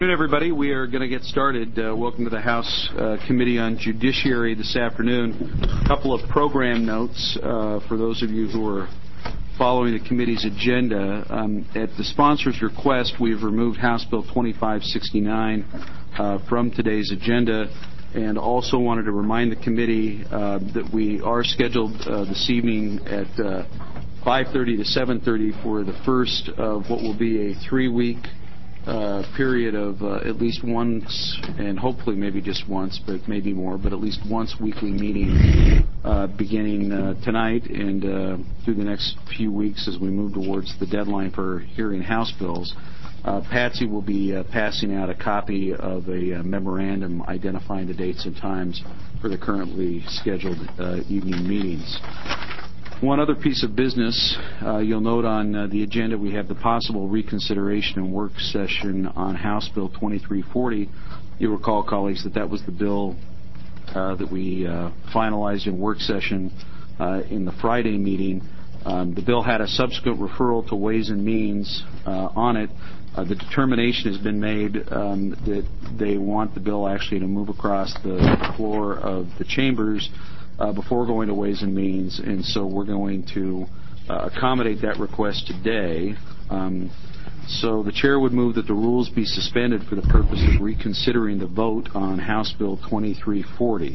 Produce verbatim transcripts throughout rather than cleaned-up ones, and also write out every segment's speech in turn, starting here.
Good afternoon, everybody. We are going to get started. Uh, welcome to the House uh, Committee on Judiciary this afternoon. A couple of program notes uh, for those of you who are following the committee's agenda. Um, at the sponsor's request, we've removed House Bill twenty-five sixty-nine uh, from today's agenda, and also wanted to remind the committee uh, that we are scheduled uh, this evening at uh, five thirty to seven thirty for the first of what will be a three-week Uh, period of uh, at least once, and hopefully maybe just once, but maybe more, but at least once weekly meeting uh, beginning uh, tonight and uh, through the next few weeks as we move towards the deadline for hearing House bills. Uh, Patsy will be uh, passing out a copy of a uh, memorandum identifying the dates and times for the currently scheduled uh, evening meetings. One other piece of business, uh, you'll note on uh, the agenda we have the possible reconsideration and work session on House Bill twenty-three forty. You'll recall, colleagues, that that was the bill uh, that we uh, finalized in work session uh, in the Friday meeting. Um, the bill had a subsequent referral to Ways and Means uh, on it. Uh, the determination has been made um, that they want the bill actually to move across the floor of the chambers Uh, before going to Ways and Means, and so we're going to uh, accommodate that request today. Um, so the chair would move that the rules be suspended for the purpose of reconsidering the vote on House Bill twenty-three forty.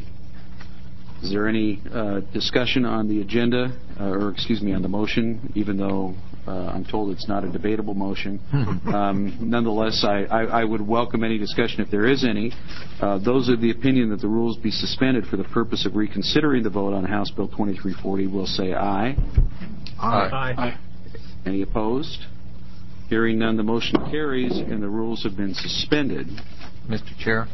Is there any uh, discussion on the agenda, uh, or excuse me, on the motion, even though uh, I'm told it's not a debatable motion? Um, nonetheless, I, I, I would welcome any discussion if there is any. Uh, those of the opinion that the rules be suspended for the purpose of reconsidering the vote on House Bill twenty-three forty will say aye. Aye. Aye. Aye. Any opposed? Hearing none, the motion carries and the rules have been suspended. Mister Chair?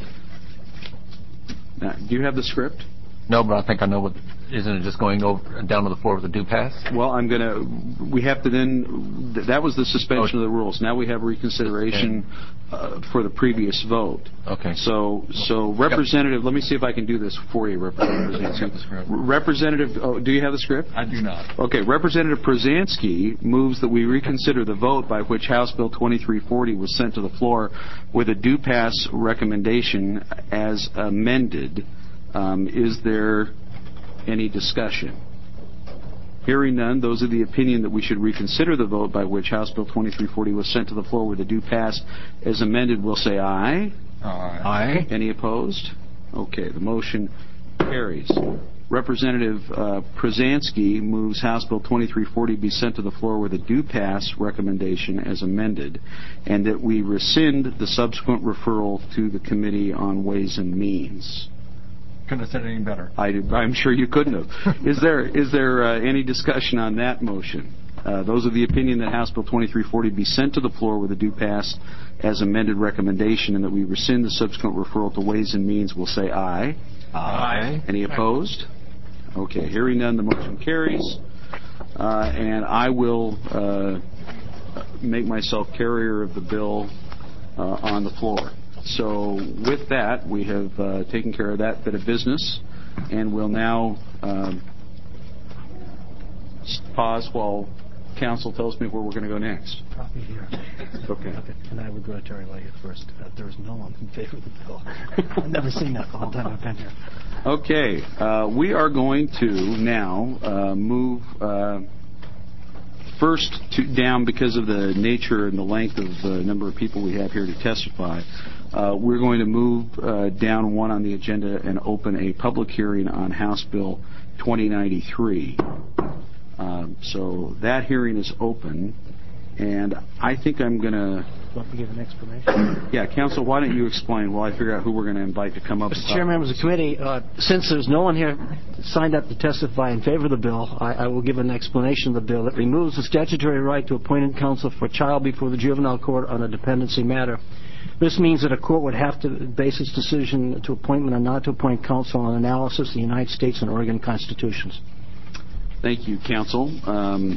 Now, do you have the script? No, but I think I know what. Isn't it just going over down to the floor with the do pass? Well, I'm going to. We have to then. That was the suspension oh. of the rules. Now we have reconsideration uh, for the previous vote. Okay. So, so Representative. Yep. Let me see if I can do this for you, Representative. Representative. Oh, do you have the script? I do not. Okay. Representative Przansky moves that we reconsider the vote by which House Bill twenty-three forty was sent to the floor with a do pass recommendation as amended. Um, is there any discussion? Hearing none, those of the opinion that we should reconsider the vote by which House Bill twenty-three forty was sent to the floor with a do pass as amended will say aye. Aye. Aye. Any opposed? Okay, the motion carries. Representative uh, Przansky moves House Bill twenty-three forty be sent to the floor with a do pass recommendation as amended, and that we rescind the subsequent referral to the Committee on Ways and Means. Couldn't have said it any better. I, I'm sure you couldn't have. Is there is there uh, any discussion on that motion? Uh, those of the opinion that House Bill twenty-three forty be sent to the floor with a do pass as amended recommendation and that we rescind the subsequent referral to Ways and Means will say aye. Aye. Any opposed? Okay, hearing none, the motion carries. Uh, and I will uh, make myself carrier of the bill uh, on the floor. So with that, we have uh, taken care of that bit of business, and we'll now um, pause while counsel tells me where we're going to go next. Copy here. Okay. Okay. And I would go to Terry Leggett first. Uh, there is no one in favor of the bill. I've never seen that the whole time I've been here. Okay. Uh, we are going to now uh, move uh, first to down because of the nature and the length of the number of people we have here to testify. Uh, we're going to move uh, down one on the agenda and open a public hearing on House Bill twenty ninety-three. Uh, so that hearing is open, and I think I'm going to... Want to give an explanation? Yeah, Counsel, why don't you explain while I figure out who we're going to invite to come up. Mister Chair, members of the committee, uh, since there's no one here signed up to testify in favor of the bill, I, I will give an explanation of the bill. It removes the statutory right to appointed counsel for a child before the juvenile court on a dependency matter. This means that a court would have to base its decision to appointment or not to appoint counsel on analysis of the United States and Oregon constitutions. Thank you, Counsel. Um,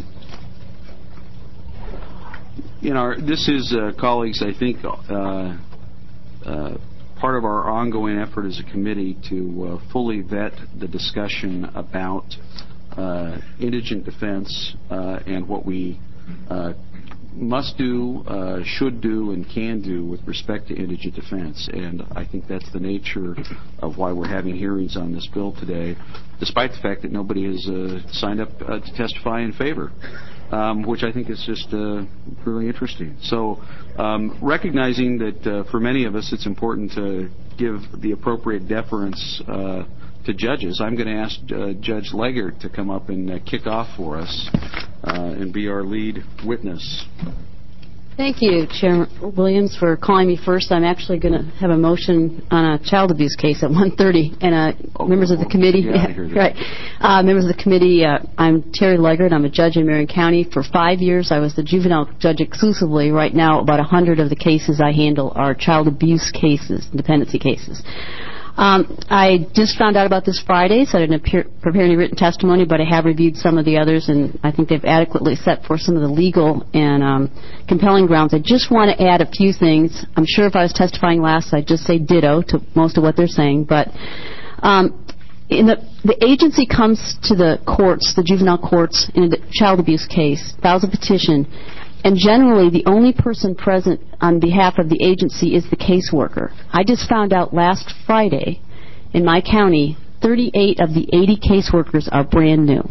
you know, this is, uh, colleagues, I think, uh, uh, part of our ongoing effort as a committee to uh, fully vet the discussion about uh, indigent defense uh, and what we uh, must do, uh, should do, and can do with respect to indigent defense. And I think that's the nature of why we're having hearings on this bill today, despite the fact that nobody has uh, signed up uh, to testify in favor, um, which I think is just uh, really interesting. So um, recognizing that uh, for many of us it's important to give the appropriate deference uh, to judges, I'm going to ask uh, Judge Leggert to come up and uh, kick off for us uh, and be our lead witness. Thank you, Chair Williams, for calling me first. I'm actually going to have a motion on a child abuse case at one thirty, and uh, oh, members of the committee, yeah, right? Uh, members of the committee, uh, I'm Terry Leggert. I'm a judge in Marion County. For five years, I was the juvenile judge exclusively. Right now, about one hundred of the cases I handle are child abuse cases, dependency cases. Um, I just found out about this Friday, so I didn't appear, prepare any written testimony, but I have reviewed some of the others, and I think they've adequately set forth some of the legal and um, compelling grounds. I just want to add a few things. I'm sure if I was testifying last, I'd just say ditto to most of what they're saying, but um, in the, the agency comes to the courts, the juvenile courts, in a child abuse case, files a petition, and generally, the only person present on behalf of the agency is the caseworker. I just found out last Friday in my county, thirty-eight of the eighty caseworkers are brand new.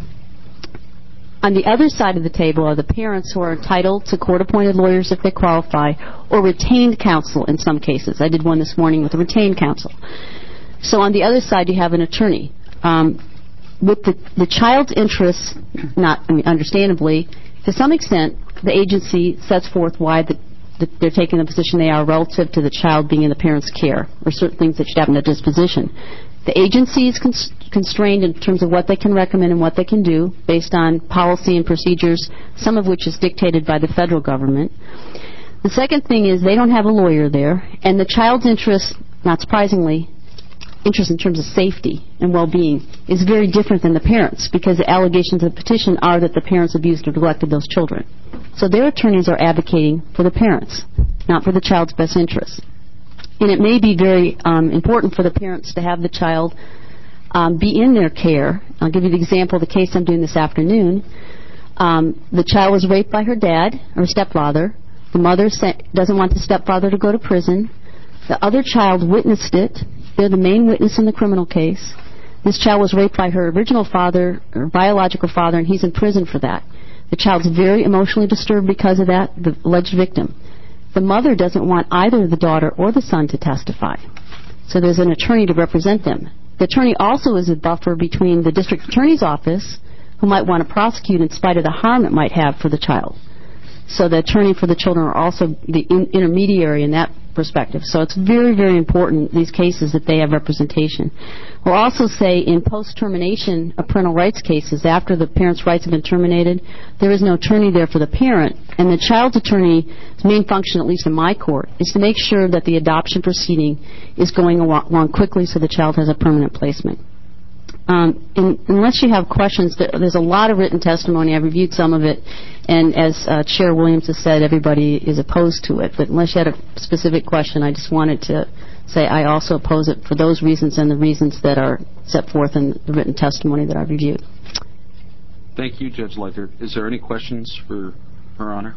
On the other side of the table are the parents who are entitled to court-appointed lawyers if they qualify, or retained counsel in some cases. I did one this morning with a retained counsel. So on the other side, you have an attorney. Um, with the, the child's interests, not I mean, understandably, to some extent, the agency sets forth why the, the, they're taking the position they are relative to the child being in the parent's care, or certain things that should happen at disposition. The agency is cons- constrained in terms of what they can recommend and what they can do based on policy and procedures, some of which is dictated by the federal government. The second thing is they don't have a lawyer there, and the child's interest, not surprisingly, interest in terms of safety and well-being is very different than the parents, because the allegations of the petition are that the parents abused or neglected those children. So their attorneys are advocating for the parents, not for the child's best interests. And it may be very um, important for the parents to have the child um, be in their care. I'll give you the example of the case I'm doing this afternoon. Um, the child was raped by her dad or stepfather. The mother sa- doesn't want the stepfather to go to prison. The other child witnessed it. They're the main witness in the criminal case. This child was raped by her original father, or biological father, and he's in prison for that. The child's very emotionally disturbed because of that, the alleged victim. The mother doesn't want either the daughter or the son to testify. So there's an attorney to represent them. The attorney also is a buffer between the district attorney's office, who might want to prosecute in spite of the harm it might have for the child. So the attorney for the children are also the in- intermediary in that perspective. So it's very, very important, these cases, that they have representation. We'll also say in post-termination of parental rights cases, after the parent's rights have been terminated, there is no attorney there for the parent, and the child's attorney's main function, at least in my court, is to make sure that the adoption proceeding is going along quickly so the child has a permanent placement. Um, and unless you have questions, there's a lot of written testimony. I've reviewed some of it, and as uh, Chair Williams has said, everybody is opposed to it. But unless you had a specific question, I just wanted to say I also oppose it for those reasons and the reasons that are set forth in the written testimony that I've reviewed. Thank you, Judge Leggert. Is there any questions for Her Honor?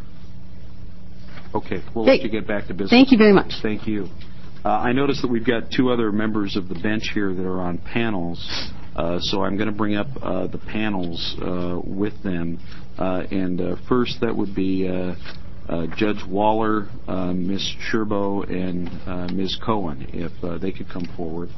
Okay, we'll Great. let you get back to business. Thank you very much. Thank you. Uh, I notice that we've got two other members of the bench here that are on panels. Uh, so I'm going to bring up uh, the panels uh, with them. Uh, and uh, first, that would be uh, uh, Judge Waller, uh, Miz Sherbo, and uh, Miz Cohen, if uh, they could come forward.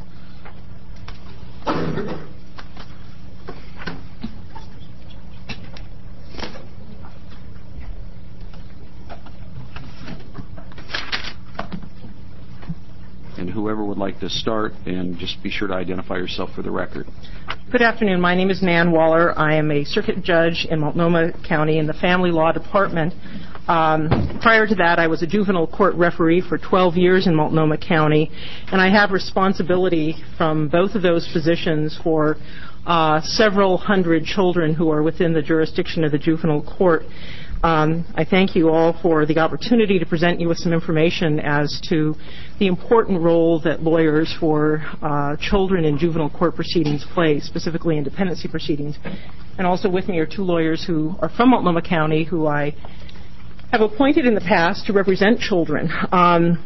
And whoever would like to start, and just be sure to identify yourself for the record. Good afternoon. My name is Nan Waller. I am a circuit judge in Multnomah County in the Family Law Department. Um, prior to that, I was a juvenile court referee for twelve years in Multnomah County, and I have responsibility from both of those positions for uh, several hundred children who are within the jurisdiction of the juvenile court. Um, I thank you all for the opportunity to present you with some information as to the important role that lawyers for uh, children in juvenile court proceedings play, specifically in dependency proceedings. And also with me are two lawyers who are from Multnomah County who I have appointed in the past to represent children. Um,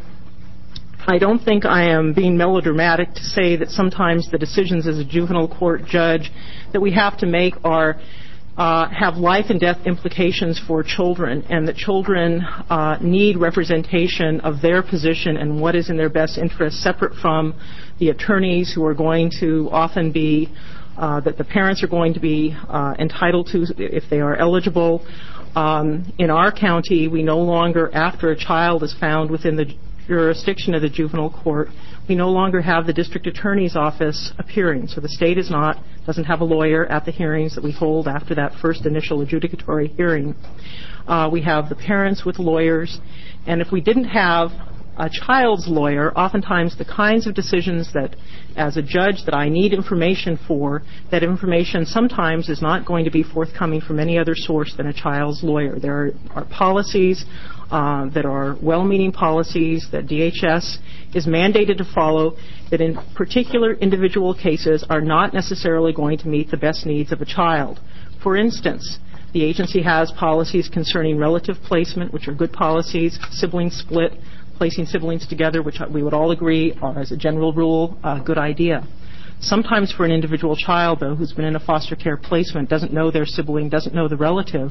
I don't think I am being melodramatic to say that sometimes the decisions as a juvenile court judge that we have to make are uh, have life and death implications for children, and that children uh, need representation of their position and what is in their best interest, separate from the attorneys who are going to often be, uh, that the parents are going to be uh, entitled to if they are eligible. Um, in our county, we no longer, after a child is found within the jurisdiction of the juvenile court, we no longer have the district attorney's office appearing. So the state is not, doesn't have a lawyer at the hearings that we hold after that first initial adjudicatory hearing. Uh, we have the parents with lawyers, and if we didn't have a child's lawyer, oftentimes the kinds of decisions that, as a judge, that I need information for, that information sometimes is not going to be forthcoming from any other source than a child's lawyer. There are, are policies uh, that are well-meaning policies that D H S is mandated to follow that in particular individual cases are not necessarily going to meet the best needs of a child. For instance, the agency has policies concerning relative placement, which are good policies, sibling split, placing siblings together, which we would all agree are, as a general rule, a good idea. Sometimes for an individual child, though, who's been in a foster care placement, doesn't know their sibling, doesn't know the relative,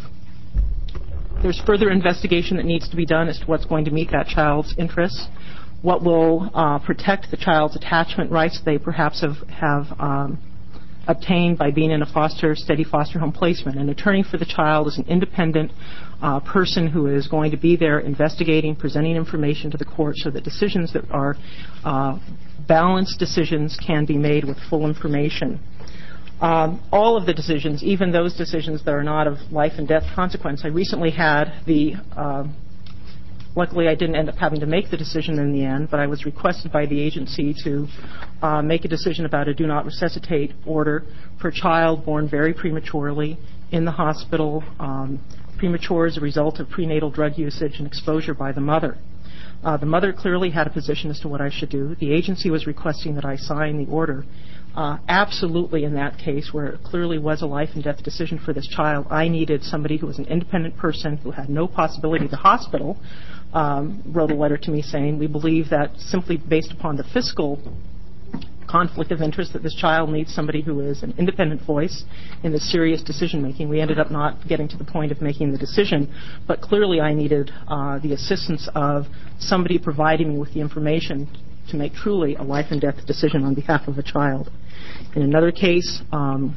there's further investigation that needs to be done as to what's going to meet that child's interests, what will uh, protect the child's attachment rights they perhaps have, have um, obtained by being in a foster, steady foster home placement. An attorney for the child is an independent uh, person who is going to be there investigating, presenting information to the court so that decisions that are uh, balanced decisions can be made with full information. Um, all of the decisions, even those decisions that are not of life and death consequence. I recently had the uh, Luckily, I didn't end up having to make the decision in the end, but I was requested by the agency to uh, make a decision about a do not resuscitate order for a child born very prematurely in the hospital, um, premature as a result of prenatal drug usage and exposure by the mother. Uh, the mother clearly had a position as to what I should do. The agency was requesting that I sign the order. Uh, absolutely in that case, where it clearly was a life and death decision for this child, I needed somebody who was an independent person who had no possibility. The hospital um, wrote a letter to me saying, we believe that simply based upon the fiscal conflict of interest that this child needs somebody who is an independent voice in the serious decision making. We ended up not getting to the point of making the decision, but clearly I needed uh, the assistance of somebody providing me with the information to make truly a life and death decision on behalf of a child. In another case, um,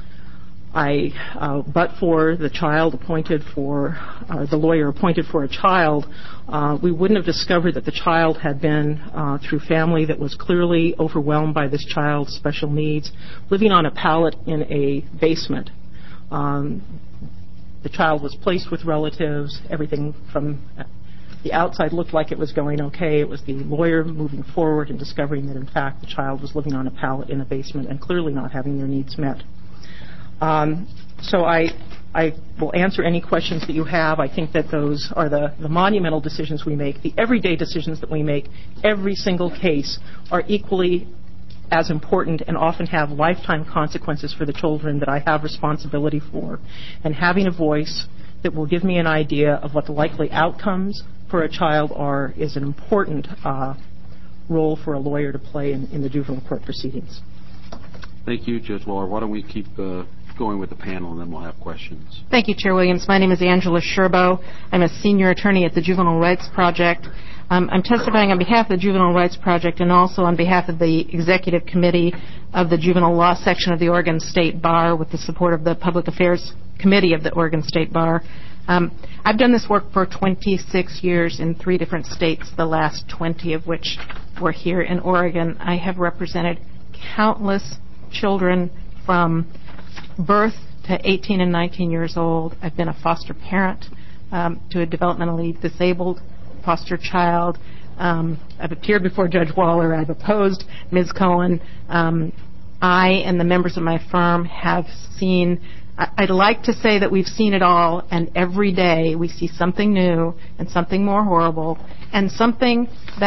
I, uh, but for the child appointed for, uh, the lawyer appointed for a child, uh, we wouldn't have discovered that the child had been uh, through family that was clearly overwhelmed by this child's special needs, living on a pallet in a basement. Um, the child was placed with relatives. Everything from the outside looked like it was going okay. It was the lawyer moving forward and discovering that, in fact, the child was living on a pallet in a basement and clearly not having their needs met. Um, so I, I will answer any questions that you have. I think that those are the, the monumental decisions we make. The everyday decisions that we make, every single case, are equally as important and often have lifetime consequences for the children that I have responsibility for. And having a voice that will give me an idea of what the likely outcomes for a child are is an important uh, role for a lawyer to play in, in the juvenile court proceedings. Thank you, Judge Waller. Why don't we keep uh, going with the panel, and then we'll have questions. Thank you, Chair Williams. My name is Angela Sherbo. I'm a senior attorney at the Juvenile Rights Project. Um, I'm testifying on behalf of the Juvenile Rights Project and also on behalf of the Executive Committee of the Juvenile Law Section of the Oregon State Bar with the support of the Public Affairs Committee of the Oregon State Bar. Um, I've done this work for twenty-six years in three different states, the last twenty of which were here in Oregon. I have represented countless children from birth to eighteen and nineteen years old. I've been a foster parent um, to a developmentally disabled foster child. Um, I've appeared before Judge Waller. I've opposed Miz Cohen. Um, I and the members of my firm have seen, I'd like to say that we've seen it all, and every day we see something new and something more horrible and something that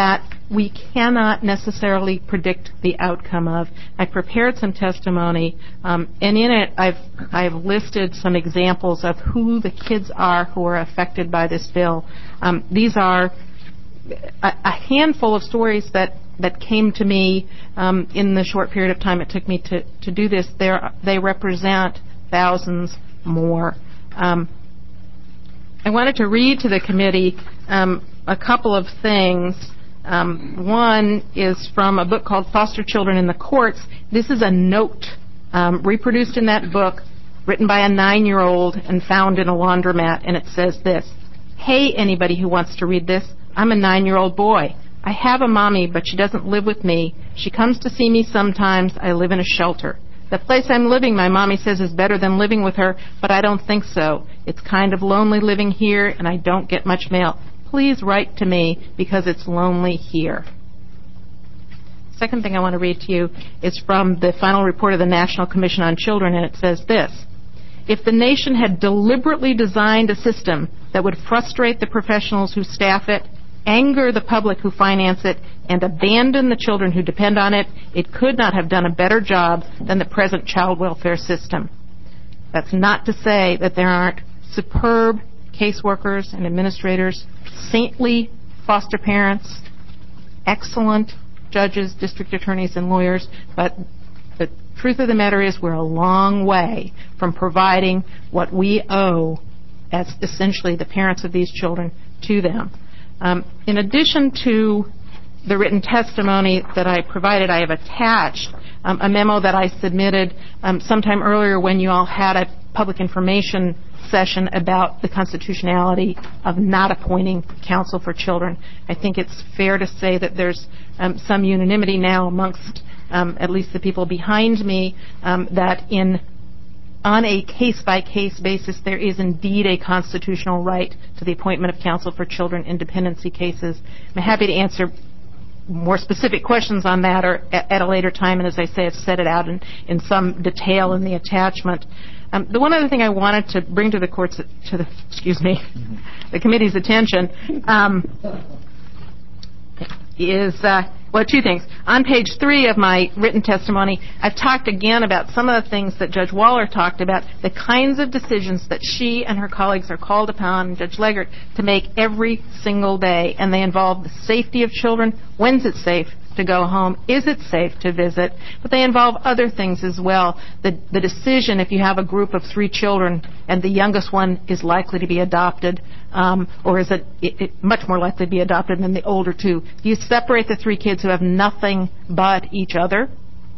we cannot necessarily predict the outcome of. I prepared some testimony, um, and in it I've, I've listed some examples of who the kids are who are affected by this bill. Um, these are a, a handful of stories that, that came to me um, in the short period of time it took me to, to do this. They're, they represent thousands more. Um, I wanted to read to the committee um, a couple of things. Um, one is from a book called Foster Children in the Courts. This is a note um, reproduced in that book, written by a nine-year-old and found in a laundromat, and it says this: "Hey, anybody who wants to read this, I'm a nine-year-old boy. I have a mommy, but she doesn't live with me. She comes to see me sometimes. I live in a shelter. The place I'm living, my mommy says, is better than living with her, but I don't think so. It's kind of lonely living here, and I don't get much mail. Please write to me because it's lonely here." Second thing I want to read to you is from the final report of the National Commission on Children, and it says this: "If the nation had deliberately designed a system that would frustrate the professionals who staff it, anger the public who finance it, and abandon the children who depend on it, it could not have done a better job than the present child welfare system." That's not to say that there aren't superb caseworkers and administrators, saintly foster parents, excellent judges, district attorneys, and lawyers, but the truth of the matter is we're a long way from providing what we owe as essentially the parents of these children to them. Um, in addition to the written testimony that I provided, I have attached um, a memo that I submitted um, sometime earlier when you all had a public information session about the constitutionality of not appointing counsel for children. I think it's fair to say that there's um, some unanimity now amongst um, at least the people behind me um, that in on a case-by-case basis, there is indeed a constitutional right to the appointment of counsel for children in dependency cases. I'm happy to answer more specific questions on that or at, at a later time, and as I say, I've set it out in, in some detail in the attachment. Um, the one other thing I wanted to bring to the court's, to the, excuse me, the committee's attention um, is, uh, well, two things. On page three of my written testimony, I've talked again about some of the things that Judge Waller talked about, the kinds of decisions that she and her colleagues are called upon, Judge Leggert, to make every single day, and they involve the safety of children. When's it safe to go home? Is it safe to visit? But they involve other things as well. The, the decision, if you have a group of three children and the youngest one is likely to be adopted, um, or is it, it, it much more likely to be adopted than the older two, do you separate the three kids who have nothing but each other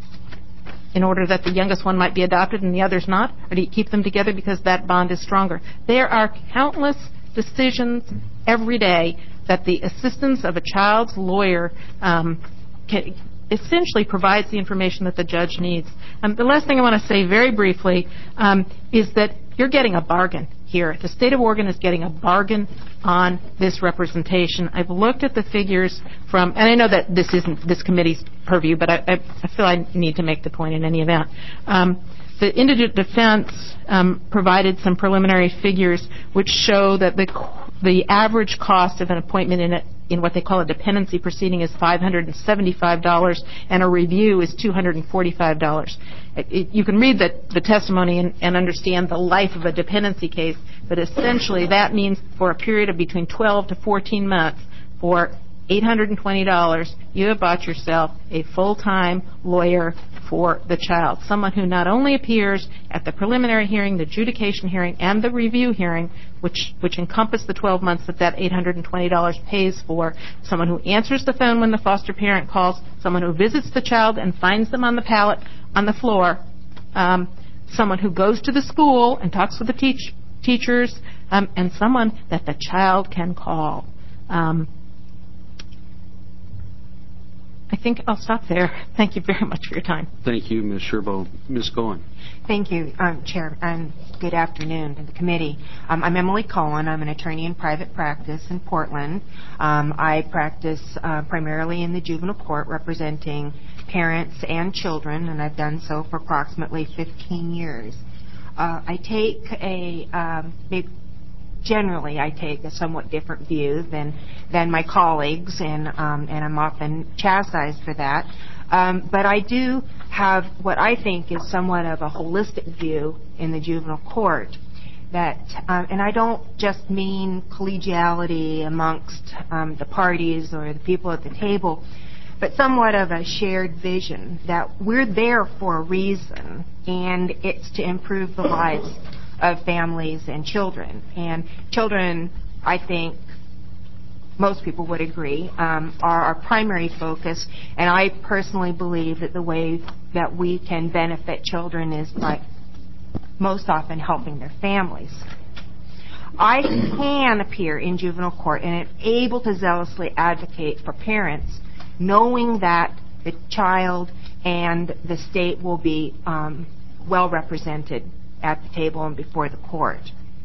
in order that the youngest one might be adopted and the others not? Or do you keep them together because that bond is stronger? There are countless decisions every day that the assistance of a child's lawyer um, can, essentially provides the information that the judge needs. Um, the last thing I want to say very briefly um, is that you're getting a bargain here. The state of Oregon is getting a bargain on this representation. I've looked at the figures from, and I know that this isn't this committee's purview, but I, I, I feel I need to make the point in any event. Um, the Indigent Defense um, provided some preliminary figures which show that the the average cost of an appointment in a in what they call a dependency proceeding is five hundred seventy-five dollars, and a review is two hundred forty-five dollars. It, it, you can read the, the testimony and, and understand the life of a dependency case, but essentially that means for a period of between twelve to fourteen months, for eight hundred twenty dollars, you have bought yourself a full-time lawyer for the child, someone who not only appears at the preliminary hearing, the adjudication hearing, and the review hearing, which, which encompass the twelve months that that eight hundred twenty dollars pays for, someone who answers the phone when the foster parent calls, someone who visits the child and finds them on the pallet on the floor, um, someone who goes to the school and talks with the teach, teachers, um, and someone that the child can call. Um, I think I'll stop there. Thank you very much for your time. Thank you, Miz Sherbo. Miz Cohen. Thank you, um, Chair, and good afternoon to the committee. Um, I'm Emily Cohen. I'm an attorney in private practice in Portland. Um, I practice uh, primarily in the juvenile court representing parents and children, and I've done so for approximately fifteen years. Uh, I take a um, maybe generally I take a somewhat different view than than my colleagues, and um, and I'm often chastised for that. Um, but I do have what I think is somewhat of a holistic view in the juvenile court. That, um, and I don't just mean collegiality amongst um, the parties or the people at the table, but somewhat of a shared vision that we're there for a reason, and it's to improve the lives of families and children. And children, I think, most people would agree, um, are our primary focus, and I personally believe that the way that we can benefit children is by most often helping their families. I can appear in juvenile court and am able to zealously advocate for parents, knowing that the child and the state will be um, well represented at the table and before the court.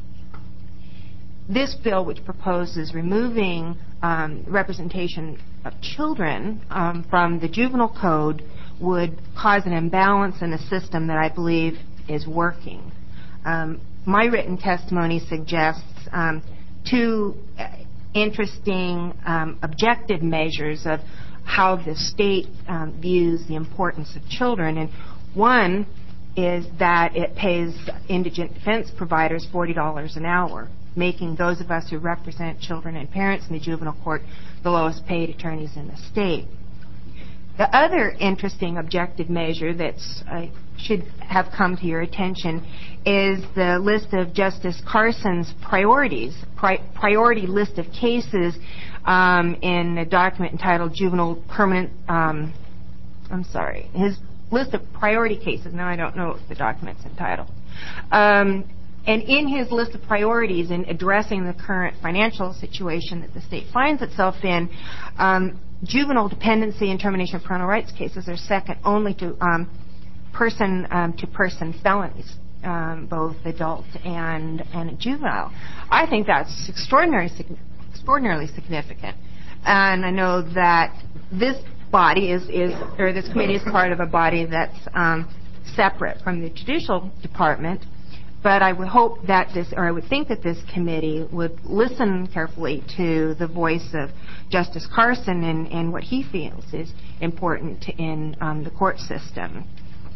This bill, which proposes removing um, representation of children um, from the juvenile code, would cause an imbalance in a system that I believe is working. Um, my written testimony suggests um, two interesting um, objective measures of how the state um, views the importance of children. And one is that it pays indigent defense providers forty dollars an hour, making those of us who represent children and parents in the juvenile court the lowest paid attorneys in the state. The other interesting objective measure that uh, should have come to your attention is the list of Justice Carson's priorities, pri- priority list of cases um, in a document entitled Juvenile Permanent, um, I'm sorry, his list of priority cases. Now I don't know what the document's entitled. Um, and in his list of priorities in addressing the current financial situation that the state finds itself in, um, juvenile dependency and termination of parental rights cases are second only to um, person-to-person um, felonies, um, both adult and, and juvenile. I think that's extraordinary, extraordinarily significant. And I know that this body is, is or this committee is part of a body that's um, separate from the judicial department. But I would hope that this, or I would think that this committee would listen carefully to the voice of Justice Carson and, and what he feels is important in um, the court system.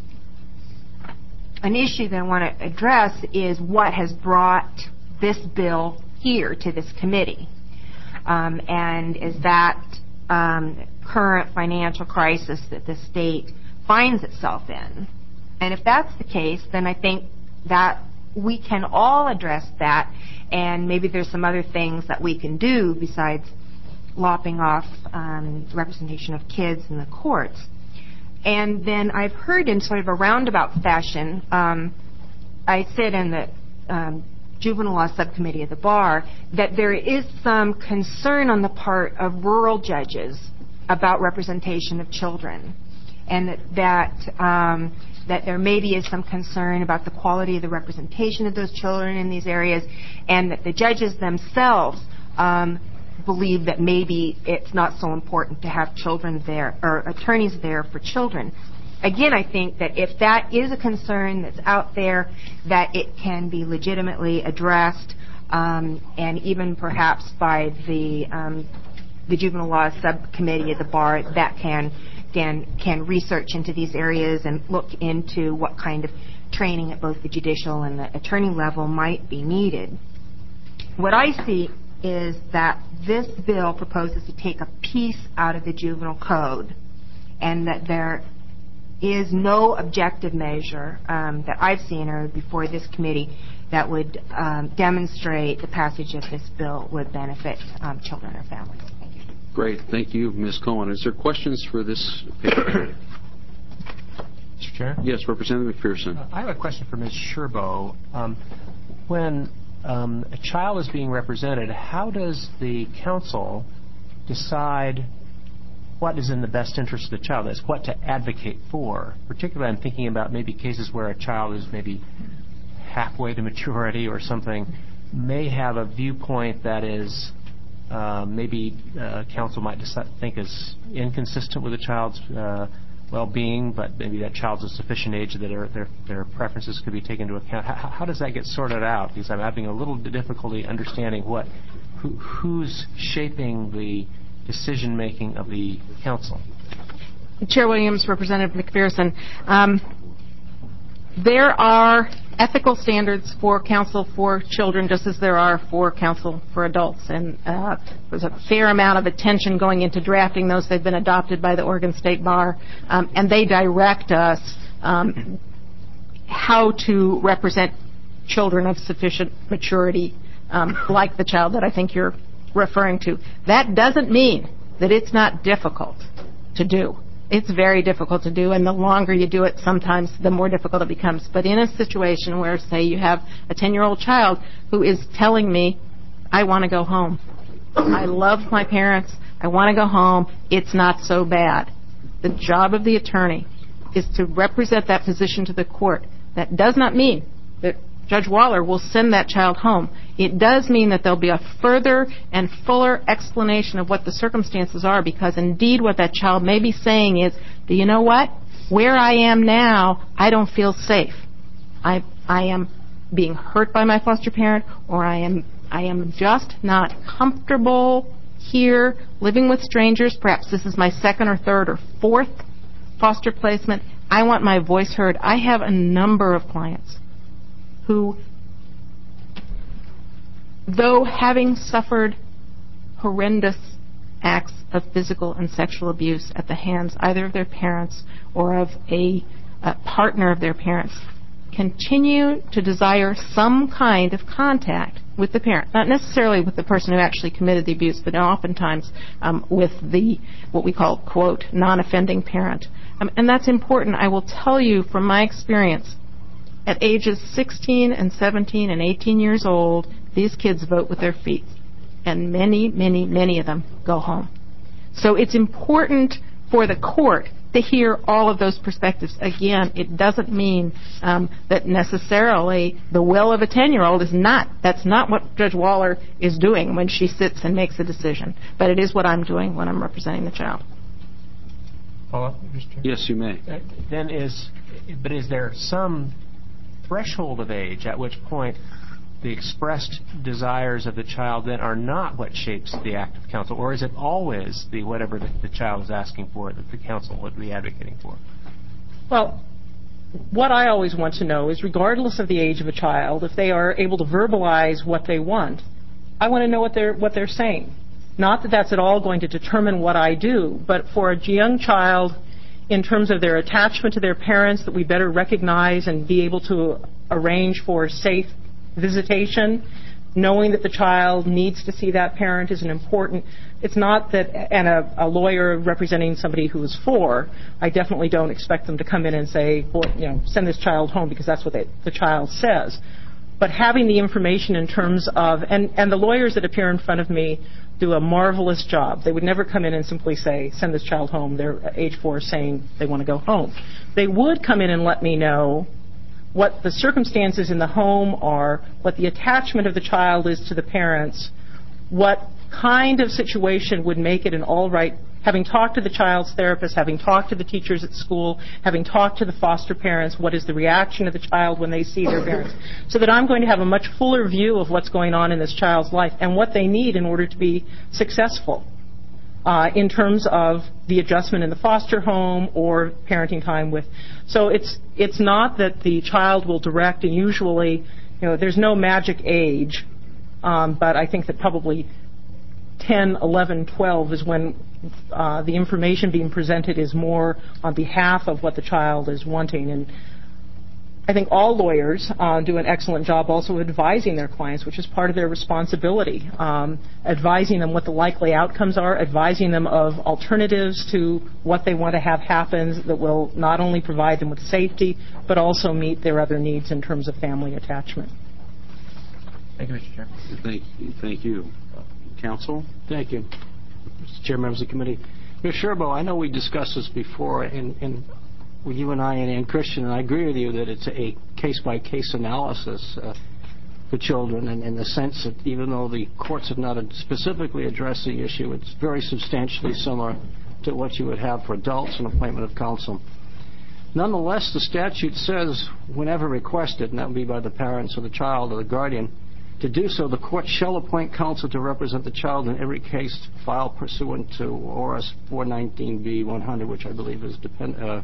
An issue that I want to address is what has brought this bill here to this committee. Um, and is that um, current financial crisis that the state finds itself in. And if that's the case, then I think that we can all address that, and maybe there's some other things that we can do besides lopping off um, representation of kids in the courts. And then I've heard in sort of a roundabout fashion, um, I sit in the um, juvenile law subcommittee of the bar, that there is some concern on the part of rural judges about representation of children, and that that, um, that there maybe is some concern about the quality of the representation of those children in these areas, and that the judges themselves um, believe that maybe it's not so important to have children there or attorneys there for children. Again, I think that if that is a concern that's out there, that it can be legitimately addressed, um, and even perhaps by the um, the juvenile law subcommittee of the bar that can can can research into these areas and look into what kind of training at both the judicial and the attorney level might be needed. What I see is that this bill proposes to take a piece out of the juvenile code, and that there is no objective measure um, that I've seen or before this committee that would um, demonstrate the passage of this bill would benefit um, children or families. Thank you. Great. Thank you, Miz Cohen. Is there questions for this paper? Mister Chair? Yes, Representative McPherson. Uh, I have a question for Miz Sherbo. Um, when um, a child is being represented, how does the council decide what is in the best interest of the child? That's what to advocate for. Particularly, I'm thinking about maybe cases where a child is maybe halfway to maturity or something, may have a viewpoint that is uh, maybe uh, council might decide, think is inconsistent with the child's uh, well-being, but maybe that child's a sufficient age that their their, their preferences could be taken into account. How, how does that get sorted out? Because I'm having a little difficulty understanding what who, who's shaping the decision-making of the council. Chair Williams, Representative McPherson, um, there are ethical standards for counsel for children just as there are for counsel for adults. And uh, there's a fair amount of attention going into drafting those. They've been adopted by the Oregon State Bar, um, and they direct us um, how to represent children of sufficient maturity, um, like the child that I think you're referring to. That doesn't mean that it's not difficult to do. It's very difficult to do, and the longer you do it, sometimes the more difficult it becomes. But in a situation where, say, you have a ten-year-old child who is telling me, I want to go home. I love my parents. I want to go home. It's not so bad. The job of the attorney is to represent that position to the court. That does not mean that Judge Waller will send that child home. It does mean that there'll be a further and fuller explanation of what the circumstances are, because indeed what that child may be saying is, do you know what? Where I am now, I don't feel safe. I I am being hurt by my foster parent, or I am I am just not comfortable here living with strangers. Perhaps this is my second or third or fourth foster placement. I want my voice heard. I have a number of clients who, though having suffered horrendous acts of physical and sexual abuse at the hands either of their parents or of a, a partner of their parents, continue to desire some kind of contact with the parent, not necessarily with the person who actually committed the abuse, but oftentimes um, with the what we call, quote, non-offending parent. Um, and that's important. I will tell you from my experience, at ages sixteen and seventeen and eighteen years old, these kids vote with their feet, and many, many, many of them go home. So it's important for the court to hear all of those perspectives. Again, it doesn't mean um, that necessarily the will of a ten-year-old is not. That's not what Judge Waller is doing when she sits and makes a decision. But it is what I'm doing when I'm representing the child. Paula? Yes, you may. Uh, then is, but is there some threshold of age at which point the expressed desires of the child then are not what shapes the act of counsel, or is it always the whatever the, the child is asking for that the counsel would be advocating for? Well, what I always want to know is, regardless of the age of a child, if they are able to verbalize what they want, I want to know what they're what they're saying. Not that that's at all going to determine what I do, but for a young child, in terms of their attachment to their parents, that we better recognize and be able to arrange for safe visitation, knowing that the child needs to see that parent is an important. It's not that, and a, a lawyer representing somebody who is four, I definitely don't expect them to come in and say, well, you know, send this child home because that's what they, the child says. But having the information in terms of, and, and the lawyers that appear in front of me do a marvelous job. They would never come in and simply say, send this child home. They're age four saying they want to go home. They would come in and let me know what the circumstances in the home are, what the attachment of the child is to the parents, what kind of situation would make it an all right, having talked to the child's therapist, having talked to the teachers at school, having talked to the foster parents, what is the reaction of the child when they see their parents, so that I'm going to have a much fuller view of what's going on in this child's life and what they need in order to be successful uh, in terms of the adjustment in the foster home or parenting time with. So it's it's not that the child will direct, and usually, you know, there's no magic age, um, but I think that probably ten, eleven, twelve is when uh, the information being presented is more on behalf of what the child is wanting. And I think all lawyers uh, do an excellent job also advising their clients, which is part of their responsibility, um, advising them what the likely outcomes are, advising them of alternatives to what they want to have happen that will not only provide them with safety, but also meet their other needs in terms of family attachment. Thank you, Mister Chair. Thank you. Thank you. Counsel? Thank you, Mister Chair, members of the committee. Mister Sherbo, I know we discussed this before, and, and with you and I and Ann Christian, and I agree with you that it's a case-by-case analysis uh, for children, and in the sense that even though the courts have not specifically addressed the issue, it's very substantially similar to what you would have for adults in appointment of counsel. Nonetheless, the statute says whenever requested, and that would be by the parents or the child or the guardian, to do so, the court shall appoint counsel to represent the child in every case filed pursuant to O R S four nineteen B one hundred, which I believe is depend, uh,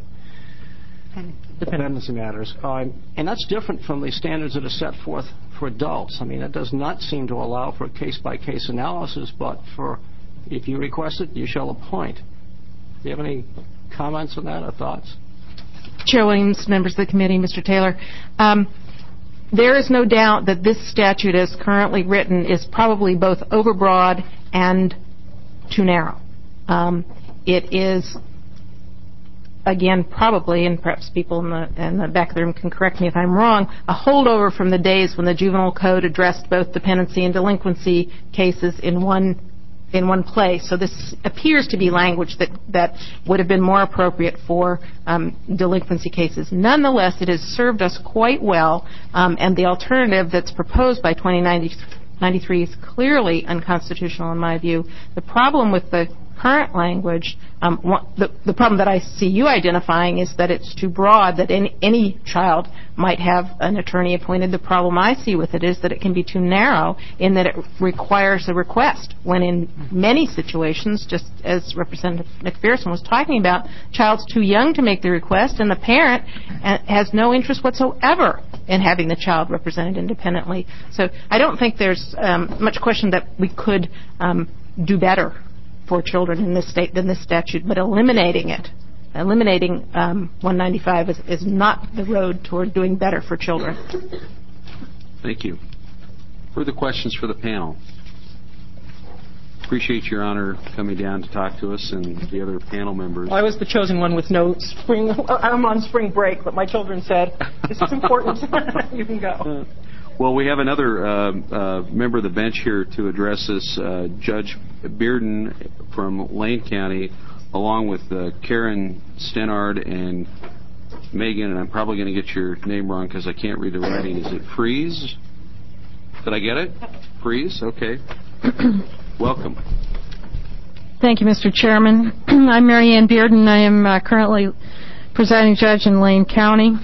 dependency matters. Uh, and that's different from the standards that are set forth for adults. I mean, it does not seem to allow for a case-by-case analysis, but for if you request it, you shall appoint. Do you have any comments on that or thoughts? Chair Williams, members of the committee, Mister Taylor. Um, there is no doubt that this statute as currently written is probably both overbroad and too narrow. Um, it is, again, probably, and perhaps people in the, in the back of the room can correct me if I'm wrong, a holdover from the days when the juvenile code addressed both dependency and delinquency cases in one in one place. So this appears to be language that, that would have been more appropriate for um, delinquency cases. Nonetheless, it has served us quite well, um, and the alternative that's proposed by twenty ninety-three is clearly unconstitutional in my view. The problem with the current language, um, the, the problem that I see you identifying is that it's too broad, that any, any child might have an attorney appointed. The problem I see with it is that it can be too narrow in that it requires a request, when in many situations, just as Representative McPherson was talking about, child's too young to make the request, and the parent has no interest whatsoever in having the child represented independently. So I don't think there's um, much question that we could um, do better for children in this state than this statute, but eliminating it, eliminating um, one ninety-five is, is not the road toward doing better for children. Thank you. Further questions for the panel? Appreciate Your Honor coming down to talk to us and the other panel members. Well, I was the chosen one with no spring. I'm on spring break, but my children said, "This is important. You can go." Uh, Well, we have another uh, uh, member of the bench here to address us, uh, Judge Bearden from Lane County, along with uh, Karen Stenard and Megan, and I'm probably going to get your name wrong because I can't read the writing. Is it Freeze? Did I get it? Freeze? Okay. Welcome. Thank you, Mister Chairman. I'm Mary Ann Bearden. I am uh, currently presiding judge in Lane County.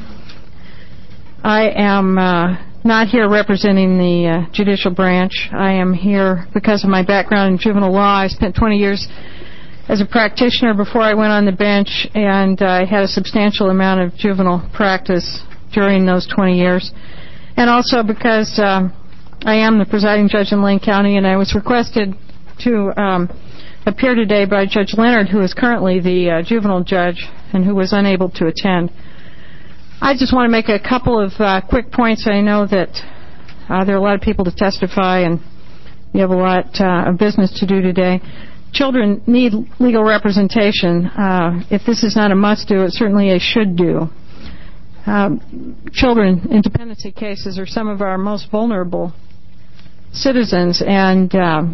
I am uh, not here representing the uh, judicial branch. I am here because of my background in juvenile law. I spent twenty years as a practitioner before I went on the bench, and I uh, had a substantial amount of juvenile practice during those twenty years. And also because uh, I am the presiding judge in Lane County, and I was requested to um, appear today by Judge Leonard, who is currently the uh, juvenile judge and who was unable to attend. I just want to make a couple of uh, quick points. I know that uh, there are a lot of people to testify, and we have a lot uh, of business to do today. Children need legal representation. Uh, if this is not a must-do, it's certainly a should-do. Um, children in dependency cases are some of our most vulnerable citizens, and um,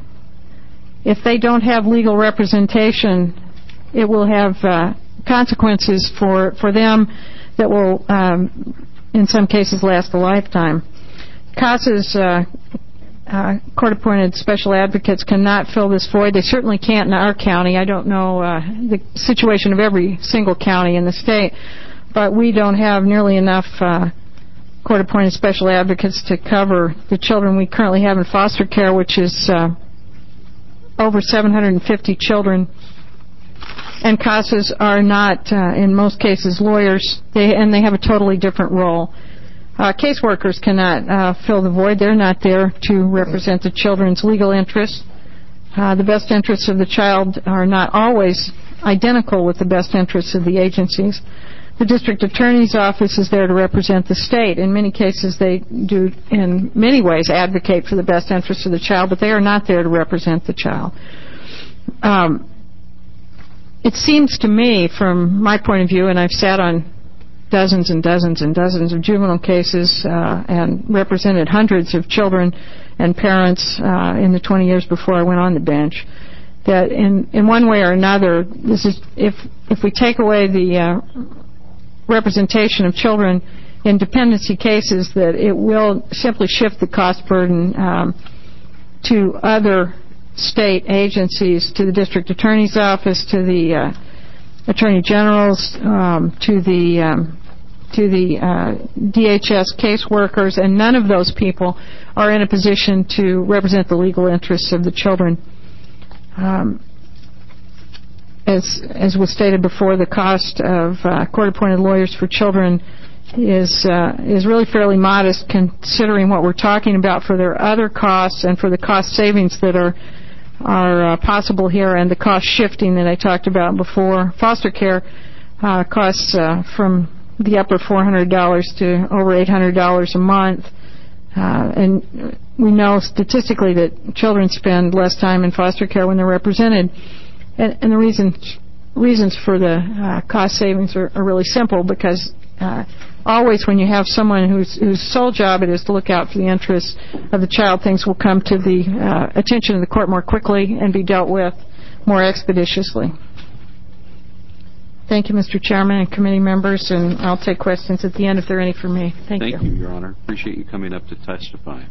if they don't have legal representation, it will have uh, consequences for, for them that will, um, in some cases, last a lifetime. CASA's uh, uh, court-appointed special advocates cannot fill this void. They certainly can't in our county. I don't know uh, the situation of every single county in the state, but we don't have nearly enough uh, court-appointed special advocates to cover the children we currently have in foster care, which is uh, over seven hundred fifty children. And CASAs are not, uh, in most cases, lawyers, they, and they have a totally different role. Uh, caseworkers cannot uh, fill the void. They're not there to represent the children's legal interests. Uh, the best interests of the child are not always identical with the best interests of the agencies. The district attorney's office is there to represent the state. In many cases, they do, in many ways, advocate for the best interests of the child, but they are not there to represent the child. Um, It seems to me, from my point of view, and I've sat on dozens and dozens and dozens of juvenile cases uh, and represented hundreds of children and parents uh, in the twenty years before I went on the bench, that in, in one way or another, this is if if we take away the uh, representation of children in dependency cases, that it will simply shift the cost burden um, to other state agencies, to the district attorney's office, to the uh, attorney general's, um, to the um, to the uh, D H S caseworkers, and none of those people are in a position to represent the legal interests of the children. Um, as as was stated before, the cost of uh, court-appointed lawyers for children is uh, is really fairly modest, considering what we're talking about for their other costs and for the cost savings that are are uh, possible here, and the cost shifting that I talked about before. Foster care uh, costs uh, from the upper four hundred dollars to over eight hundred dollars a month. Uh, and we know statistically that children spend less time in foster care when they're represented. And, and the reason, reasons for the uh, cost savings are, are really simple, because uh, always when you have someone whose, whose sole job it is to look out for the interests of the child, things will come to the uh, attention of the court more quickly and be dealt with more expeditiously. Thank you, Mister Chairman and committee members, and I'll take questions at the end if there are any for me. Thank, Thank you. Thank you, Your Honor. Appreciate you coming up to testify.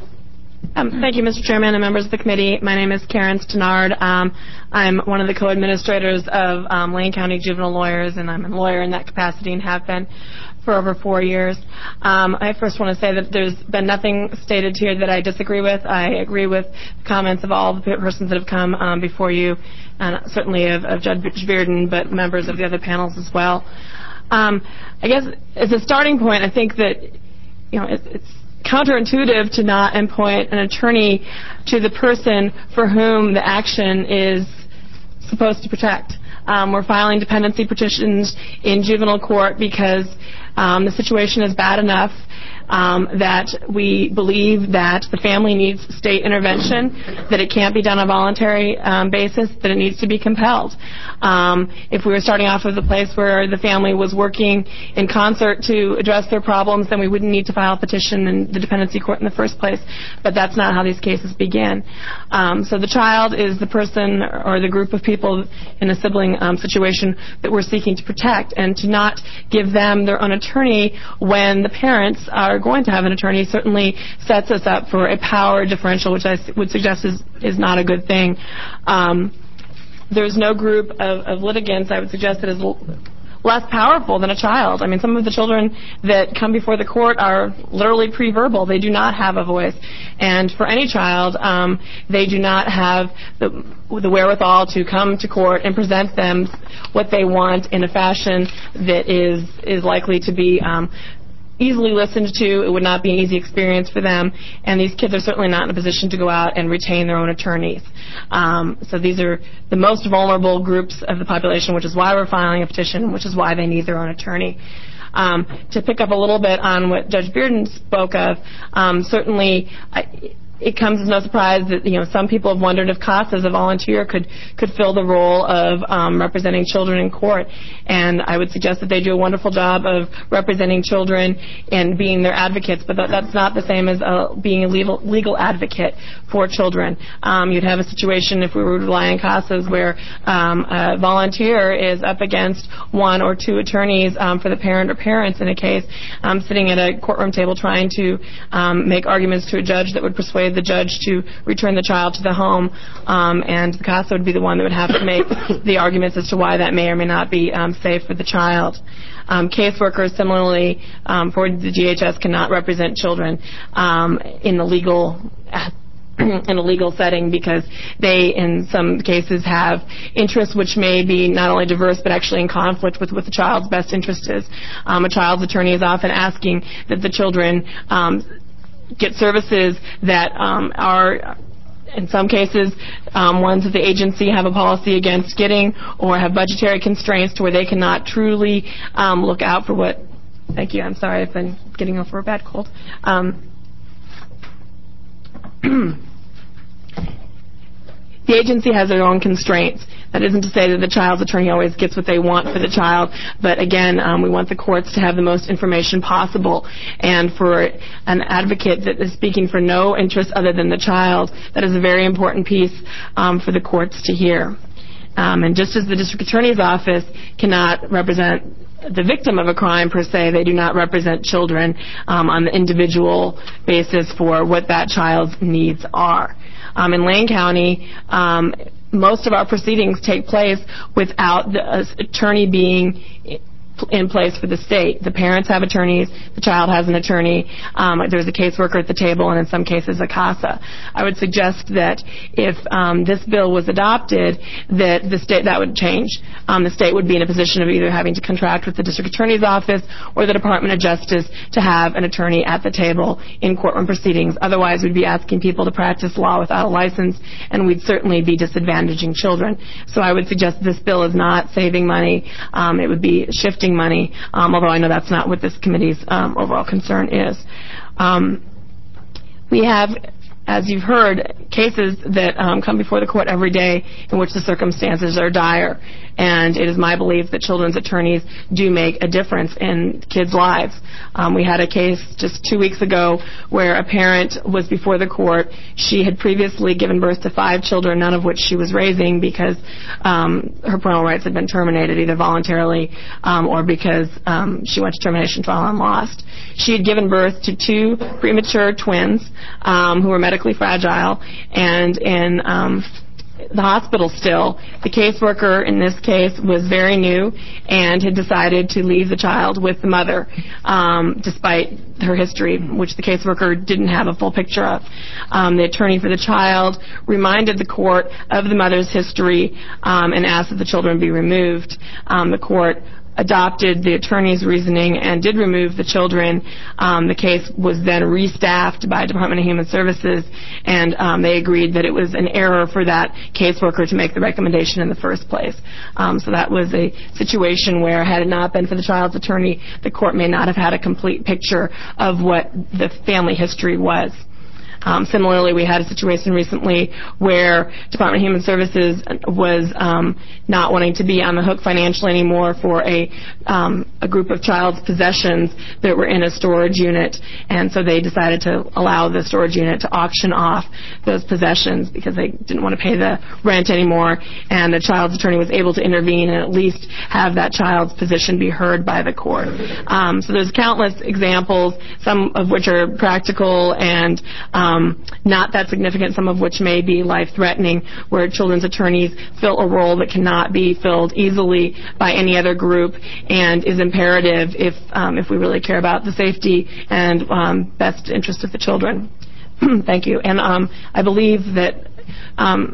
Um, thank you, Mister Chairman and members of the committee. My name is Karen Stenard. Um, I'm one of the co-administrators of um, Lane County Juvenile Lawyers, and I'm a lawyer in that capacity and have been for over four years. Um, I first want to say that there's been nothing stated here that I disagree with. I agree with the comments of all the persons that have come um, before you, and certainly of, of Judge Bearden, but members of the other panels as well. Um, I guess as a starting point, I think that you know it, it's counterintuitive to not appoint an attorney to the person for whom the action is supposed to protect. Um, we're filing dependency petitions in juvenile court because um, the situation is bad enough um, that we believe that the family needs state intervention, that it can't be done on a voluntary um, basis, that it needs to be compelled. Um, if we were starting off with a place where the family was working in concert to address their problems, then we wouldn't need to file a petition in the dependency court in the first place. But that's not how these cases begin. Um, so the child is the person or the group of people in a sibling um, situation that we're seeking to protect, and to not give them their own attorney when the parents are going to have an attorney certainly sets us up for a power differential, which I would suggest is, is not a good thing. Um, there's no group of, of litigants, I would suggest, that is l- less powerful than a child. I mean, some of the children that come before the court are literally pre-verbal. They do not have a voice. And for any child, um, they do not have the, the wherewithal to come to court and present them what they want in a fashion that is, is likely to be um, easily listened to. It would not be an easy experience for them, and these kids are certainly not in a position to go out and retain their own attorneys. Um, so these are the most vulnerable groups of the population, which is why we're filing a petition, which is why they need their own attorney. Um, to pick up a little bit on what Judge Bearden spoke of, um, certainly I, it comes as no surprise that you know some people have wondered if Casa as a volunteer could could fill the role of um, representing children in court, and I would suggest that they do a wonderful job of representing children and being their advocates, but that, that's not the same as uh, being a legal legal advocate for children. Um, you'd have a situation if we were relying on Casas where um, a volunteer is up against one or two attorneys um, for the parent or parents in a case, um, sitting at a courtroom table trying to um, make arguments to a judge that would persuade the judge to return the child to the home, um, and the CASA would be the one that would have to make the arguments as to why that may or may not be um, safe for the child. Um, caseworkers, similarly, um, for the G H S, cannot represent children um, in the legal in a legal setting because they, in some cases, have interests which may be not only diverse but actually in conflict with what the child's best interest is. Um, a child's attorney is often asking that the children um, get services that um, are, in some cases, um, ones that the agency have a policy against getting or have budgetary constraints to where they cannot truly um, look out for what. Thank you. I'm sorry. I've been getting over a bad cold. Um, the agency has their own constraints. That isn't to say that the child's attorney always gets what they want for the child, but again, um, we want the courts to have the most information possible. And for an advocate that is speaking for no interest other than the child, that is a very important piece um, for the courts to hear. Um, and just as the district attorney's office cannot represent the victim of a crime per se. They do not represent children um, on the individual basis for what that child's needs are. Um, in Lane County, um, most of our proceedings take place without the uh, attorney being in place for the state. The parents have attorneys, the child has an attorney, um, there's a caseworker at the table, and in some cases a CASA. I would suggest that if um, this bill was adopted, that the state that would change. Um, the state would be in a position of either having to contract with the district attorney's office or the Department of Justice to have an attorney at the table in courtroom proceedings. Otherwise, we'd be asking people to practice law without a license, and we'd certainly be disadvantaging children. So I would suggest this bill is not saving money. Um, it would be shifting money, um, although I know that's not what this committee's um, overall concern is. Um, we have, as you've heard, cases that um, come before the court every day in which the circumstances are dire, and it is my belief that children's attorneys do make a difference in kids' lives. Um, we had a case just two weeks ago where a parent was before the court. She had previously given birth to five children, none of which she was raising because um, her parental rights had been terminated, either voluntarily um, or because um, she went to termination trial and lost. She had given birth to two premature twins um, who were medically fragile, and in um, the hospital still, the caseworker in this case was very new and had decided to leave the child with the mother, um, despite her history, which the caseworker didn't have a full picture of. Um, the attorney for the child reminded the court of the mother's history um, and asked that the children be removed. Um, the court adopted the attorney's reasoning and did remove the children. Um, the case was then restaffed by Department of Human Services, and um, they agreed that it was an error for that caseworker to make the recommendation in the first place. Um, so that was a situation where, had it not been for the child's attorney, the court may not have had a complete picture of what the family history was. Um, similarly, we had a situation recently where Department of Human Services was um, not wanting to be on the hook financially anymore for a, um, a group of child's possessions that were in a storage unit, and so they decided to allow the storage unit to auction off those possessions because they didn't want to pay the rent anymore, and the child's attorney was able to intervene and at least have that child's position be heard by the court. Um, so there's countless examples, some of which are practical and um, Um, not that significant, some of which may be life-threatening, where children's attorneys fill a role that cannot be filled easily by any other group and is imperative if um, if we really care about the safety and um, best interest of the children. Thank you. And um, I believe that, um,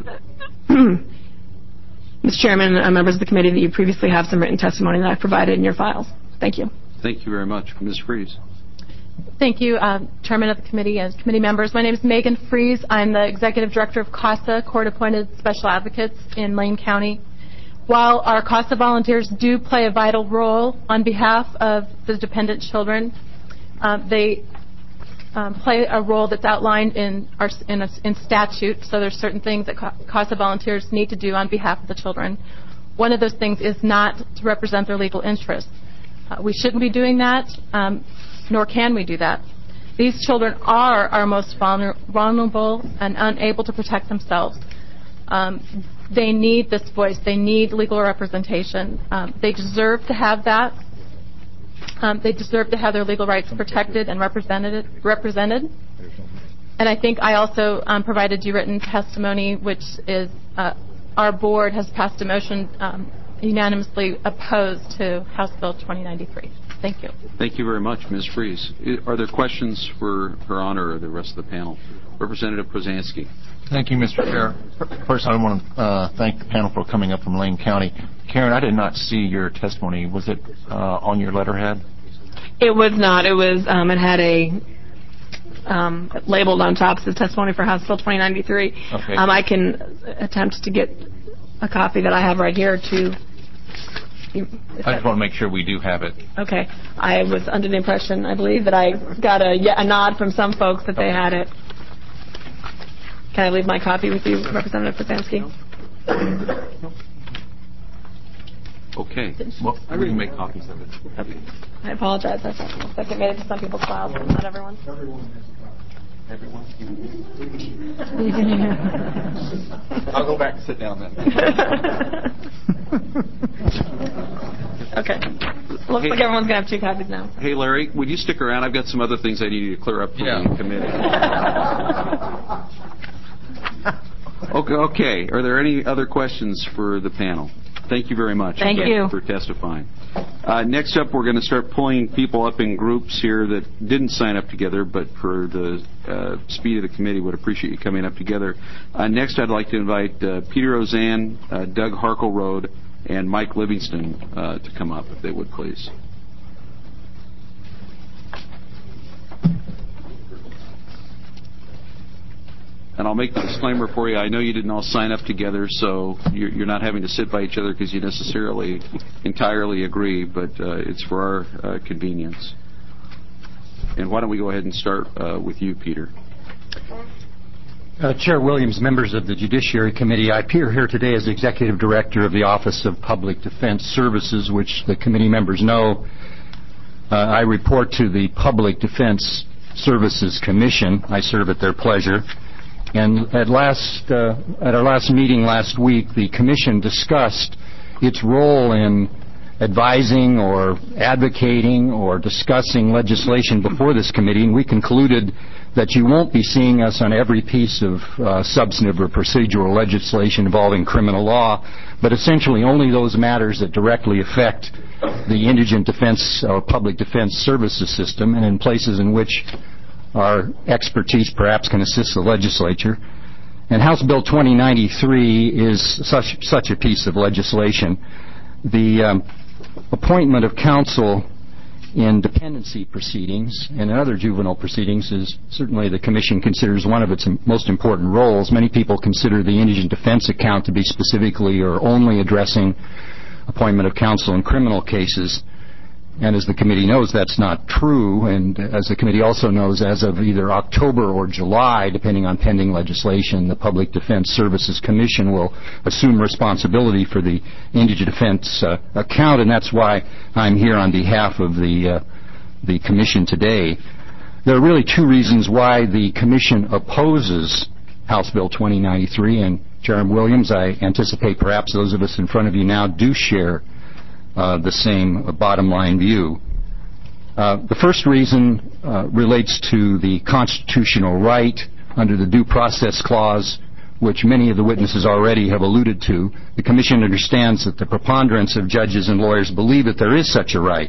Mister Chairman and members of the committee, that you previously have some written testimony that I've provided in your files. Thank you. Thank you very much. Miz Freeze. Thank you, uh, Chairman of the committee and committee members. My name is Megan Freeze. I'm the Executive Director of CASA, Court-Appointed Special Advocates in Lane County. While our CASA volunteers do play a vital role on behalf of the dependent children, uh, they um, play a role that's outlined in, our, in, a, in statute, so there's certain things that CASA volunteers need to do on behalf of the children. One of those things is not to represent their legal interests. Uh, we shouldn't be doing that. Um, nor can we do that. These children are our most vulnerable and unable to protect themselves. Um, they need this voice. They need legal representation. Um, they deserve to have that. Um, they deserve to have their legal rights protected and represented. represented. And I think I also um, provided you written testimony, which is uh, our board has passed a motion um, unanimously opposed to House Bill twenty ninety-three. Thank you. Thank you very much, Miz Freeze. Are there questions for Her Honor or the rest of the panel? Representative Prozansky. Thank you, Mister Chair. First, I want to uh, thank the panel for coming up from Lane County. Karen, I did not see your testimony. Was it uh, on your letterhead? It was not. It was. Um, it had a um, labeled on top says testimony for House Bill twenty ninety-three. Okay. Um, I can attempt to get a copy that I have right here to. I just want to make sure we do have it. Okay. I was under the impression, I believe, that I got a, a nod from some folks that they had it. Can I leave my copy with you, Representative Prozansky? Okay. Well, we can make copies of it. Okay. I apologize. I thought like it made it to some people's files, but not everyone's. Everyone. I'll go back and sit down then. Okay. Looks Hey. like everyone's going to have two copies now. Hey, Larry, would you stick around? I've got some other things I need you to clear up for Yeah. the committee. okay, okay. Are there any other questions for the panel? Thank you very much Thank you. for testifying. Uh, next up, we're going to start pulling people up in groups here that didn't sign up together, but for the uh, speed of the committee, would appreciate you coming up together. Uh, next, I'd like to invite uh, Peter Ozanne, uh, Doug Harkleroad, and Mike Livingston uh, to come up, if they would, please. And I'll make the disclaimer for you. I know you didn't all sign up together, so you're, you're not having to sit by each other because you necessarily entirely agree, but uh, it's for our uh, convenience. And why don't we go ahead and start uh, with you, Peter? Uh, Chair Williams, members of the Judiciary Committee, I appear here today as Executive Director of the Office of Public Defense Services, which the committee members know. Uh, I report to the Public Defense Services Commission. I serve at their pleasure. And at last, uh, at our last meeting last week, the Commission discussed its role in advising or advocating or discussing legislation before this committee, and we concluded that you won't be seeing us on every piece of uh, substantive or procedural legislation involving criminal law, but essentially only those matters that directly affect the indigent defense or public defense services system, and in places in which our expertise perhaps can assist the legislature. And House Bill twenty ninety-three is such such a piece of legislation. The um, appointment of counsel in dependency proceedings and in other juvenile proceedings is certainly the Commission considers one of its most important roles. Many people consider the indigent defense account to be specifically or only addressing appointment of counsel in criminal cases. And as the committee knows, that's not true. And as the committee also knows, as of either October or July, depending on pending legislation, the Public Defense Services Commission will assume responsibility for the indigent defense uh, account, and that's why I'm here on behalf of the, uh, the commission today. There are really two reasons why the commission opposes House Bill twenty ninety-three, and Chairman Williams, I anticipate perhaps those of us in front of you now do share Uh, the same uh, bottom line view. Uh, the first reason uh, relates to the constitutional right under the Due Process Clause, which many of the witnesses already have alluded to. The Commission understands that the preponderance of judges and lawyers believe that there is such a right.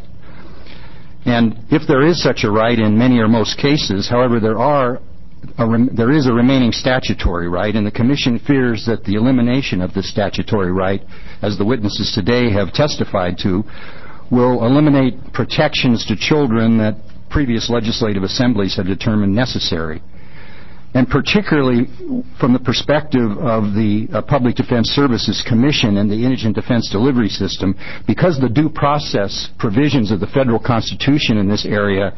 And if there is such a right in many or most cases, however, there are A rem- there is a remaining statutory right, and the Commission fears that the elimination of this statutory right, as the witnesses today have testified to, will eliminate protections to children that previous legislative assemblies have determined necessary. And particularly from the perspective of the uh, Public Defense Services Commission and the Indigent Defense Delivery System, because the due process provisions of the federal Constitution in this area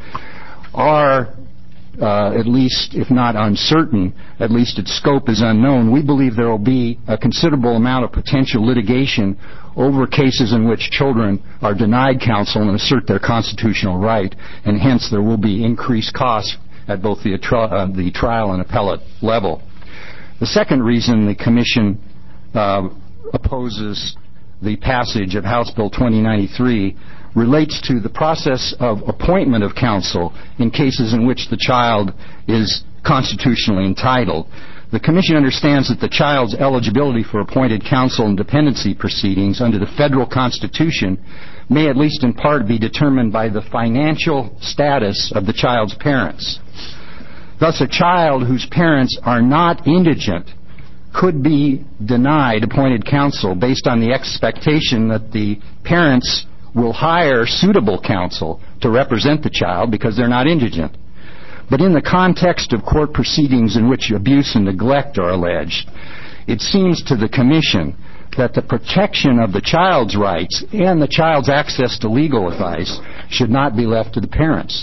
are Uh, at least, if not uncertain, at least its scope is unknown, we believe there will be a considerable amount of potential litigation over cases in which children are denied counsel and assert their constitutional right, and hence there will be increased costs at both the, uh, the trial and appellate level. The second reason the Commission uh, opposes the passage of House Bill twenty ninety-three relates to the process of appointment of counsel in cases in which the child is constitutionally entitled. The Commission understands that the child's eligibility for appointed counsel in dependency proceedings under the federal Constitution may at least in part be determined by the financial status of the child's parents. Thus, a child whose parents are not indigent could be denied appointed counsel based on the expectation that the parents will hire suitable counsel to represent the child because they're not indigent. But in the context of court proceedings in which abuse and neglect are alleged, it seems to the Commission that the protection of the child's rights and the child's access to legal advice should not be left to the parents.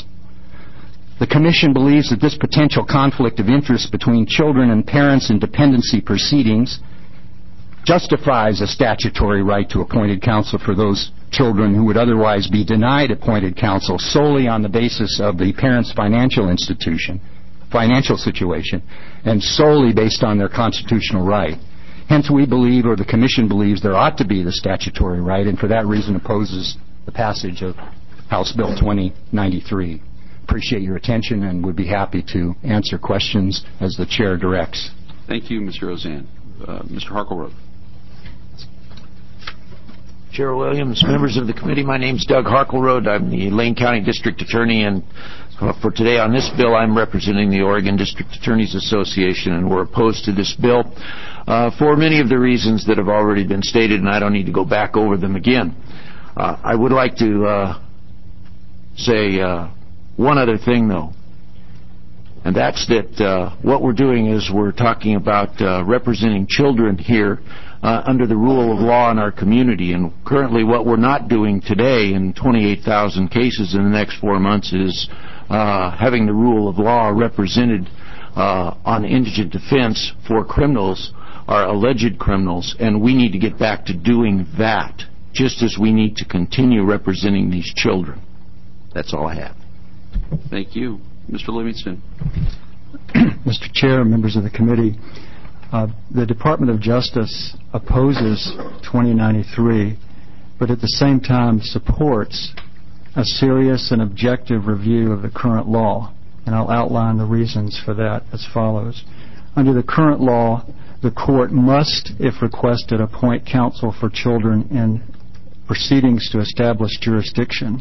The Commission believes that this potential conflict of interest between children and parents in dependency proceedings justifies a statutory right to appointed counsel for those children who would otherwise be denied appointed counsel solely on the basis of the parent's financial institution, financial situation, and solely based on their constitutional right. Hence, we believe, or the Commission believes, there ought to be the statutory right, and for that reason opposes the passage of House Bill twenty ninety-three. Appreciate your attention and would be happy to answer questions as the chair directs. Thank you, Mister Roseanne. Uh, Mister Harkleroad. Chair Williams, members of the committee, my name is Doug Harkleroad. I'm the Lane County District Attorney, and uh, for today on this bill, I'm representing the Oregon District Attorneys Association, and we're opposed to this bill uh, for many of the reasons that have already been stated, and I don't need to go back over them again. Uh, I would like to uh, say uh, one other thing, though, and that's that uh, what we're doing is we're talking about uh, representing children here Uh, under the rule of law in our community. And currently what we're not doing today in twenty-eight thousand cases in the next four months is uh, having the rule of law represented uh, on indigent defense for criminals or alleged criminals, and we need to get back to doing that, just as we need to continue representing these children. That's all I have. Thank you. Mister Livingston. Mister Chair, members of the committee, Uh, the Department of Justice opposes twenty ninety-three, but at the same time supports a serious and objective review of the current law, and I'll outline the reasons for that as follows. Under the current law, the court must, if requested, appoint counsel for children in proceedings to establish jurisdiction,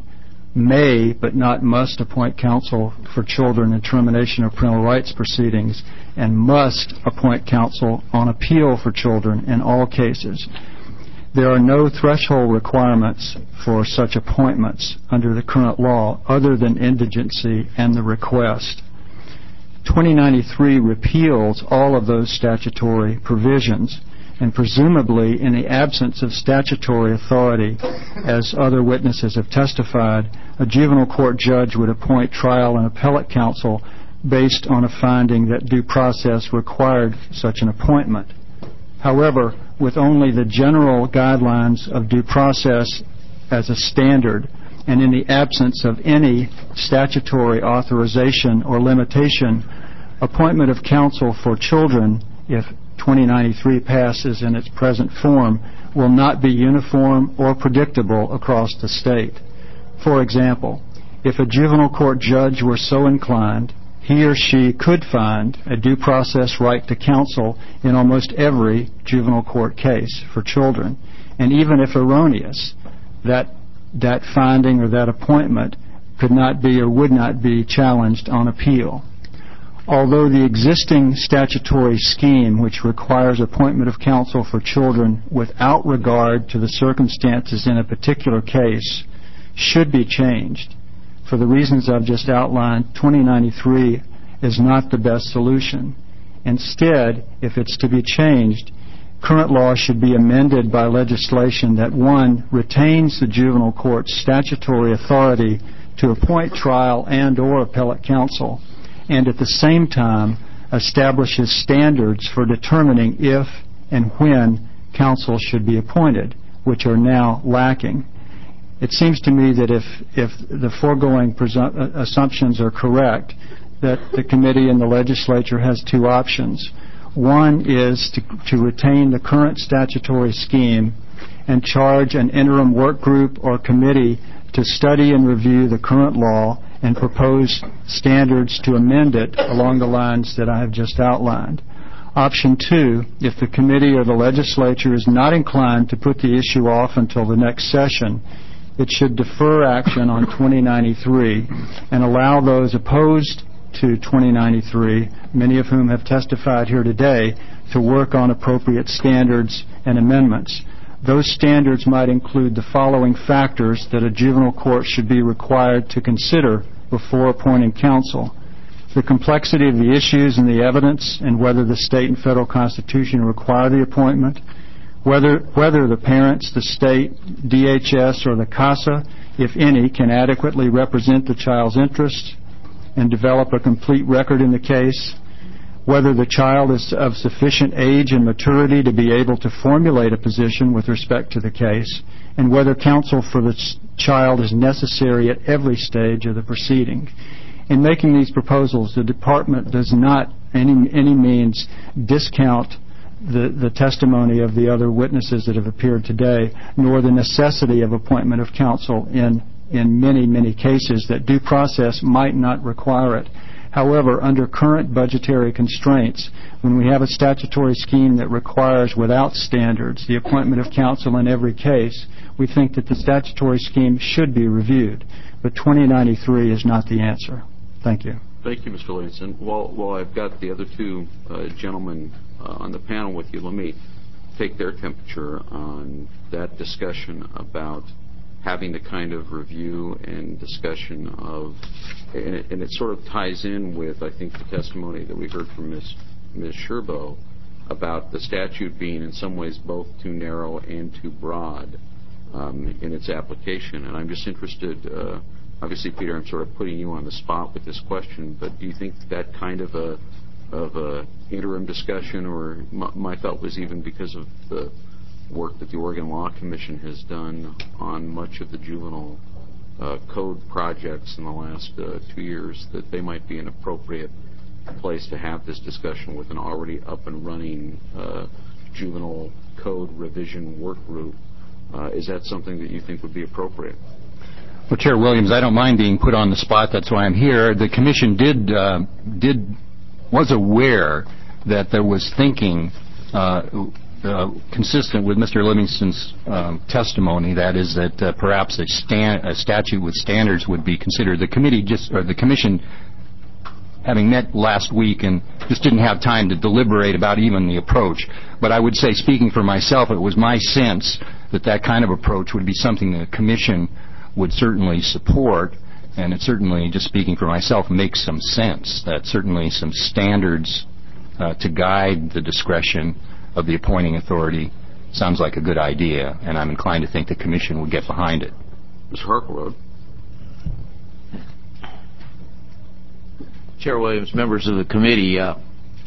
may but not must appoint counsel for children in termination of parental rights proceedings, and must appoint counsel on appeal for children in all cases. There are no threshold requirements for such appointments under the current law other than indigency and the request. twenty ninety-three repeals all of those statutory provisions, and presumably in the absence of statutory authority, as other witnesses have testified, a juvenile court judge would appoint trial and appellate counsel based on a finding that due process required such an appointment. However, with only the general guidelines of due process as a standard, and in the absence of any statutory authorization or limitation, appointment of counsel for children, if twenty ninety-three passes in its present form, will not be uniform or predictable across the state. For example, if a juvenile court judge were so inclined, he or she could find a due process right to counsel in almost every juvenile court case for children. And even if erroneous, that that finding or that appointment could not be or would not be challenged on appeal. Although the existing statutory scheme, which requires appointment of counsel for children without regard to the circumstances in a particular case, should be changed, for the reasons I've just outlined, twenty ninety-three is not the best solution. Instead, if it's to be changed, current law should be amended by legislation that, one, retains the juvenile court's statutory authority to appoint trial and or appellate counsel, and at the same time establishes standards for determining if and when counsel should be appointed, which are now lacking. It seems to me that if, if the foregoing presu- assumptions are correct, that the committee and the legislature has two options. One is to, to retain the current statutory scheme and charge an interim work group or committee to study and review the current law and propose standards to amend it along the lines that I have just outlined. Option two, if the committee or the legislature is not inclined to put the issue off until the next session, it should defer action on twenty ninety-three and allow those opposed to twenty ninety-three, many of whom have testified here today, to work on appropriate standards and amendments. Those standards might include the following factors that a juvenile court should be required to consider before appointing counsel: the complexity of the issues and the evidence, and whether the state and federal constitution require the appointment, whether whether the parents, the state, D H S, or the CASA, if any, can adequately represent the child's interests and develop a complete record in the case, whether the child is of sufficient age and maturity to be able to formulate a position with respect to the case, and whether counsel for the child is necessary at every stage of the proceeding. In making these proposals, the Department does not any any means discount the, the testimony of the other witnesses that have appeared today, nor the necessity of appointment of counsel in, in many, many cases that due process might not require it. However, under current budgetary constraints, when we have a statutory scheme that requires, without standards, the appointment of counsel in every case, we think that the statutory scheme should be reviewed. But twenty ninety-three is not the answer. Thank you. Thank you, Mister Livingston. While, while I've got the other two uh, gentlemen uh, on the panel with you, let me take their temperature on that discussion about having the kind of review and discussion of, and it, and it sort of ties in with, I think, the testimony that we heard from Miz Miz Sherbo about the statute being in some ways both too narrow and too broad um, in its application. And I'm just interested, uh, obviously, Peter, I'm sort of putting you on the spot with this question, but do you think that kind of a of a interim discussion, or my, my thought was even because of the work that the Oregon Law Commission has done on much of the juvenile uh, code projects in the last uh, two years, that they might be an appropriate place to have this discussion with an already up and running uh, juvenile code revision work group. Uh, is that something that you think would be appropriate? Well, Chair Williams, I don't mind being put on the spot. That's why I'm here. The Commission did uh, did was aware that there was thinking uh, uh, consistent with Mister Livingston's um, testimony. That is, that uh, perhaps a, stan- a statute with standards would be considered. The committee just, or the Commission, having met last week, and just didn't have time to deliberate about even the approach. But I would say, speaking for myself, it was my sense that that kind of approach would be something the Commission would certainly support, and it certainly, just speaking for myself, makes some sense. That certainly some standards uh, to guide the discretion of the appointing authority sounds like a good idea, and I'm inclined to think the Commission would get behind it. Mister Harkleroad. Chair Williams, members of the committee, uh,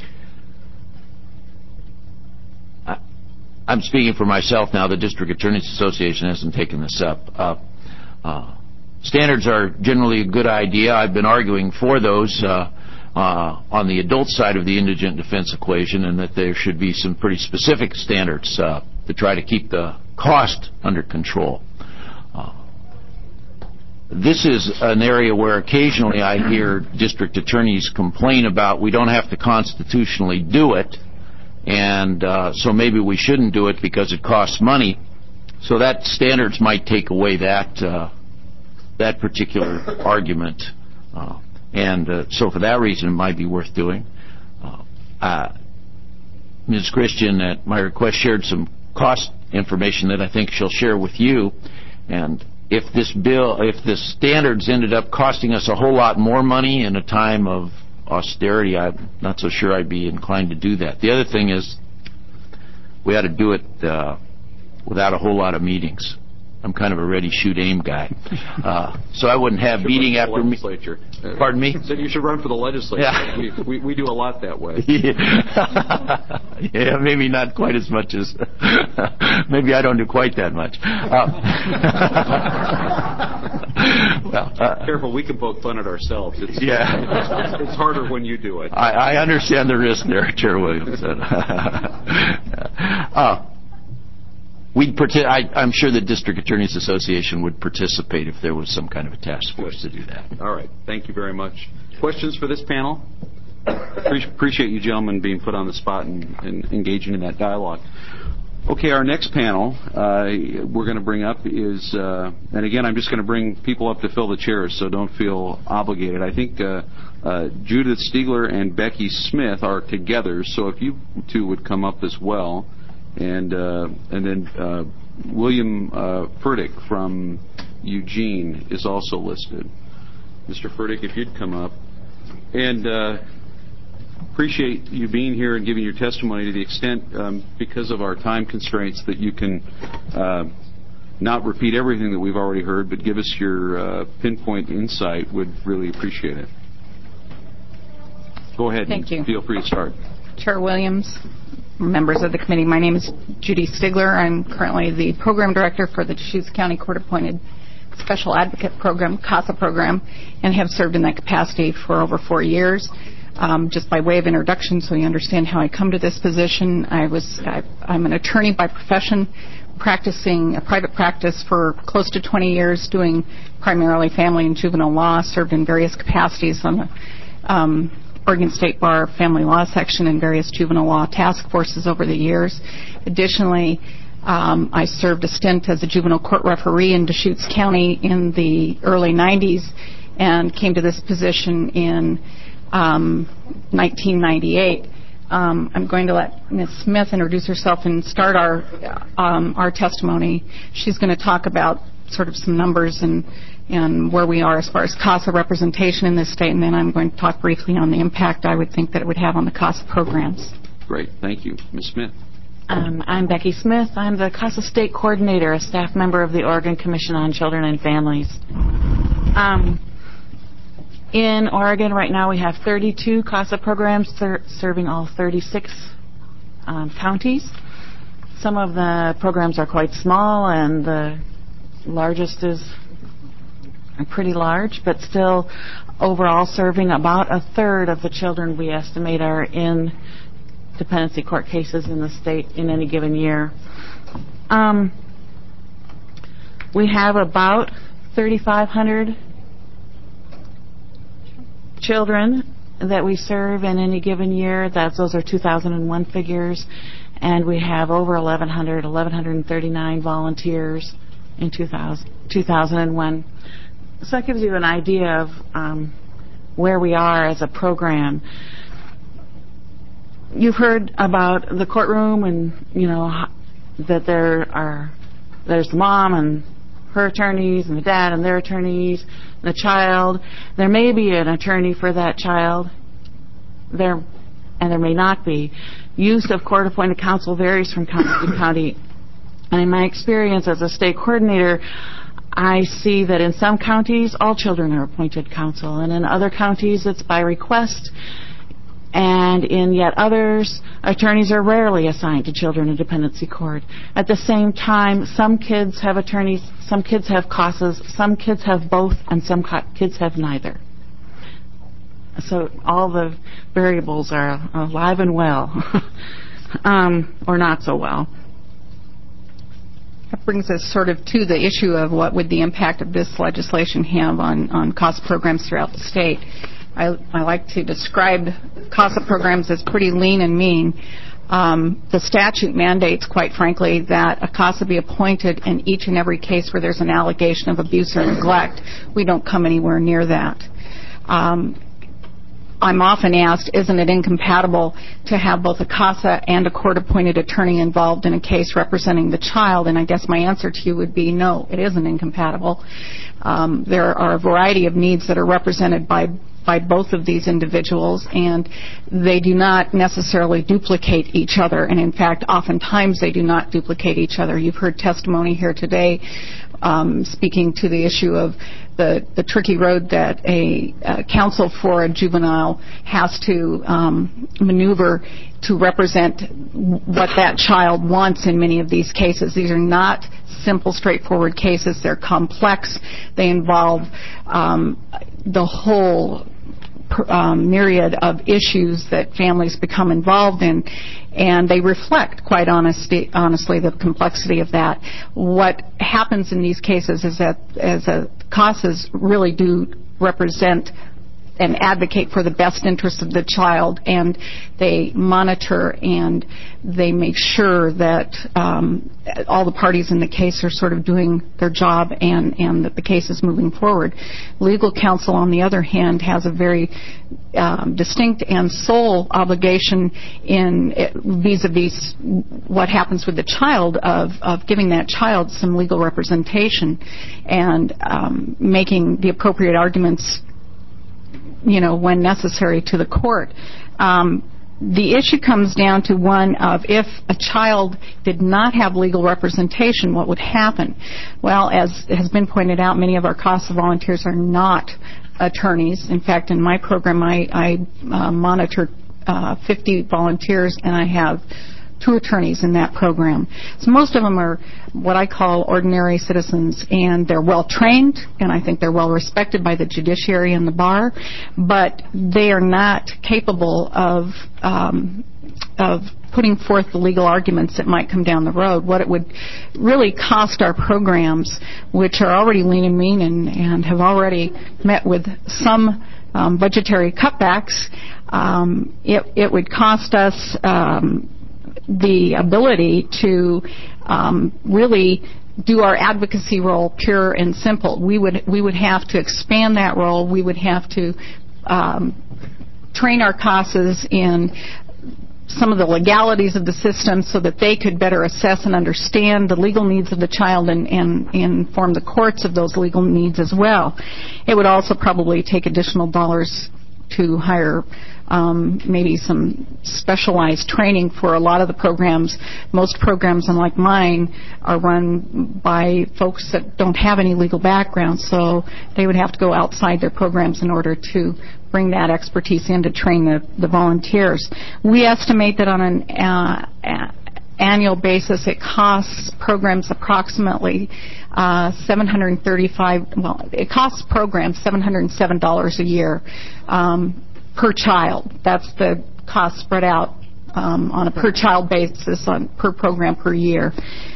I, I'm speaking for myself now. The District Attorneys Association hasn't taken this up. Uh, uh, standards are generally a good idea. I've been arguing for those uh, uh, on the adult side of the indigent defense equation, and that there should be some pretty specific standards uh, to try to keep the cost under control. Uh, This is an area where occasionally I hear district attorneys complain about we don't have to constitutionally do it, and uh, so maybe we shouldn't do it because it costs money. So that standards might take away that uh, that particular argument, uh, and uh, so for that reason it might be worth doing. Uh, uh, Miz Christian, at my request, shared some cost information that I think she'll share with you, and if this bill, if the standards ended up costing us a whole lot more money in a time of austerity, I'm not so sure I'd be inclined to do that. The other thing is we ought to do it uh, without a whole lot of meetings. I'm kind of a ready, shoot, aim guy. Uh, so I wouldn't have meeting after legislature. Me- Pardon me? Said you should run for the legislature. Yeah. we, we, we do a lot that way. Yeah, yeah, maybe not quite as much as... maybe I don't do quite that much. Uh, well, uh, Careful, we can poke fun at ourselves. It's, yeah. it's, it's harder when you do it. I, I understand the risk there, Chair Williams. uh, We'd partic- I, I'm sure the District Attorneys Association would participate if there was some kind of a task force to do that. All right. Thank you very much. Questions for this panel? Pre- appreciate you gentlemen being put on the spot and, and engaging in that dialogue. Okay, our next panel uh, we're going to bring up is, uh, and again, I'm just going to bring people up to fill the chairs, so don't feel obligated. I think uh, uh, Judith Stiegler and Becky Smith are together, so if you two would come up as well. And uh, and then uh, William uh, Furtick from Eugene is also listed. Mister Furtick, if you'd come up. And uh, appreciate you being here and giving your testimony to the extent, um, because of our time constraints, that you can uh, not repeat everything that we've already heard, but give us your uh, pinpoint insight. Would really appreciate it. Go ahead. Thank and you. Feel free to start. Chair Williams, members of the committee, my name is Judy Stigler. I'm currently the program director for the Deschutes County Court-appointed Special Advocate Program, CASA program, and have served in that capacity for over four years. Um, just by way of introduction, so you understand how I come to this position, I was I, I'm an attorney by profession, practicing a private practice for close to twenty years, doing primarily family and juvenile law. Served in various capacities on the um, Oregon State Bar Family Law Section and various juvenile law task forces over the years. Additionally, um, I served a stint as a juvenile court referee in Deschutes County in the early nineties, and came to this position in Um, nineteen ninety-eight. Um, I'm going to let Miz Smith introduce herself and start our um, our testimony. She's going to talk about sort of some numbers and and where we are as far as CASA representation in this state, and then I'm going to talk briefly on the impact I would think that it would have on the CASA programs. Great. Thank you. Miz Smith. Um, I'm Becky Smith. I'm the CASA State Coordinator, a staff member of the Oregon Commission on Children and Families. Um, In Oregon right now we have thirty-two CASA programs ser- serving all thirty-six um, counties. Some of the programs are quite small, and the largest is pretty large, but still overall serving about a third of the children we estimate are in dependency court cases in the state in any given year. Um, we have about thirty-five hundred children that we serve in any given year. That's, those are two thousand one figures. And we have over eleven hundred, eleven thirty-nine volunteers in two thousand, two thousand one. So that gives you an idea of um, where we are as a program. You've heard about the courtroom and, you know, that there are, there's the mom and her attorneys and the dad and their attorneys, and the child. There may be an attorney for that child, there, and there may not be. Use of court-appointed counsel varies from county to county. And in my experience as a state coordinator, I see that in some counties, all children are appointed counsel, and in other counties, it's by request. And in yet others, attorneys are rarely assigned to children in dependency court. At the same time, some kids have attorneys, some kids have CASAs, some kids have both, and some co- kids have neither. So all the variables are alive and well, um, or not so well. That brings us sort of to the issue of what would the impact of this legislation have on, on CASA programs throughout the state. I, I like to describe CASA programs as pretty lean and mean. Um, the statute mandates, quite frankly, that a CASA be appointed in each and every case where there's an allegation of abuse or neglect. We don't come anywhere near that. Um, I'm often asked, isn't it incompatible to have both a CASA and a court-appointed attorney involved in a case representing the child? And I guess my answer to you would be no, it isn't incompatible. Um, there are a variety of needs that are represented by by both of these individuals, and they do not necessarily duplicate each other. And in fact, oftentimes they do not duplicate each other. You've heard testimony here today um, speaking to the issue of the, the tricky road that a, a counsel for a juvenile has to um, maneuver to represent what that child wants in many of these cases. These are not simple, straightforward cases. They're complex. They involve um, the whole Um, myriad of issues that families become involved in, and they reflect, quite honesty, honestly, the complexity of that. What happens in these cases is that as a CASAs really do represent and advocate for the best interest of the child, and they monitor and they make sure that um, all the parties in the case are sort of doing their job and, and that the case is moving forward. Legal counsel, on the other hand, has a very um, distinct and sole obligation in vis-a-vis what happens with the child of, of giving that child some legal representation and um, making the appropriate arguments, you know, when necessary to the court. Um, the issue comes down to one of if a child did not have legal representation, what would happen? Well, as has been pointed out, many of our CASA volunteers are not attorneys. In fact, in my program, I, I uh, monitor uh, fifty volunteers, and I have two attorneys in that program. So most of them are what I call ordinary citizens, and they're well trained, and I think they're well respected by the judiciary and the bar, but they are not capable of um, of putting forth the legal arguments that might come down the road. What it would really cost our programs, which are already lean and mean and, and have already met with some um, budgetary cutbacks, um, it, it would cost us um, the ability to um, really do our advocacy role pure and simple. We would we would have to expand that role. We would have to um, train our CASAs in some of the legalities of the system so that they could better assess and understand the legal needs of the child and, and, and inform the courts of those legal needs as well. It would also probably take additional dollars to hire um, maybe some specialized training for a lot of the programs. Most programs, unlike mine, are run by folks that don't have any legal background, so they would have to go outside their programs in order to bring that expertise in to train the, the volunteers. We estimate that on an uh, annual basis it costs programs approximately uh, seven hundred thirty-five dollars, well, it costs programs seven hundred seven dollars a year um, per child. That's the cost spread out um, on a per child basis on per program per year.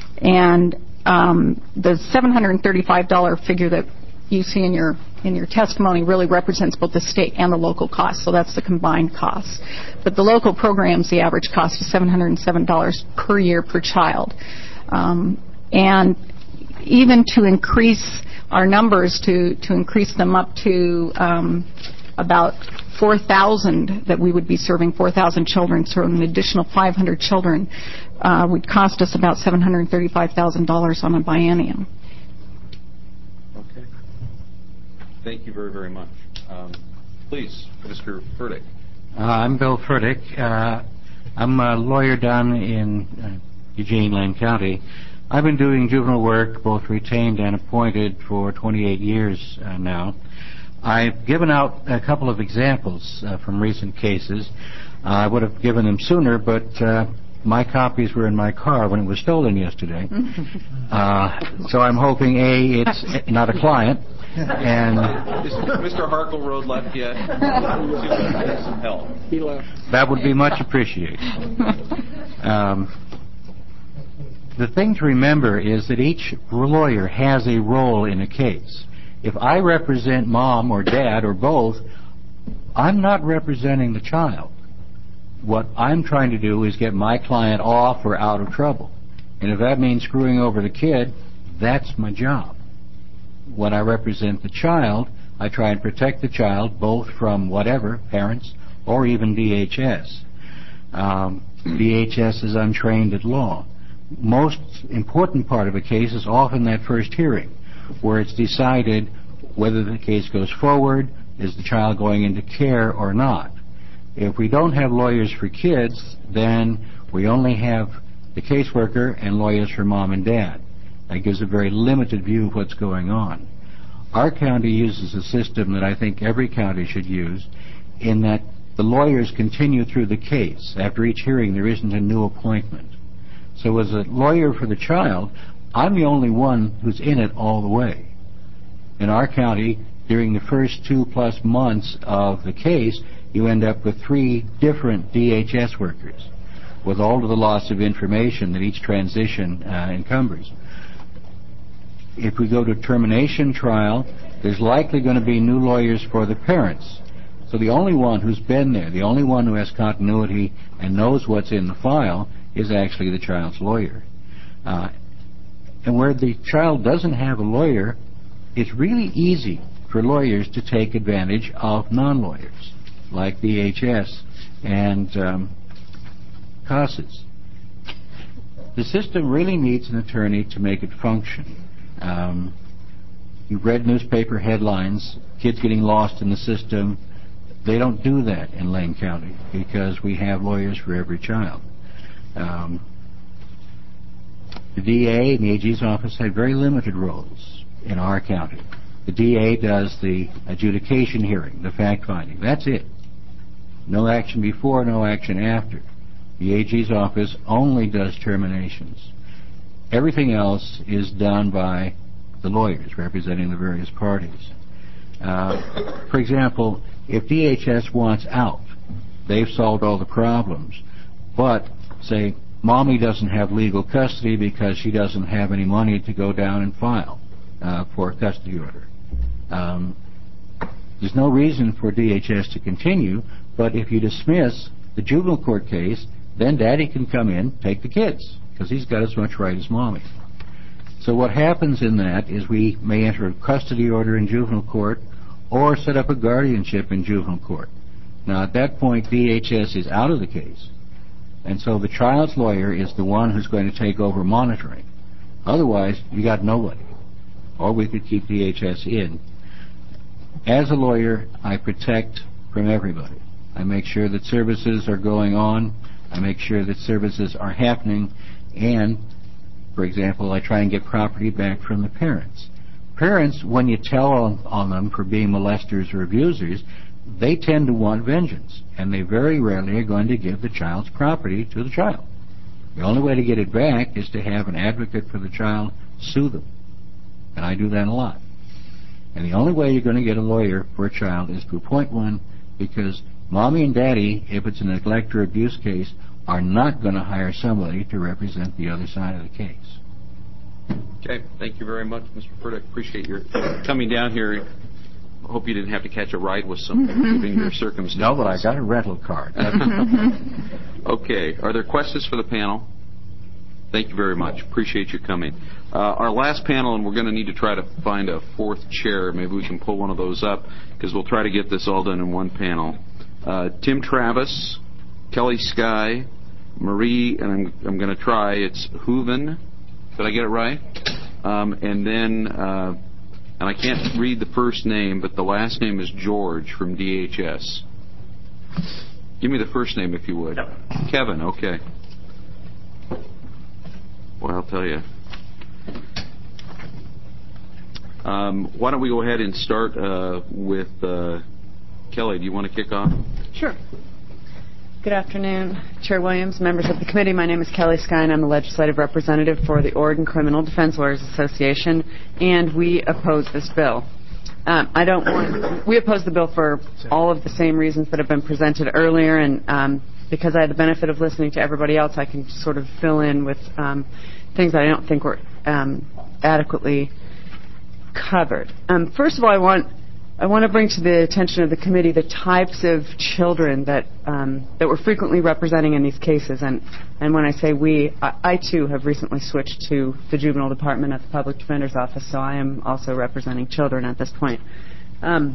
And um, the seven hundred thirty-five dollars figure that you see in your in your testimony really represents both the state and the local costs, so that's the combined cost. But the local programs, the average cost is seven hundred seven dollars per year per child. Um, and even to increase our numbers, to, to increase them up to um, about four thousand, that we would be serving four thousand children, so an additional five hundred children uh, would cost us about seven hundred thirty-five thousand dollars on a biennium. Okay. Thank you very, very much. Um, please, Mister Furtick. Uh, I'm Bill Furtick. Uh, I'm a lawyer down in uh, Eugene, Lane County. I've been doing juvenile work, both retained and appointed, for twenty-eight years uh, now. I've given out a couple of examples uh, from recent cases. Uh, I would have given them sooner, but uh, my copies were in my car when it was stolen yesterday. Uh, so I'm hoping, A, it's not a client, and Is Mister Harkleroad left yet? Some help. He left. That would be much appreciated. Um, the thing to remember is that each lawyer has a role in a case. If I represent mom or dad or both, I'm not representing the child. What I'm trying to do is get my client off or out of trouble. And if that means screwing over the kid, that's my job. When I represent the child, I try and protect the child both from whatever, parents, or even D H S. Um, D H S is untrained at law. Most important part of a case is often that first hearing, where it's decided whether the case goes forward, is the child going into care or not. If we don't have lawyers for kids, then we only have the caseworker and lawyers for mom and dad. That gives a very limited view of what's going on. Our county uses a system that I think every county should use, in that the lawyers continue through the case. After each hearing, there isn't a new appointment. So as a lawyer for the child, I'm the only one who's in it all the way. In our county, during the first two plus months of the case, you end up with three different D H S workers, with all of the loss of information that each transition uh, encumbers. If we go to termination trial, there's likely going to be new lawyers for the parents. So the only one who's been there, the only one who has continuity and knows what's in the file, is actually the child's lawyer. Uh, and where the child doesn't have a lawyer, it's really easy for lawyers to take advantage of non-lawyers, like D H S and um, CASAs. The system really needs an attorney to make it function. Um, you've read newspaper headlines, kids getting lost in the system. They don't do that in Lane County because we have lawyers for every child. Um, the D A and the A G's office had very limited roles in our county. The D A does the adjudication hearing, the fact-finding. That's it. No action before, no action after. The A G's office only does terminations. Everything else is done by the lawyers representing the various parties. Uh, for example, if D H S wants out, they've solved all the problems, but say Mommy doesn't have legal custody because she doesn't have any money to go down and file uh, for a custody order. Um, there's no reason for D H S to continue, but if you dismiss the juvenile court case, then Daddy can come in, take the kids, because he's got as much right as Mommy. So what happens in that is we may enter a custody order in juvenile court or set up a guardianship in juvenile court. Now, at that point, D H S is out of the case, and so the child's lawyer is the one who's going to take over monitoring. Otherwise, you got nobody. Or we could keep D H S in. As a lawyer, I protect from everybody. I make sure that services are going on. I make sure that services are happening. And, for example, I try and get property back from the parents. Parents, when you tell on, on them for being molesters or abusers, they tend to want vengeance, and they very rarely are going to give the child's property to the child. The only way to get it back is to have an advocate for the child sue them, and I do that a lot. And the only way you're going to get a lawyer for a child is to appoint one, because Mommy and Daddy, if it's a neglect or abuse case, are not going to hire somebody to represent the other side of the case. Okay, thank you very much, Mister Furtick. Appreciate your coming down here. I hope you didn't have to catch a ride with someone, given your circumstances. No, but I got a rental card. Okay, are there questions for the panel? Thank you very much. Appreciate you coming. Uh, our last panel, and we're going to need to try to find a fourth chair. Maybe we can pull one of those up, because we'll try to get this all done in one panel. Uh, Tim Travis, Kelly Sky, Marie, and I'm, I'm going to try, it's Hooven. Did I get it right? Um, and then, uh, and I can't read the first name, but the last name is George from D H S. Give me the first name if you would. Kevin. Kevin, okay. Well, I'll tell you. Um, why don't we go ahead and start uh, with uh, Kelly. Do you want to kick off? Sure. Good afternoon, Chair Williams, members of the committee. My name is Kelly Sky, and I'm a legislative representative for the Oregon Criminal Defense Lawyers Association, and we oppose this bill. Um, I don't want. We oppose the bill for all of the same reasons that have been presented earlier, and um, because I had the benefit of listening to everybody else, I can sort of fill in with um, things that I don't think were um, adequately covered. Um, first of all, I want. I want to bring to the attention of the committee the types of children that um, that we're frequently representing in these cases. And, and when I say we, I, I too have recently switched to the juvenile department at the Public Defender's Office, so I am also representing children at this point. Um,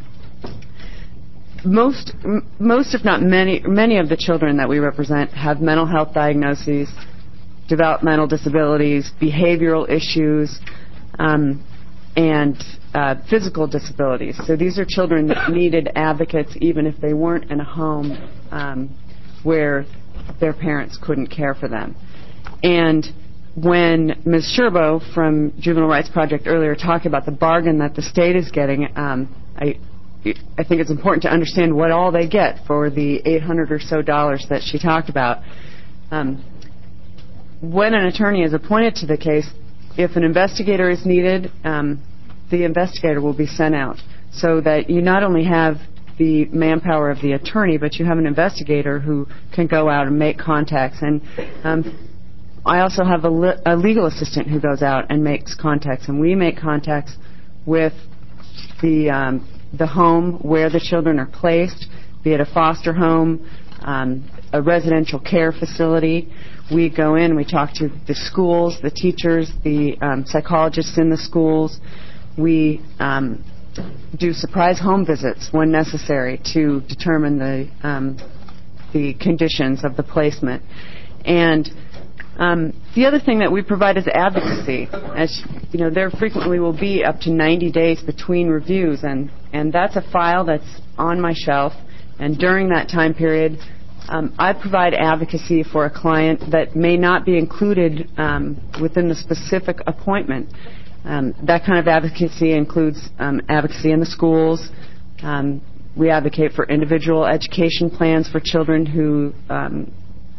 most, m- most, if not many, many of the children that we represent have mental health diagnoses, developmental disabilities, behavioral issues, um, and uh, physical disabilities. So these are children that needed advocates even if they weren't in a home um, where their parents couldn't care for them. And when Miz Sherbo from Juvenile Rights Project earlier talked about the bargain that the state is getting, um, I, I think it's important to understand what all they get for the eight hundred or so dollars that she talked about. Um, when an attorney is appointed to the case, if an investigator is needed, um, the investigator will be sent out so that you not only have the manpower of the attorney, but you have an investigator who can go out and make contacts. And um, I also have a, le- a legal assistant who goes out and makes contacts, and we make contacts with the um, the home where the children are placed, be it a foster home, um, a residential care facility. We go in, we talk to the schools, the teachers, the um, psychologists in the schools. We um, do surprise home visits when necessary to determine the um, the conditions of the placement. And um, the other thing that we provide is advocacy. As you know, there frequently will be up to ninety days between reviews, and, and that's a file that's on my shelf. And during that time period, Um, I provide advocacy for a client that may not be included um, within the specific appointment. Um, that kind of advocacy includes um, advocacy in the schools. Um, we advocate for individual education plans for children who um,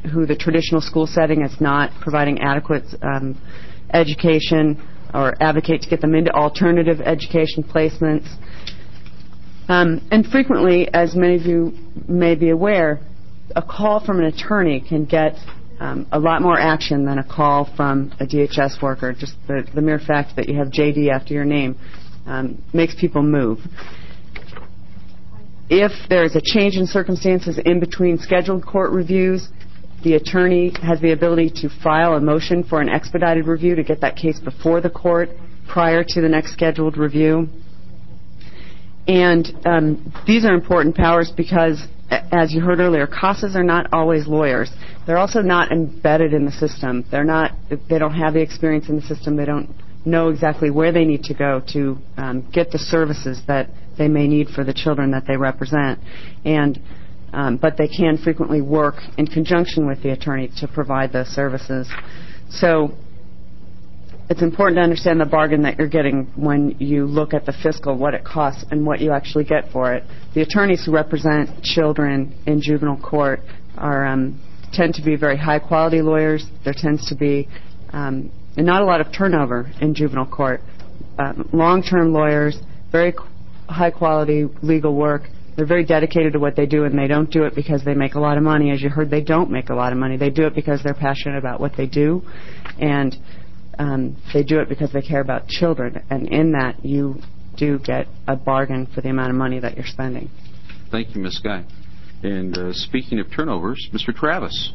who the traditional school setting is not providing adequate um, education, or advocate to get them into alternative education placements. Um, and frequently, as many of you may be aware, a call from an attorney can get um, a lot more action than a call from a D H S worker. Just the, the mere fact that you have J D after your name um, makes people move. If there is a change in circumstances in between scheduled court reviews, the attorney has the ability to file a motion for an expedited review to get that case before the court prior to the next scheduled review. And um, these are important powers because, as you heard earlier, CASAs are not always lawyers. They're also not embedded in the system. They're not. They don't have the experience in the system. They don't know exactly where they need to go to um, get the services that they may need for the children that they represent. And Um, but they can frequently work in conjunction with the attorney to provide those services. So it's important to understand the bargain that you're getting when you look at the fiscal, what it costs, and what you actually get for it. The attorneys who represent children in juvenile court are um, tend to be very high-quality lawyers. There tends to be um, not a lot of turnover in juvenile court. Um, long-term lawyers, very high-quality legal work. They're very dedicated to what they do, and they don't do it because they make a lot of money. As you heard, they don't make a lot of money. They do it because they're passionate about what they do, and um, they do it because they care about children. And in that, you do get a bargain for the amount of money that you're spending. Thank you, Miz Guy. And uh, speaking of turnovers, Mister Travis.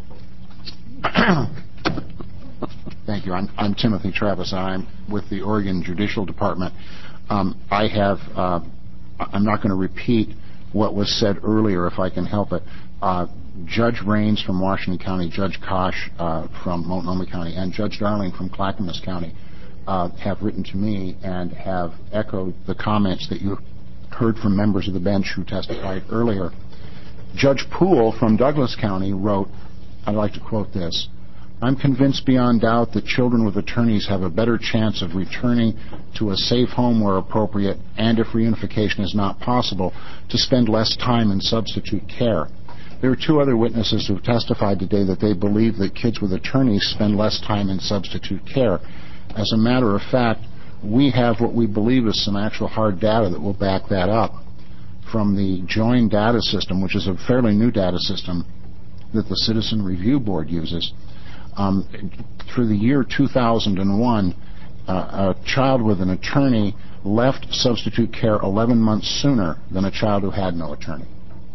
Thank you. I'm, I'm Timothy Travis. I'm with the Oregon Judicial Department. Um, I have. Uh, I'm not going to repeat what was said earlier, if I can help it. Uh, Judge Raines from Washington County, Judge Kosh uh, from Multnomah County, and Judge Darling from Clackamas County uh, have written to me and have echoed the comments that you heard from members of the bench who testified earlier. Judge Poole from Douglas County wrote, I'd like to quote this, "I'm convinced beyond doubt that children with attorneys have a better chance of returning to a safe home where appropriate, and if reunification is not possible, to spend less time in substitute care." There are two other witnesses who have testified today that they believe that kids with attorneys spend less time in substitute care. As a matter of fact, we have what we believe is some actual hard data that will back that up from the JOIN data system, which is a fairly new data system that the Citizen Review Board uses. Um, through the year two thousand one, uh, a child with an attorney left substitute care eleven months sooner than a child who had no attorney.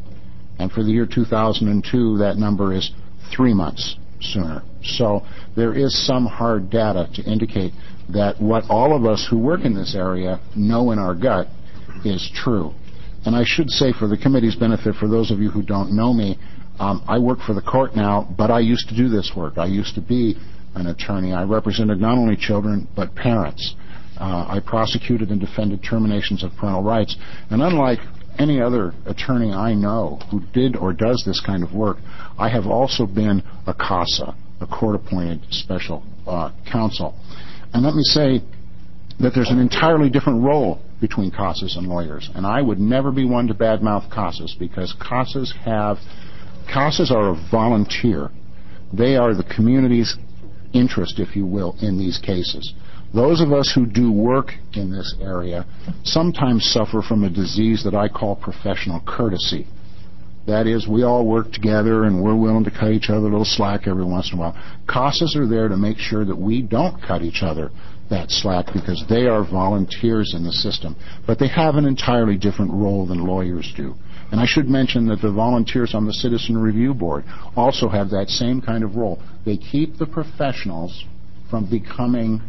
And for the year two thousand two, that number is three months sooner. So there is some hard data to indicate that what all of us who work in this area know in our gut is true. And I should say, for the committee's benefit, for those of you who don't know me, Um, I work for the court now, but I used to do this work. I used to be an attorney. I represented not only children, but parents. Uh, I prosecuted and defended terminations of parental rights. And unlike any other attorney I know who did or does this kind of work, I have also been a CASA, a court-appointed special uh, counsel. And let me say that there's an entirely different role between CASAs and lawyers. And I would never be one to badmouth CASAs, because CASAs have CASAs are a volunteer. They are the community's interest, if you will, in these cases. Those of us who do work in this area sometimes suffer from a disease that I call professional courtesy. That is, we all work together and we're willing to cut each other a little slack every once in a while. CASAs are there to make sure that we don't cut each other that slack, because they are volunteers in the system. But they have an entirely different role than lawyers do. And I should mention that the volunteers on the Citizen Review Board also have that same kind of role. They keep the professionals from becoming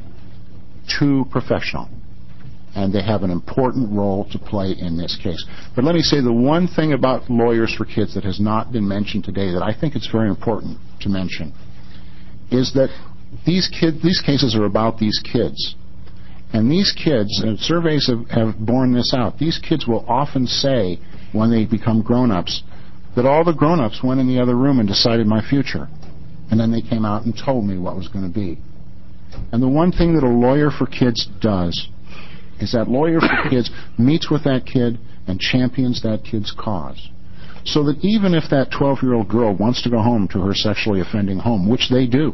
too professional. And they have an important role to play in this case. But let me say, the one thing about Lawyers for Kids that has not been mentioned today that I think it's very important to mention is that these kid, these cases are about these kids. And these kids, and surveys have, have borne this out, these kids will often say, when they become grown-ups, that all the grown-ups went in the other room and decided my future. And then they came out and told me what was going to be. And the one thing that a Lawyer for Kids does is that Lawyer for Kids meets with that kid and champions that kid's cause. so that even if that twelve-year-old girl wants to go home to her sexually offending home, which they do,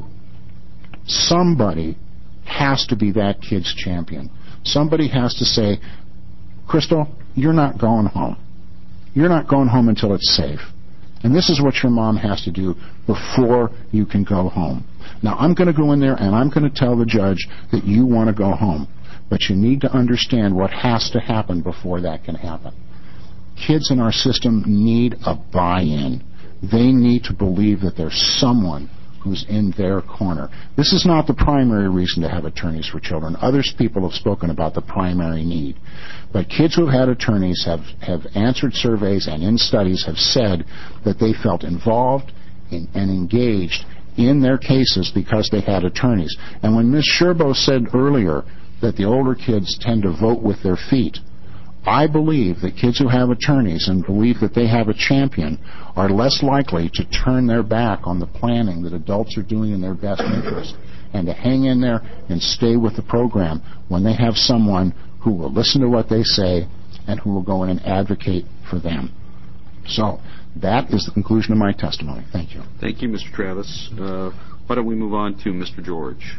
somebody has to be that kid's champion. Somebody has to say, Crystal, you're not going home. You're not going home until it's safe. And this is what your mom has to do before you can go home. Now, I'm going to go in there and I'm going to tell the judge that you want to go home. But you need to understand what has to happen before that can happen. Kids in our system need a buy-in. They need to believe that there's someone who's in their corner. This is not the primary reason to have attorneys for children. Other people have spoken about the primary need. But kids who have had attorneys have, have answered surveys and in studies have said that they felt involved in, and engaged in their cases because they had attorneys. And when Miz Sherbo said earlier that the older kids tend to vote with their feet, I believe that kids who have attorneys and believe that they have a champion are less likely to turn their back on the planning that adults are doing in their best interest and to hang in there and stay with the program when they have someone who will listen to what they say and who will go in and advocate for them. So that is the conclusion of my testimony. Thank you. Thank you, Mister Travis. Uh, why don't we move on to Mister George?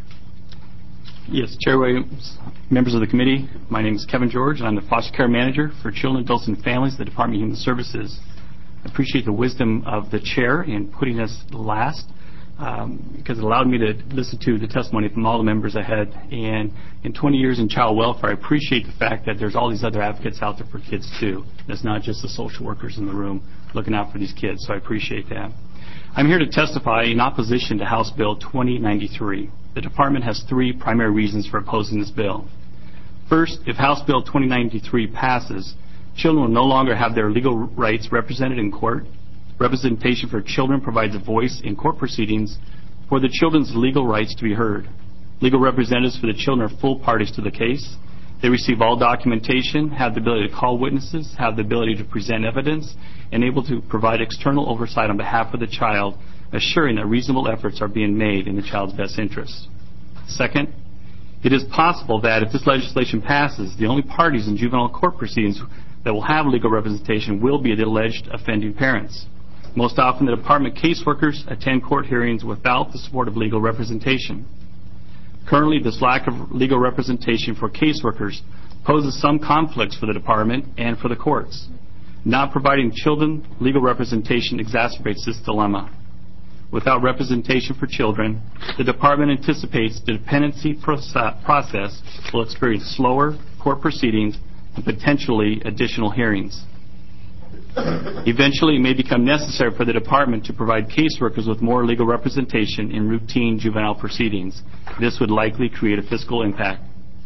Yes, Chair Williams, members of the committee, my name is Kevin George, and I'm the Foster Care Manager for Children, Adults, and Families at the Department of Human Services. I appreciate the wisdom of the Chair in putting us last um, because it allowed me to listen to the testimony from all the members ahead. And in twenty years in child welfare, I appreciate the fact that there's all these other advocates out there for kids, too. It's not just the social workers in the room looking out for these kids, so I appreciate that. I'm here to testify in opposition to House Bill twenty ninety-three. The Department has three primary reasons for opposing this bill. First, if House Bill twenty ninety-three passes, children will no longer have their legal rights represented in court. Representation for children provides a voice in court proceedings for the children's legal rights to be heard. Legal representatives for the children are full parties to the case. They receive all documentation, have the ability to call witnesses, have the ability to present evidence, and able to provide external oversight on behalf of the child, assuring that reasonable efforts are being made in the child's best interests. Second, it is possible that if this legislation passes, the only parties in juvenile court proceedings that will have legal representation will be the alleged offending parents. Most often, the department caseworkers attend court hearings without the support of legal representation. Currently, this lack of legal representation for caseworkers poses some conflicts for the department and for the courts. Not providing children legal representation exacerbates this dilemma. Without representation for children, the department anticipates the dependency process will experience slower court proceedings and potentially additional hearings. Eventually, it may become necessary for the department to provide caseworkers with more legal representation in routine juvenile proceedings. This would likely create a fiscal impact.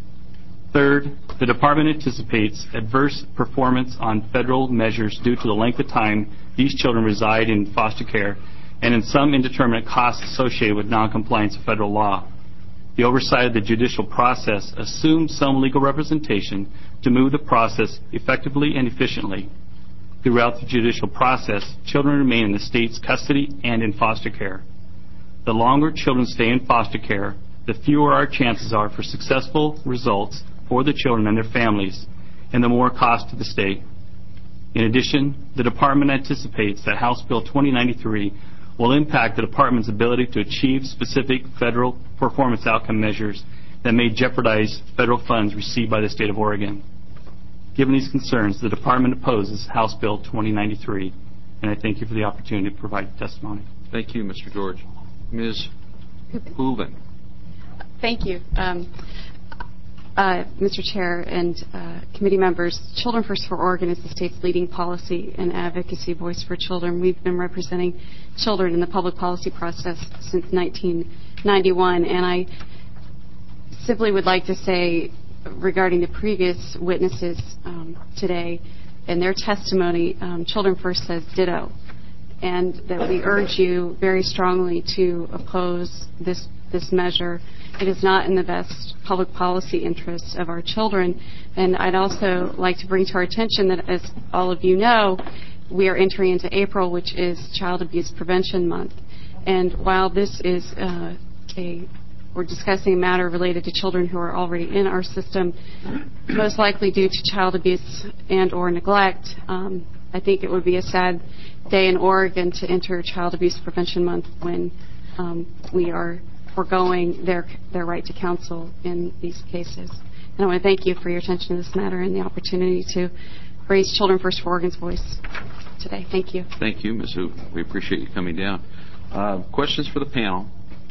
Third, the department anticipates adverse performance on federal measures due to the length of time these children reside in foster care and in some indeterminate costs associated with noncompliance with federal law. The oversight of the judicial process assumes some legal representation to move the process effectively and efficiently. Throughout the judicial process, children remain in the state's custody and in foster care. The longer children stay in foster care, the fewer our chances are for successful results for the children and their families, and the more cost to the state. In addition, the department anticipates that House Bill twenty ninety-three will impact the department's ability to achieve specific federal performance outcome measures that may jeopardize federal funds received by the state of Oregon. Given these concerns, the department opposes House Bill twenty ninety-three, and I thank you for the opportunity to provide testimony. Thank you, Mister George. Miz Hooven. Thank you. Um, uh, Mister Chair and uh, committee members, Children First for Oregon is the state's leading policy and advocacy voice for children. We've been representing children in the public policy process since nineteen ninety-one, and I simply would like to say regarding the previous witnesses um, today and their testimony, um, Children First says ditto, and that we urge you very strongly to oppose this this measure. It is not in the best public policy interests of our children. And I'd also like to bring to our attention that, as all of you know, we are entering into April, which is Child Abuse Prevention Month. And while this is uh, a we're discussing a matter related to children who are already in our system, most likely due to child abuse and or neglect, um, I think it would be a sad day in Oregon to enter Child Abuse Prevention Month when um, we are foregoing their their right to counsel in these cases. And I want to thank you for your attention to this matter and the opportunity to raise Children First for Oregon's voice today. Thank you. Thank you, Miz Hu. We appreciate you coming down. Uh, questions for the panel?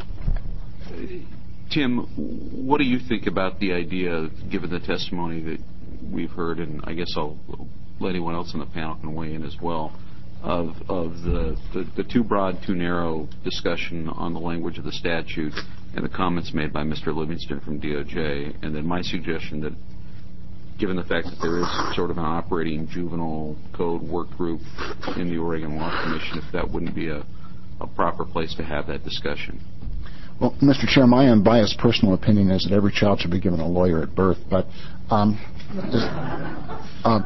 Tim, what do you think about the idea, given the testimony that we've heard, and I guess I'll let anyone else on the panel can weigh in as well, of of the, the, the too broad, too narrow discussion on the language of the statute and the comments made by Mister Livingston from D O J, and then my suggestion that given the fact that there is sort of an operating juvenile code work group in the Oregon Law Commission, if that wouldn't be a, a proper place to have that discussion. Well, Mister Chair, my unbiased personal opinion is that every child should be given a lawyer at birth, but um, uh,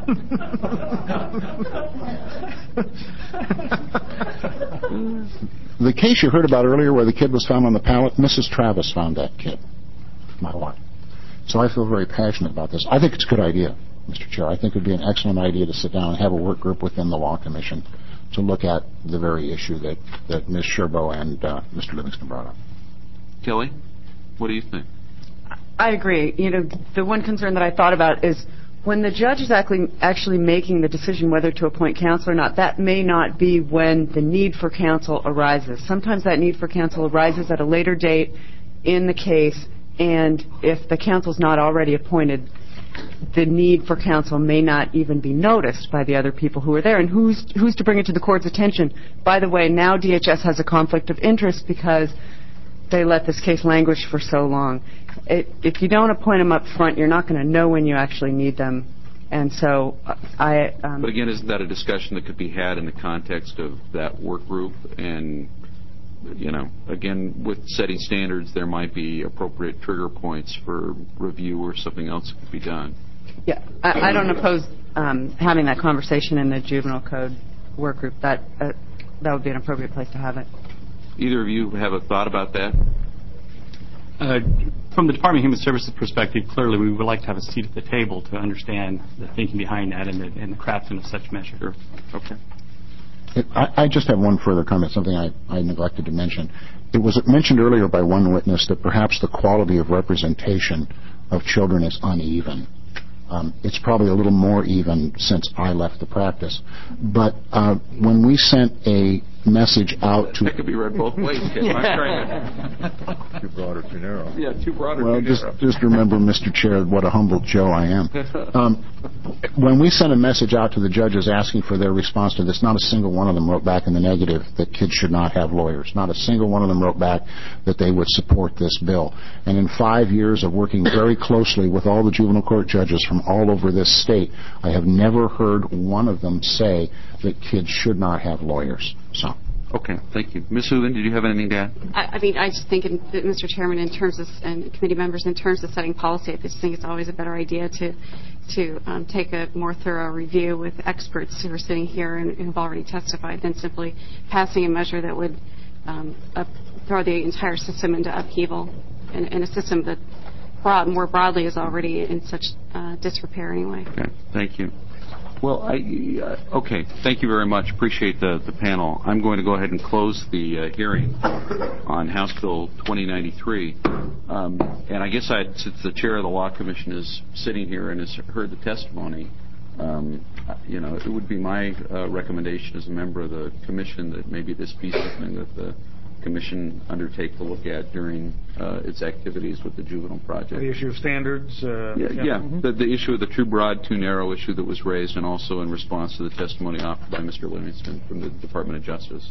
the case you heard about earlier where the kid was found on the pallet, Missus Travis found that kid, my wife. So I feel very passionate about this. I think it's a good idea, Mister Chair. I think it would be an excellent idea to sit down and have a work group within the Law Commission to look at the very issue that, that Miz Sherbo and uh, Mister Livingston brought up. Kelly, what do you think? I agree. You know, the one concern that I thought about is when the judge is actually, actually making the decision whether to appoint counsel or not, that may not be when the need for counsel arises. Sometimes that need for counsel arises at a later date in the case, and if the counsel is not already appointed, the need for counsel may not even be noticed by the other people who are there. And who's who's to bring it to the court's attention? By the way, now D H S has a conflict of interest because they let this case languish for so long. It, if you don't appoint them up front, you're not going to know when you actually need them. And so I... Um, but again, isn't that a discussion that could be had in the context of that work group? And, you know, again, with setting standards, there might be appropriate trigger points for review or something else that could be done. Yeah, I, I don't oppose um, having that conversation in the juvenile code work group. That, uh, that would be an appropriate place to have it. Either of you have a thought about that? Uh, from the Department of Human Services perspective, clearly we would like to have a seat at the table to understand the thinking behind that and the, and the crafting of such measure. Sure. Okay. It, I, I just have one further comment, something I, I neglected to mention. It was mentioned earlier by one witness that perhaps the quality of representation of children is uneven. Um, it's probably a little more even since I left the practice. But uh, when we sent a message out to... That could be read both ways. Too broad or too narrow. Yeah, too broad or well, too just, narrow. just remember, Mister Chair, what a humble Joe I am. Um, when we sent a message out to the judges asking for their response to this, not a single one of them wrote back in the negative that kids should not have lawyers. Not a single one of them wrote back that they would support this bill. And in five years of working very closely with all the juvenile court judges from all over this state, I have never heard one of them say that kids should not have lawyers. So. Okay, thank you. Miz Houlihan, did you have anything to add? I, I mean, I just think, in, Mister Chairman, in terms of, and committee members, in terms of setting policy, I just think it's always a better idea to to um, take a more thorough review with experts who are sitting here and who have already testified than simply passing a measure that would um, up, throw the entire system into upheaval in, in a system that broad, more broadly is already in such uh, disrepair anyway. Okay, thank you. Well, I, uh, okay, thank you very much. Appreciate the, the panel. I'm going to go ahead and close the uh, hearing on House Bill twenty ninety-three. Um, and I guess I'd, since the chair of the Law Commission is sitting here and has heard the testimony, um, you know, it would be my uh, recommendation as a member of the commission that maybe this be something that the Commission undertake to look at during uh, its activities with the juvenile project. The issue of standards. Uh, yeah, yeah. yeah. Mm-hmm. The, the issue of the too broad, too narrow issue that was raised, and also in response to the testimony offered by Mister Livingston from the Department of Justice.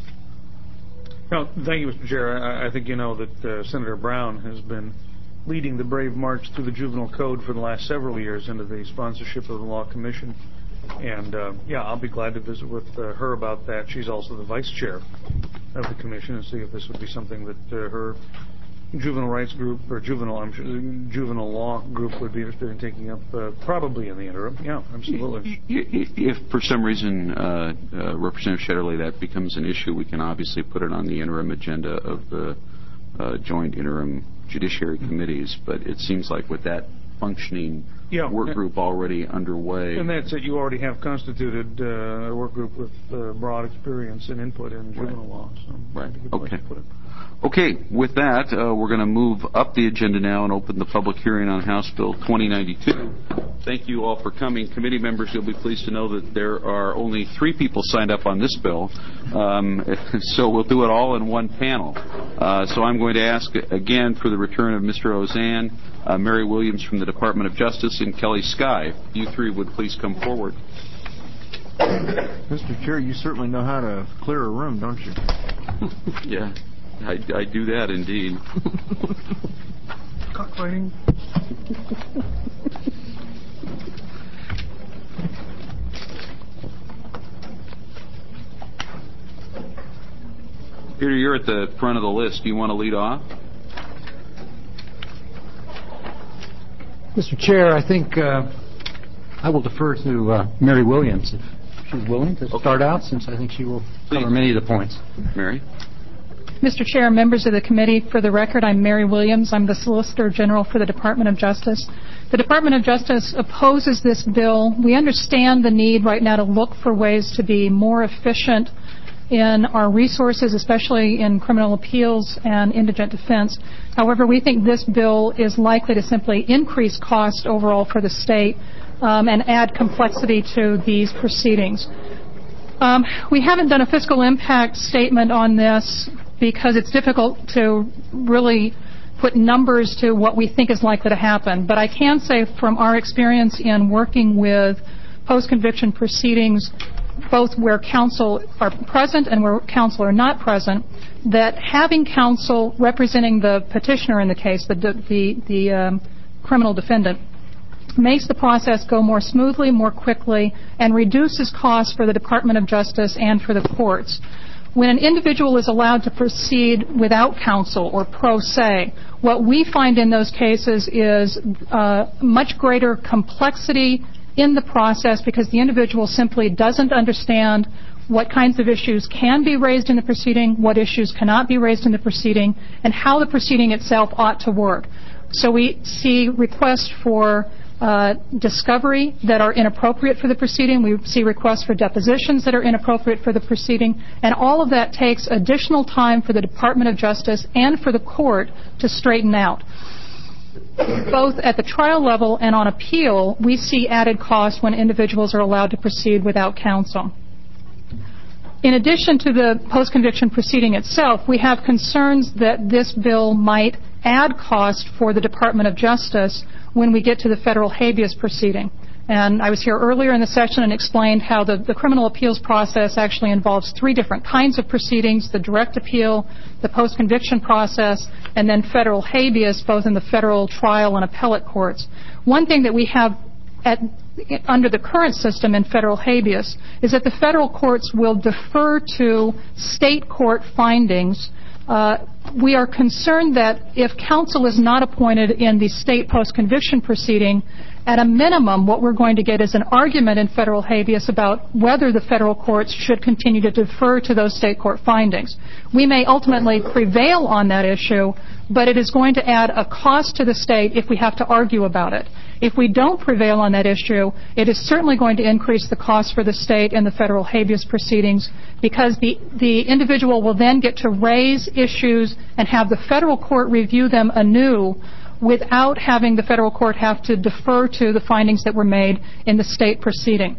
No, thank you, Mister Chair. I, I think you know that uh, Senator Brown has been leading the brave march through the juvenile code for the last several years under the sponsorship of the Law Commission. And, uh, yeah, I'll be glad to visit with uh, her about that. She's also the vice chair of the commission, and see if this would be something that uh, her juvenile rights group or juvenile I'm sure, juvenile law group would be interested in taking up, uh, probably in the interim. Yeah, absolutely. If for some reason, uh, uh, Representative Shetterly, that becomes an issue, we can obviously put it on the interim agenda of the uh, joint interim judiciary committees. But it seems like with that functioning Yeah. work group already underway. And that's it. You already have constituted uh, a work group with uh, broad experience and input in juvenile law. So Right. that's a good place Okay. to put it. Okay, with that, uh, we're going to move up the agenda now and open the public hearing on House Bill twenty ninety-two. Thank you all for coming. Committee members, you'll be pleased to know that there are only three people signed up on this bill, um, so we'll do it all in one panel. Uh, so I'm going to ask again for the return of Mister Ozanne, uh, Mary Williams from the Department of Justice, and Kelly Sky. If you three would please come forward. Mister Chair, you certainly know how to clear a room, don't you? Yeah. I, I do that indeed. Cockfighting. Peter, you're at the front of the list. Do you want to lead off? Mister Chair, I think uh, I will defer to uh, Mary Williams if she's willing to start out, since I think she will cover many of the points. Mary? Mister Chair, members of the committee, for the record, I'm Mary Williams. I'm the Solicitor General for the Department of Justice. The Department of Justice opposes this bill. We understand the need right now to look for ways to be more efficient in our resources, especially in criminal appeals and indigent defense. However, we think this bill is likely to simply increase cost overall for the state um, and add complexity to these proceedings. Um, we haven't done a fiscal impact statement on this because it's difficult to really put numbers to what we think is likely to happen. But I can say from our experience in working with post-conviction proceedings, both where counsel are present and where counsel are not present, that having counsel representing the petitioner in the case, the, the, the um, criminal defendant, makes the process go more smoothly, more quickly, and reduces costs for the Department of Justice and for the courts. When an individual is allowed to proceed without counsel or pro se, what we find in those cases is uh, much greater complexity in the process because the individual simply doesn't understand what kinds of issues can be raised in the proceeding, what issues cannot be raised in the proceeding, and how the proceeding itself ought to work. So we see requests for Uh, discovery that are inappropriate for the proceeding. We see requests for depositions that are inappropriate for the proceeding. And all of that takes additional time for the Department of Justice and for the court to straighten out. Both at the trial level and on appeal, we see added costs when individuals are allowed to proceed without counsel. In addition to the post-conviction proceeding itself, we have concerns that this bill might add cost for the Department of Justice when we get to the federal habeas proceeding. And I was here earlier in the session and explained how the, the criminal appeals process actually involves three different kinds of proceedings: the direct appeal, the post-conviction process, and then federal habeas, both in the federal trial and appellate courts. One thing that we have at, under the current system in federal habeas is that the federal courts will defer to state court findings. Uh, we are concerned that if counsel is not appointed in the state post-conviction proceeding, at a minimum, what we're going to get is an argument in federal habeas about whether the federal courts should continue to defer to those state court findings. We may ultimately prevail on that issue, but it is going to add a cost to the state if we have to argue about it. If we don't prevail on that issue, it is certainly going to increase the cost for the state in the federal habeas proceedings because the, the individual will then get to raise issues and have the federal court review them anew without having the federal court have to defer to the findings that were made in the state proceeding.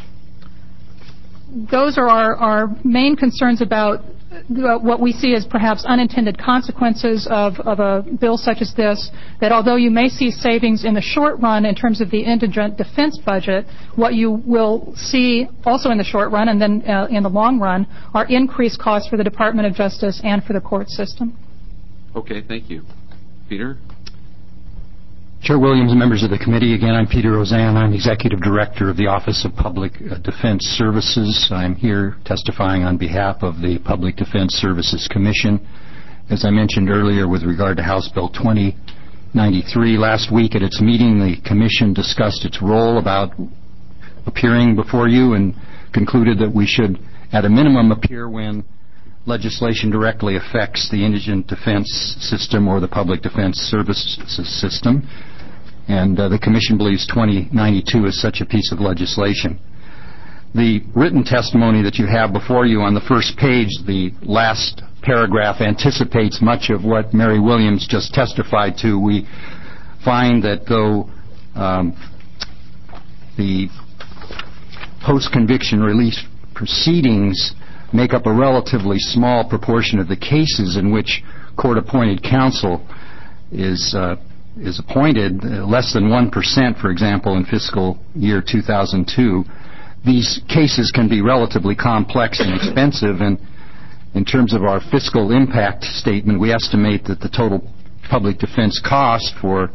Those are our, our main concerns about what we see as perhaps unintended consequences of, of a bill such as this, that although you may see savings in the short run in terms of the indigent defense budget, what you will see also in the short run and then uh, in the long run are increased costs for the Department of Justice and for the court system. Okay, thank you. Peter? Chair Williams, members of the committee, again, I'm Peter Ozanne. I'm Executive Director of the Office of Public Defense Services. I'm here testifying on behalf of the Public Defense Services Commission. As I mentioned earlier with regard to House Bill twenty ninety-three, last week at its meeting, the Commission discussed its role about appearing before you and concluded that we should, at a minimum, appear when legislation directly affects the indigent defense system or the public defense services system. and uh, the Commission believes twenty ninety-two is such a piece of legislation. The written testimony that you have before you on the first page, the last paragraph anticipates much of what Mary Williams just testified to. We find that though um, the post-conviction relief proceedings make up a relatively small proportion of the cases in which court-appointed counsel is uh, is appointed, uh, less than one percent, for example, in fiscal year two thousand two. These cases can be relatively complex and expensive, and in terms of our fiscal impact statement, we estimate that the total public defense cost for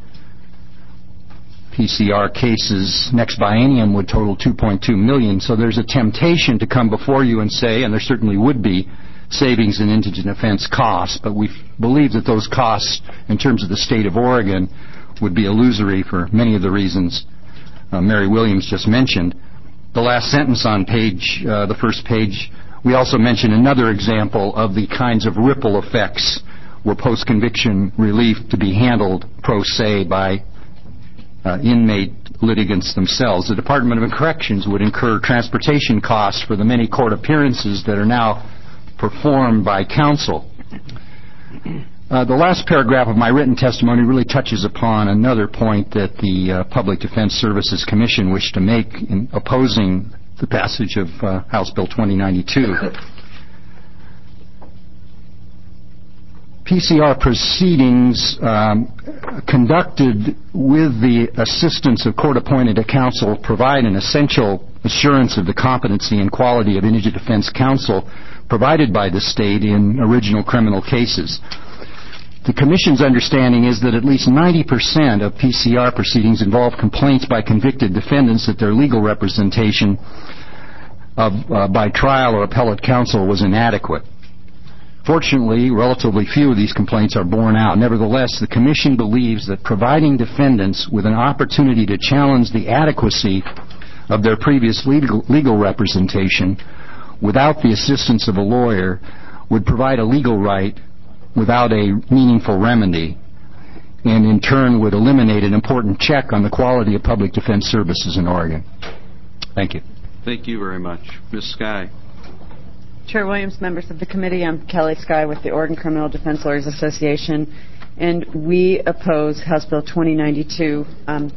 P C R cases next biennium would total two point two million dollars. So there's a temptation to come before you and say, and there certainly would be, savings in indigent offense costs, but we believe that those costs, in terms of the state of Oregon, would be illusory for many of the reasons uh, Mary Williams just mentioned. The last sentence on page, uh, the first page, we also mention another example of the kinds of ripple effects were post-conviction relief to be handled pro se by uh, inmate litigants themselves. The Department of Corrections would incur transportation costs for the many court appearances that are now performed by counsel. Uh, the last paragraph of my written testimony really touches upon another point that the uh, Public Defense Services Commission wished to make in opposing the passage of uh, House Bill twenty ninety-two. P C R proceedings um, conducted with the assistance of court-appointed counsel provide an essential assurance of the competency and quality of indigent defense counsel provided by the state in original criminal cases. The Commission's understanding is that at least ninety percent of P C R proceedings involve complaints by convicted defendants that their legal representation of, uh, by trial or appellate counsel was inadequate. Fortunately, relatively few of these complaints are borne out. Nevertheless, the Commission believes that providing defendants with an opportunity to challenge the adequacy of their previous legal, legal representation without the assistance of a lawyer would provide a legal right without a meaningful remedy, and in turn would eliminate an important check on the quality of public defense services in Oregon. Thank you. Thank you very much. Miz Sky. Chair Williams, members of the committee, I'm Kelly Sky with the Oregon Criminal Defense Lawyers Association, and we oppose House Bill twenty ninety-two. Um,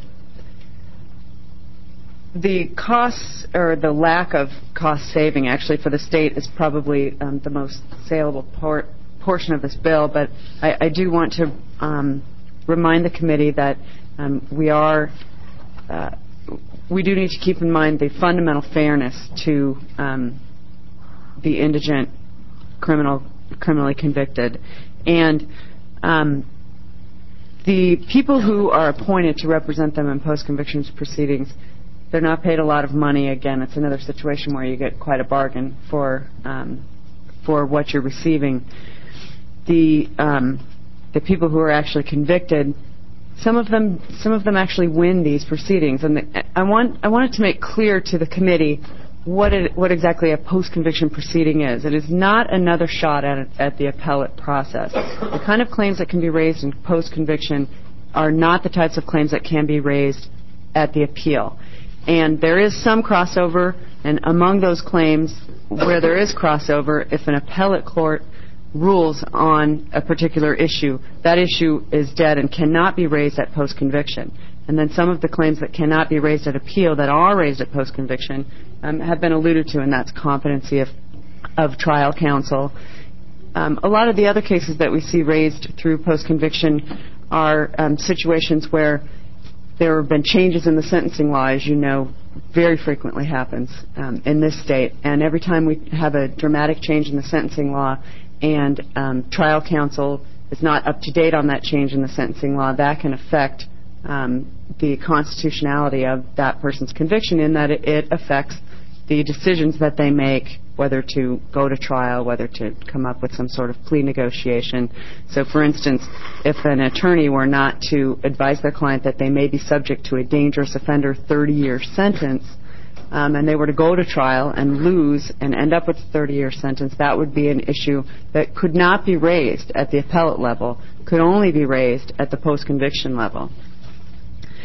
the costs, or the lack of cost saving, actually, for the state is probably um, the most saleable part portion of this bill, but I, I do want to um, remind the committee that um, we are uh, we do need to keep in mind the fundamental fairness to um, the indigent criminal criminally convicted, and um, the people who are appointed to represent them in post-conviction proceedings, they're not paid a lot of money. Again, it's another situation where you get quite a bargain for um, for what you're receiving. The um, the people who are actually convicted, some of them some of them actually win these proceedings, and the, I want I wanted to make clear to the committee what it, what exactly a post-conviction proceeding is. It is not another shot at it, at the appellate process. The kind of claims that can be raised in post-conviction are not the types of claims that can be raised at the appeal. And there is some crossover, and among those claims where there is crossover, if an appellate court rules on a particular issue, that issue is dead and cannot be raised at post-conviction. And then some of the claims that cannot be raised at appeal that are raised at post-conviction um, have been alluded to, and that's competency of, of trial counsel. Um, a lot of the other cases that we see raised through post-conviction are um, situations where there have been changes in the sentencing law, as you know, very frequently happens um, in this state. And every time we have a dramatic change in the sentencing law and um, trial counsel is not up to date on that change in the sentencing law, that can affect um, the constitutionality of that person's conviction in that it, it affects the decisions that they make, whether to go to trial, whether to come up with some sort of plea negotiation. So, for instance, if an attorney were not to advise their client that they may be subject to a dangerous offender thirty-year sentence, um, and they were to go to trial and lose and end up with a thirty-year sentence, that would be an issue that could not be raised at the appellate level, could only be raised at the post-conviction level.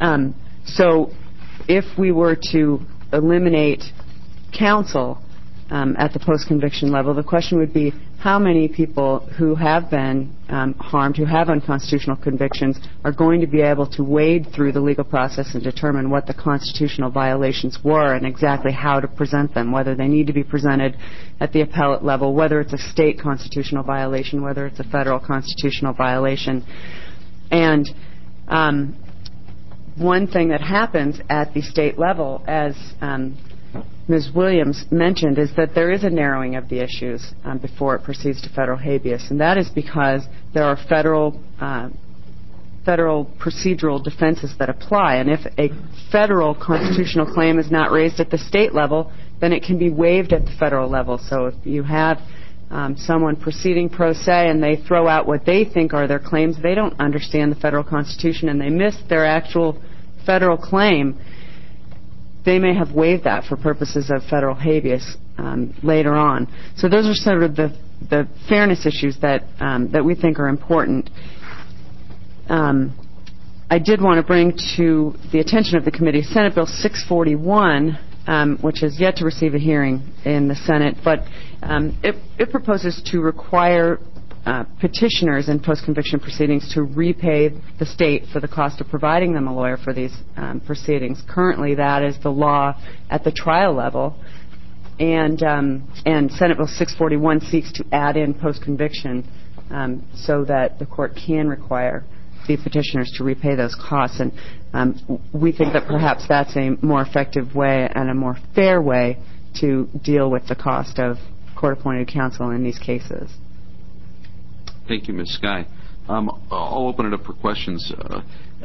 Um, so if we were to eliminate counsel um, at the post-conviction level, the question would be how many people who have been um, harmed, who have unconstitutional convictions, are going to be able to wade through the legal process and determine what the constitutional violations were and exactly how to present them, whether they need to be presented at the appellate level, whether it's a state constitutional violation, whether it's a federal constitutional violation. And um, one thing that happens at the state level, as um, Miz Williams mentioned, is that there is a narrowing of the issues um, before it proceeds to federal habeas, and that is because there are federal uh, federal procedural defenses that apply, and if a federal constitutional claim is not raised at the state level, then it can be waived at the federal level. So if you have um, someone proceeding pro se and they throw out what they think are their claims, they don't understand the federal constitution and they miss their actual federal claim, they may have waived that for purposes of federal habeas um, later on. So those are sort of the, the fairness issues that um, that we think are important. Um, I did want to bring to the attention of the committee Senate Bill six forty-one, um, which has yet to receive a hearing in the Senate, but um, it, it proposes to require Uh, petitioners in post-conviction proceedings to repay the state for the cost of providing them a lawyer for these um, proceedings. Currently, that is the law at the trial level, and um, and Senate Bill six forty-one seeks to add in post-conviction um, so that the court can require the petitioners to repay those costs. And um, we think that perhaps that's a more effective way and a more fair way to deal with the cost of court-appointed counsel in these cases. Thank you, Miz Sky. Um, I'll open it up for questions. Uh,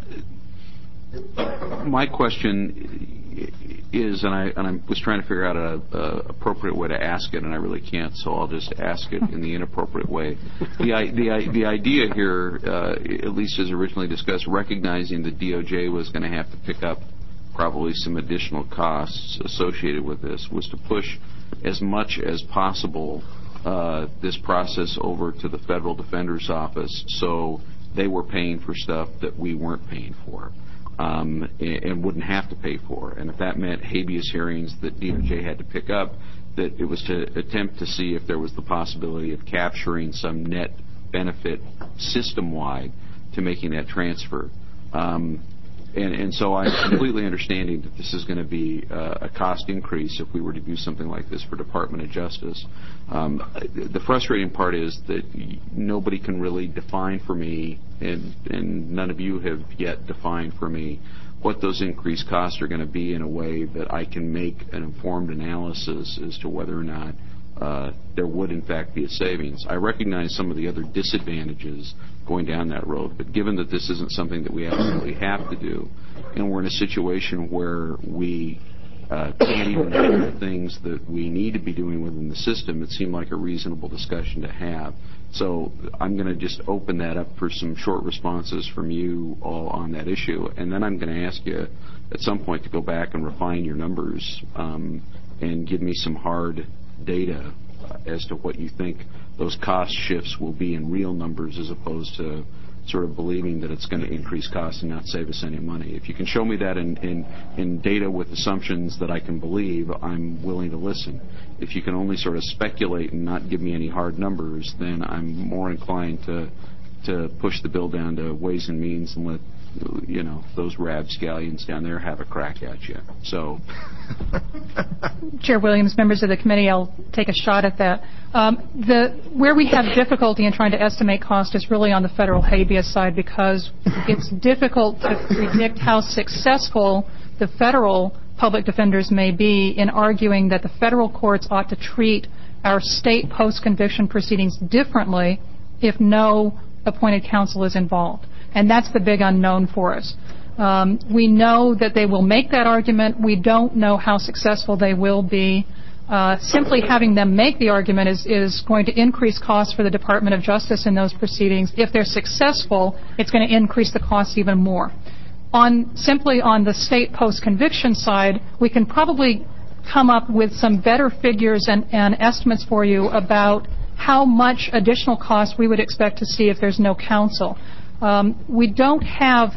my question is, and I, and I was trying to figure out an appropriate way to ask it, and I really can't, so I'll just ask it in the inappropriate way. The, the, the idea here, uh, at least as originally discussed, recognizing that D O J was going to have to pick up probably some additional costs associated with this, was to push as much as possible Uh, this process over to the federal defender's office, so they were paying for stuff that we weren't paying for um, and, and wouldn't have to pay for. And if that meant habeas hearings that D O J had to pick up, that it was to attempt to see if there was the possibility of capturing some net benefit system-wide to making that transfer. Um, And, and so I'm completely understanding that this is going to be uh, a cost increase if we were to do something like this for Department of Justice. Um, the frustrating part is that nobody can really define for me, and, and none of you have yet defined for me, what those increased costs are going to be in a way that I can make an informed analysis as to whether or not uh, there would in fact be a savings. I recognize some of the other disadvantages going down that road, but given that this isn't something that we absolutely have to do, and we're in a situation where we uh, can't even do the things that we need to be doing within the system, it seemed like a reasonable discussion to have. So I'm going to just open that up for some short responses from you all on that issue, and then I'm going to ask you at some point to go back and refine your numbers um, and give me some hard data as to what you think those cost shifts will be in real numbers as opposed to sort of believing that it's going to increase costs and not save us any money. If you can show me that in, in, in data with assumptions that I can believe, I'm willing to listen. If you can only sort of speculate and not give me any hard numbers, then I'm more inclined to to push the bill down to Ways and Means and let you know those rabscallions down there have a crack at you. So, Chair Williams, members of the committee, I'll take a shot at that. Um, the where we have difficulty in trying to estimate cost is really on the federal habeas side, because it's difficult to predict how successful the federal public defenders may be in arguing that the federal courts ought to treat our state post-conviction proceedings differently if no appointed counsel is involved. And that's the big unknown for us. Um, we know that they will make that argument. We don't know how successful they will be. Uh, simply having them make the argument is, is going to increase costs for the Department of Justice in those proceedings. If they're successful, it's going to increase the costs even more. On simply on the state post-conviction side, we can probably come up with some better figures and, and estimates for you about how much additional cost we would expect to see if there's no counsel. Um, we don't have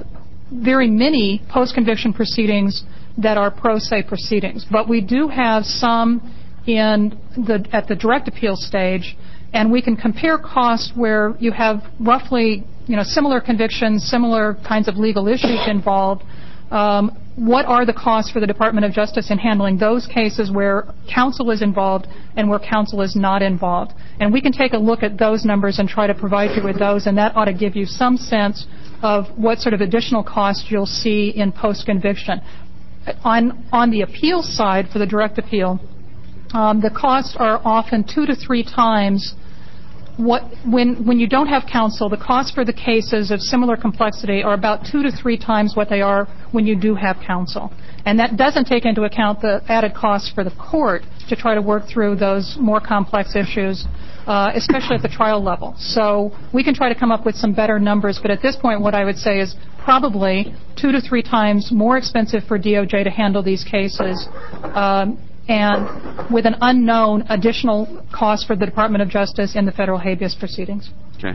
very many post-conviction proceedings that are pro se proceedings. But we do have some in the, at the direct appeal stage, and we can compare costs where you have roughly, you know, similar convictions, similar kinds of legal issues involved. Um, what are the costs for the Department of Justice in handling those cases where counsel is involved and where counsel is not involved? And we can take a look at those numbers and try to provide you with those, and that ought to give you some sense of what sort of additional costs you'll see in post-conviction. On, on the appeal side, for the direct appeal, um, the costs are often two to three times what, when, when you don't have counsel, the costs for the cases of similar complexity are about two to three times what they are when you do have counsel. And that doesn't take into account the added costs for the court to try to work through those more complex issues, uh, especially at the trial level. So we can try to come up with some better numbers, but at this point what I would say is probably two to three times more expensive for D O J to handle these cases, um, and with an unknown additional cost for the Department of Justice in the federal habeas proceedings. Okay.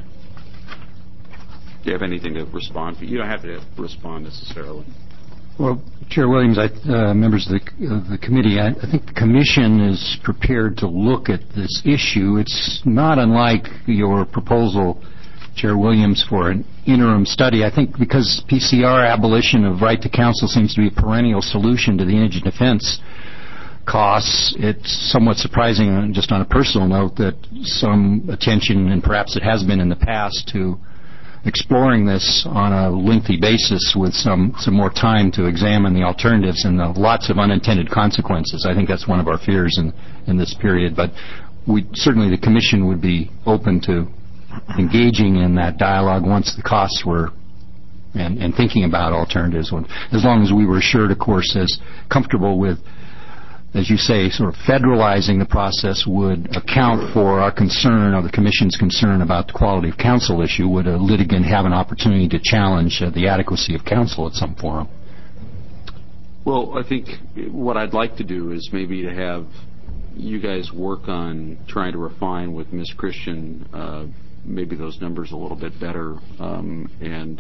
Do you have anything to respond? You don't have to respond necessarily. Well, Chair Williams, I, uh, members of the, of the committee, I, I think the Commission is prepared to look at this issue. It's not unlike your proposal, Chair Williams, for an interim study. I think because P C R abolition of right to counsel seems to be a perennial solution to the indigent defense costs, it's somewhat surprising, just on a personal note, that some attention, and perhaps it has been in the past, to exploring this on a lengthy basis with some, some more time to examine the alternatives and the lots of unintended consequences. I think that's one of our fears in, in this period. But we, certainly the Commission would be open to engaging in that dialogue once the costs were and, and thinking about alternatives, as long as we were assured, of course, as comfortable with, as you say, sort of federalizing the process would account for our concern, or the Commission's concern, about the quality of counsel issue. Would a litigant have an opportunity to challenge uh, the adequacy of counsel at some forum? Well, I think what I'd like to do is maybe to have you guys work on trying to refine with Miz Christian uh, maybe those numbers a little bit better, um, and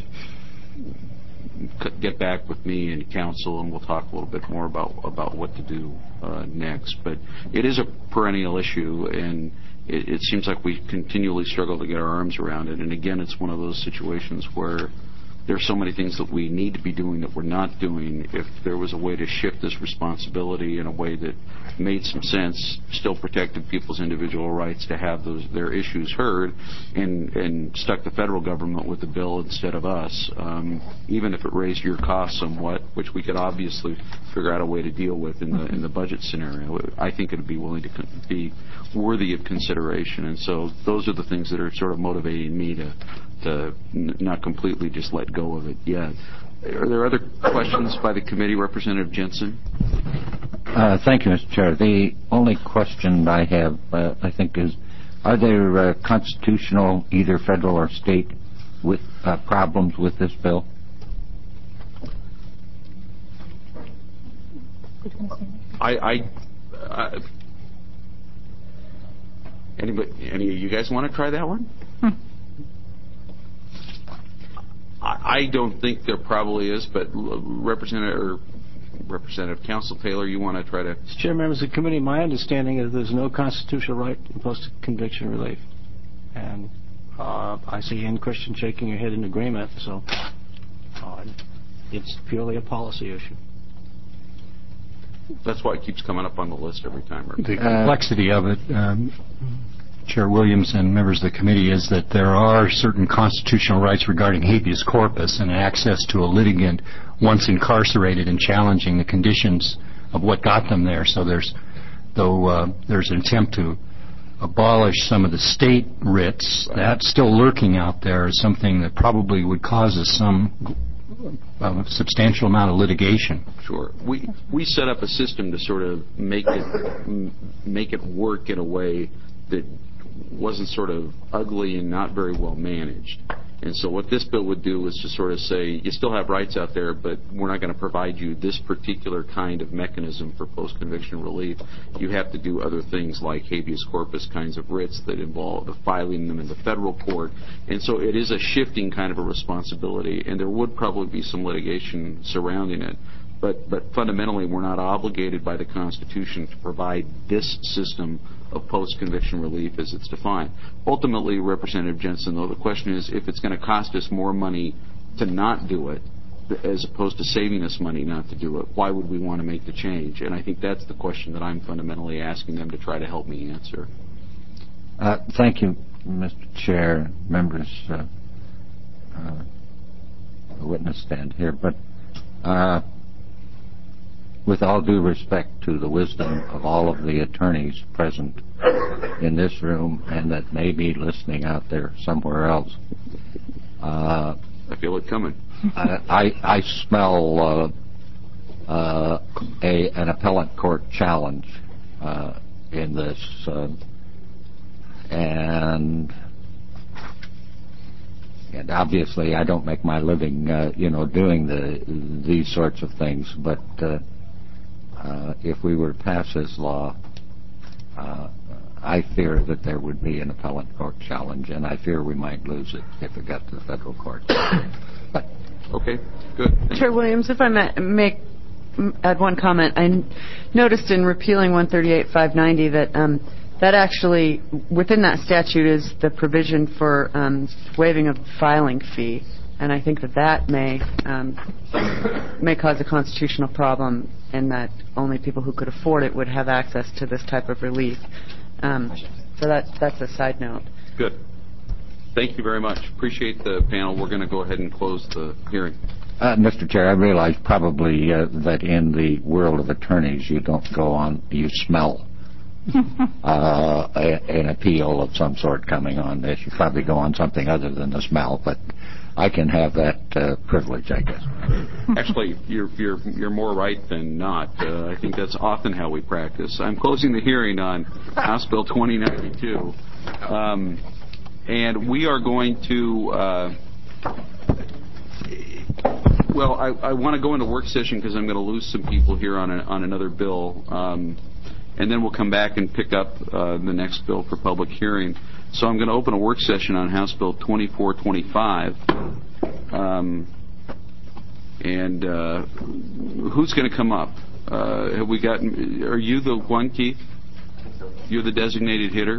get back with me and counsel, and we'll talk a little bit more about about what to do uh, next. But it is a perennial issue, and it, it seems like we continually struggle to get our arms around it. And again, it's one of those situations where there's so many things that we need to be doing that we're not doing. If there was a way to shift this responsibility in a way that made some sense, still protected people's individual rights to have those their issues heard, and, and stuck the federal government with the bill instead of us, um, even if it raised your costs somewhat, which we could obviously figure out a way to deal with in the in the budget scenario, I think it would be willing to con- be worthy of consideration. And so those are the things that are sort of motivating me to to n- not completely just let go of it yet. Are there other questions by the committee? Representative Jensen? Uh, thank you, Mister Chair. The only question I have, uh, I think, is, are there uh, constitutional, either federal or state, with uh, problems with this bill? I, I, I anybody, any of you guys want to try that one? Hmm. I, I don't think there probably is, but Representative or Representative Counsel Taylor, you want to try to? Mister Chair, members of the committee, my understanding is there's no constitutional right to post-conviction relief, and uh, I see Ann Christian shaking her head in agreement. So uh, it's purely a policy issue. That's why it keeps coming up on the list every time. Right? The complexity of it, um, Chair Williams and members of the committee, is that there are certain constitutional rights regarding habeas corpus and access to a litigant once incarcerated and challenging the conditions of what got them there. So there's, though uh, there's an attempt to abolish some of the state writs, that's still lurking out there as something that probably would cause us some a substantial amount of litigation. Sure. We we set up a system to sort of make it make it work in a way that wasn't sort of ugly and not very well managed. And so what this bill would do is to sort of say, you still have rights out there, but we're not going to provide you this particular kind of mechanism for post-conviction relief. You have to do other things like habeas corpus kinds of writs that involve filing them in the federal court. And so it is a shifting kind of a responsibility, and there would probably be some litigation surrounding it. But, but fundamentally, we're not obligated by the Constitution to provide this system of post-conviction relief as it's defined. Ultimately, Representative Jensen, though, the question is if it's going to cost us more money to not do it as opposed to saving us money not to do it, why would we want to make the change? And I think that's the question that I'm fundamentally asking them to try to help me answer. Uh, thank you, Mister Chair, members, uh, uh, the witness stand here. But uh, with all due respect to the wisdom of all of the attorneys present in this room and that may be listening out there somewhere else, uh, I feel it coming. I, I, I smell uh, uh, a, an appellate court challenge uh, in this, uh, and and obviously I don't make my living, uh, you know, doing the these sorts of things, but. Uh, Uh, if we were to pass this law, uh, I fear that there would be an appellate court challenge, and I fear we might lose it if it got to the federal court. But, okay, good. Chair Williams, if I may make add one comment, I n- noticed in repealing one thirty-eight five ninety that um, that actually within that statute is the provision for um, waiving of the filing fee, and I think that that may um, may cause a constitutional problem in that only people who could afford it would have access to this type of relief. Um, so that, that's a side note. Good. Thank you very much. Appreciate the panel. We're going to go ahead and close the hearing. Uh, Mister Chair, I realize probably uh, that in the world of attorneys you don't go on, you smell uh, a, an appeal of some sort coming on this. You probably go on something other than the smell, but I can have that uh, privilege, I guess. Actually, you're, you're, you're more right than not. Uh, I think that's often how we practice. I'm closing the hearing on House Bill twenty ninety-two. Um, and we are going to, uh, well, I, I want to go into work session because I'm going to lose some people here on, a, on another bill. Um, and then we'll come back and pick up uh, the next bill for public hearing. So I'm going to open a work session on House Bill twenty-four twenty-five. Um, and uh, who's going to come up? Uh, have we gotten? Are you the one, Keith? You're the designated hitter.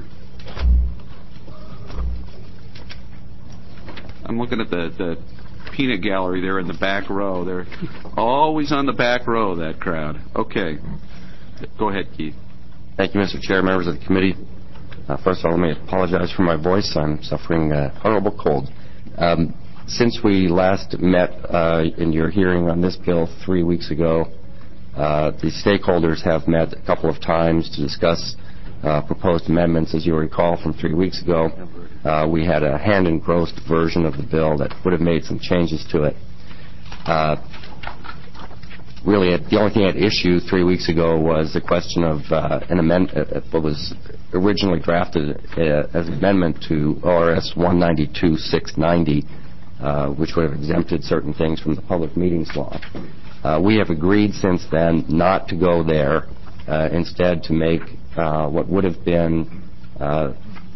I'm looking at the, the peanut gallery there in the back row. They're always on the back row, that crowd. Okay. Go ahead, Keith. Thank you, Mister Chair, members of the committee. Uh, first of all, let me apologize for my voice. I'm suffering a horrible cold. Um, since we last met uh, in your hearing on this bill three weeks ago, uh, the stakeholders have met a couple of times to discuss uh, proposed amendments. As you recall from three weeks ago, uh, we had a hand-engrossed version of the bill that would have made some changes to it. Uh, Really, the only thing at issue three weeks ago was the question of uh, an amendment, uh, what was originally drafted uh, as an amendment to O R S one ninety-two six ninety, uh, which would have exempted certain things from the public meetings law. Uh, we have agreed since then not to go there, uh, instead to make uh, what would have been uh,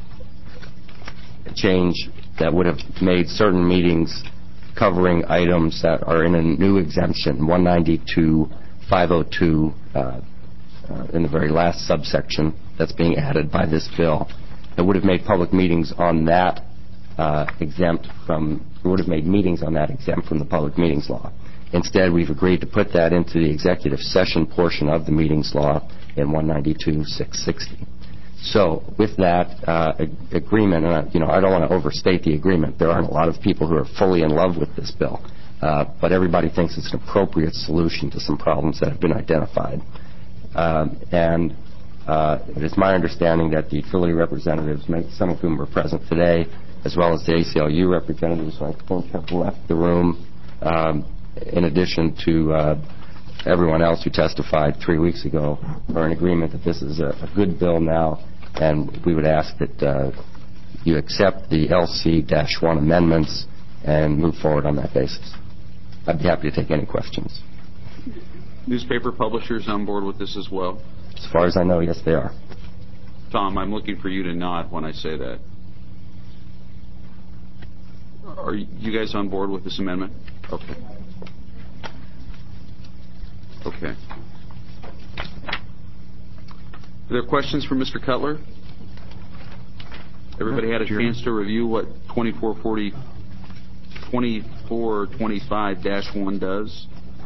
a change that would have made certain meetings covering items that are in a new exemption, one ninety-two five oh two, uh, uh, in the very last subsection that's being added by this bill. It would have made public meetings on that uh, exempt from, it would have made meetings on that exempt from the public meetings law. Instead, we've agreed to put that into the executive session portion of the meetings law in one ninety-two six sixty. So with that uh, ag- agreement, and I, you know, I don't want to overstate the agreement. There aren't a lot of people who are fully in love with this bill, uh, but everybody thinks it's an appropriate solution to some problems that have been identified. Um, and uh, it is my understanding that the utility representatives, some of whom were present today, as well as the A C L U representatives, who I think have left the room, um, in addition to uh, everyone else who testified three weeks ago, are in agreement that this is a, a good bill now. And we would ask that uh, you accept the L C one amendments and move forward on that basis. I'd be happy to take any questions. Newspaper publishers on board with this as well? As far as I know, yes, they are. Tom, I'm looking for you to nod when I say that. Are you guys on board with this amendment? Okay. Okay. Are there questions for Mister Cutler? Everybody had a chance to review what twenty-four forty, twenty-four twenty-five dash one does?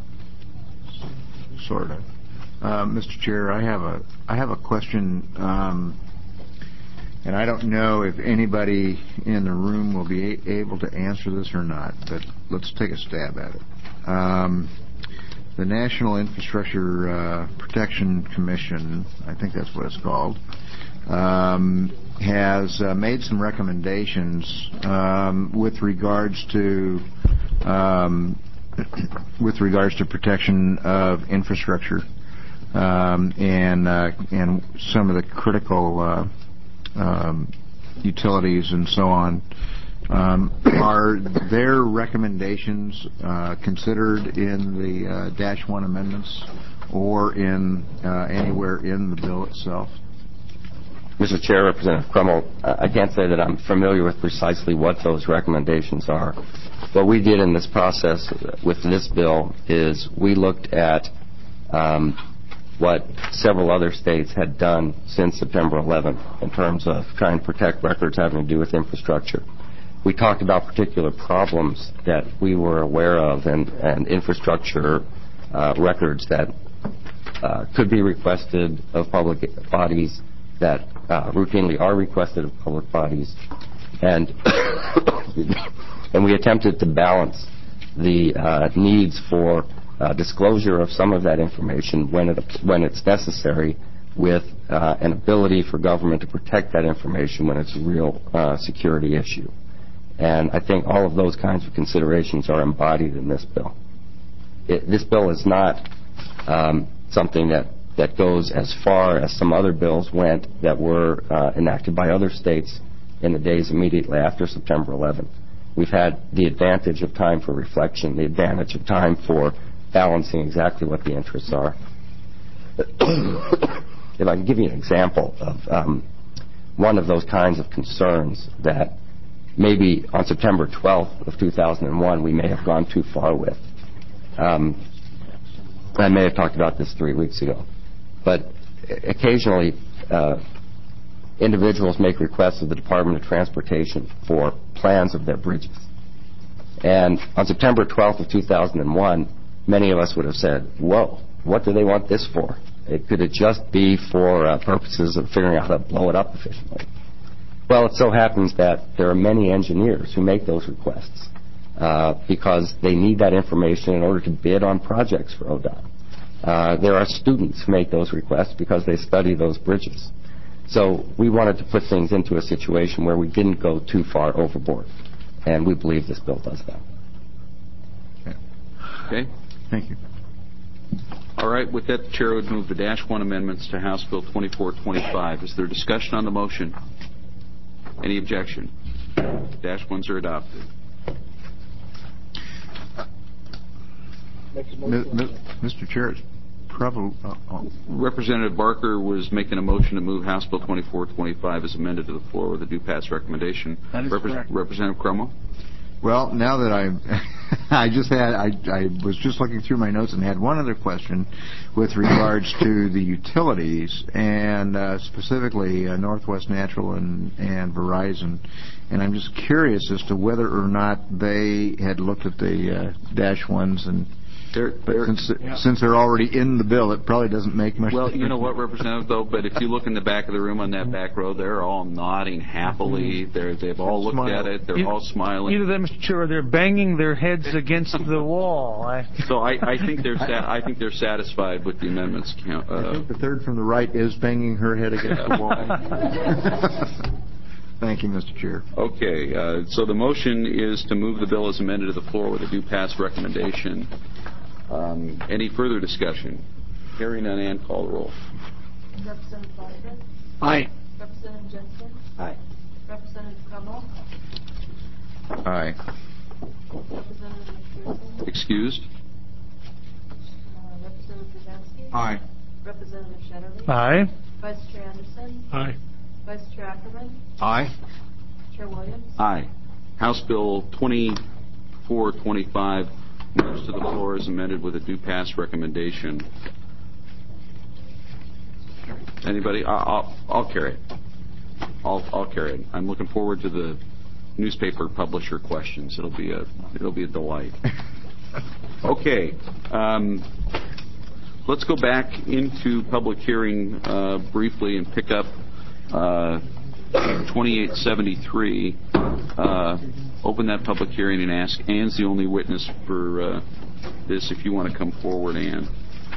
Sort of. Uh, Mister Chair, I have a I have a question, um, and I don't know if anybody in the room will be a- able to answer this or not, but let's take a stab at it. Um, the National Infrastructure uh, Protection Commission, I think that's what it's called, um, has uh, made some recommendations um, with regards to um, with regards to protection of infrastructure. Um, and uh, and some of the critical uh, um, utilities and so on. Um, are their recommendations uh, considered in the uh, Dash One amendments or in uh, anywhere in the bill itself? Mister Chair, Representative Crummell, I can't say that I'm familiar with precisely what those recommendations are. What we did in this process with this bill is we looked at um, what several other states had done since September eleventh in terms of trying to protect records having to do with infrastructure. We talked about particular problems that we were aware of and, and infrastructure uh, records that uh, could be requested of public bodies, that uh, routinely are requested of public bodies. And, and we attempted to balance the uh, needs for Uh, disclosure of some of that information when it when it's necessary, with uh, an ability for government to protect that information when it's a real uh, security issue. And I think all of those kinds of considerations are embodied in this bill. It, this bill is not um, something that, that goes as far as some other bills went that were uh, enacted by other states in the days immediately after September eleventh. We've had the advantage of time for reflection, the advantage of time for balancing exactly what the interests are. If I can give you an example of um, one of those kinds of concerns that maybe on September twelfth of two thousand one we may have gone too far with. Um, I may have talked about this three weeks ago, but occasionally uh, individuals make requests of the Department of Transportation for plans of their bridges. And on September twelfth of two thousand one, many of us would have said, whoa, what do they want this for? It, could it just be for uh, purposes of figuring out how to blow it up efficiently? Well, it so happens that there are many engineers who make those requests uh, because they need that information in order to bid on projects for O D O T. Uh, there are students who make those requests because they study those bridges. So we wanted to put things into a situation where we didn't go too far overboard, and we believe this bill does that. Okay. Thank you. All right. With that, the Chair would move the Dash one amendments to House Bill twenty-four twenty-five. Is there discussion on the motion? Any objection? Dash ones are adopted. Mister Chair, it's probably... Uh, oh. Representative Barker was making a motion to move House Bill twenty-four twenty-five as amended to the floor with a due pass recommendation. That is Repre- correct. Representative Crummell? Well, now that I, I just had, I, I was just looking through my notes and had one other question with regards to the utilities and uh, specifically uh, Northwest Natural and, and Verizon. And I'm just curious as to whether or not they had looked at the uh, Dash ones and They're, but they're, since, yeah. since they're already in the bill, it probably doesn't make much Well, difference. you know what, Representative, though, but if you look in the back of the room on that back row, they're all nodding happily. They're, they've all looked Smile. at it. They're Either- all smiling. Either that, Mister Chair, or they're banging their heads against the wall. I... So I, I think they're sa- I think they're satisfied with the amendments. Count, uh, I think the third from the right is banging her head against the wall. Thank you, Mister Chair. Okay, uh, so the motion is to move the bill as amended to the floor with a due pass recommendation. Um, any further discussion? Hearing none, and call the roll. Representative Barker? Aye. Representative Jensen? Aye. Representative Crummell? Aye. Representative McPherson. Excused? Uh, Representative Brzezinski. Aye. Representative Shetterly. Aye. Vice Chair Anderson. Aye. Vice Chair Ackerman. Aye. Chair Williams. Aye. House Bill twenty-four twenty-five moves to the floor as amended with a due pass recommendation. Anybody? I- I'll, I'll carry it. I'll, I'll carry it. I'm looking forward to the newspaper publisher questions. It'll be a it'll be a delight. Okay. Um, let's go back into public hearing uh, briefly and pick up uh, twenty-eight seventy-three. Uh, open that public hearing and ask. Ann's the only witness for uh, this. If you want to come forward, Ann.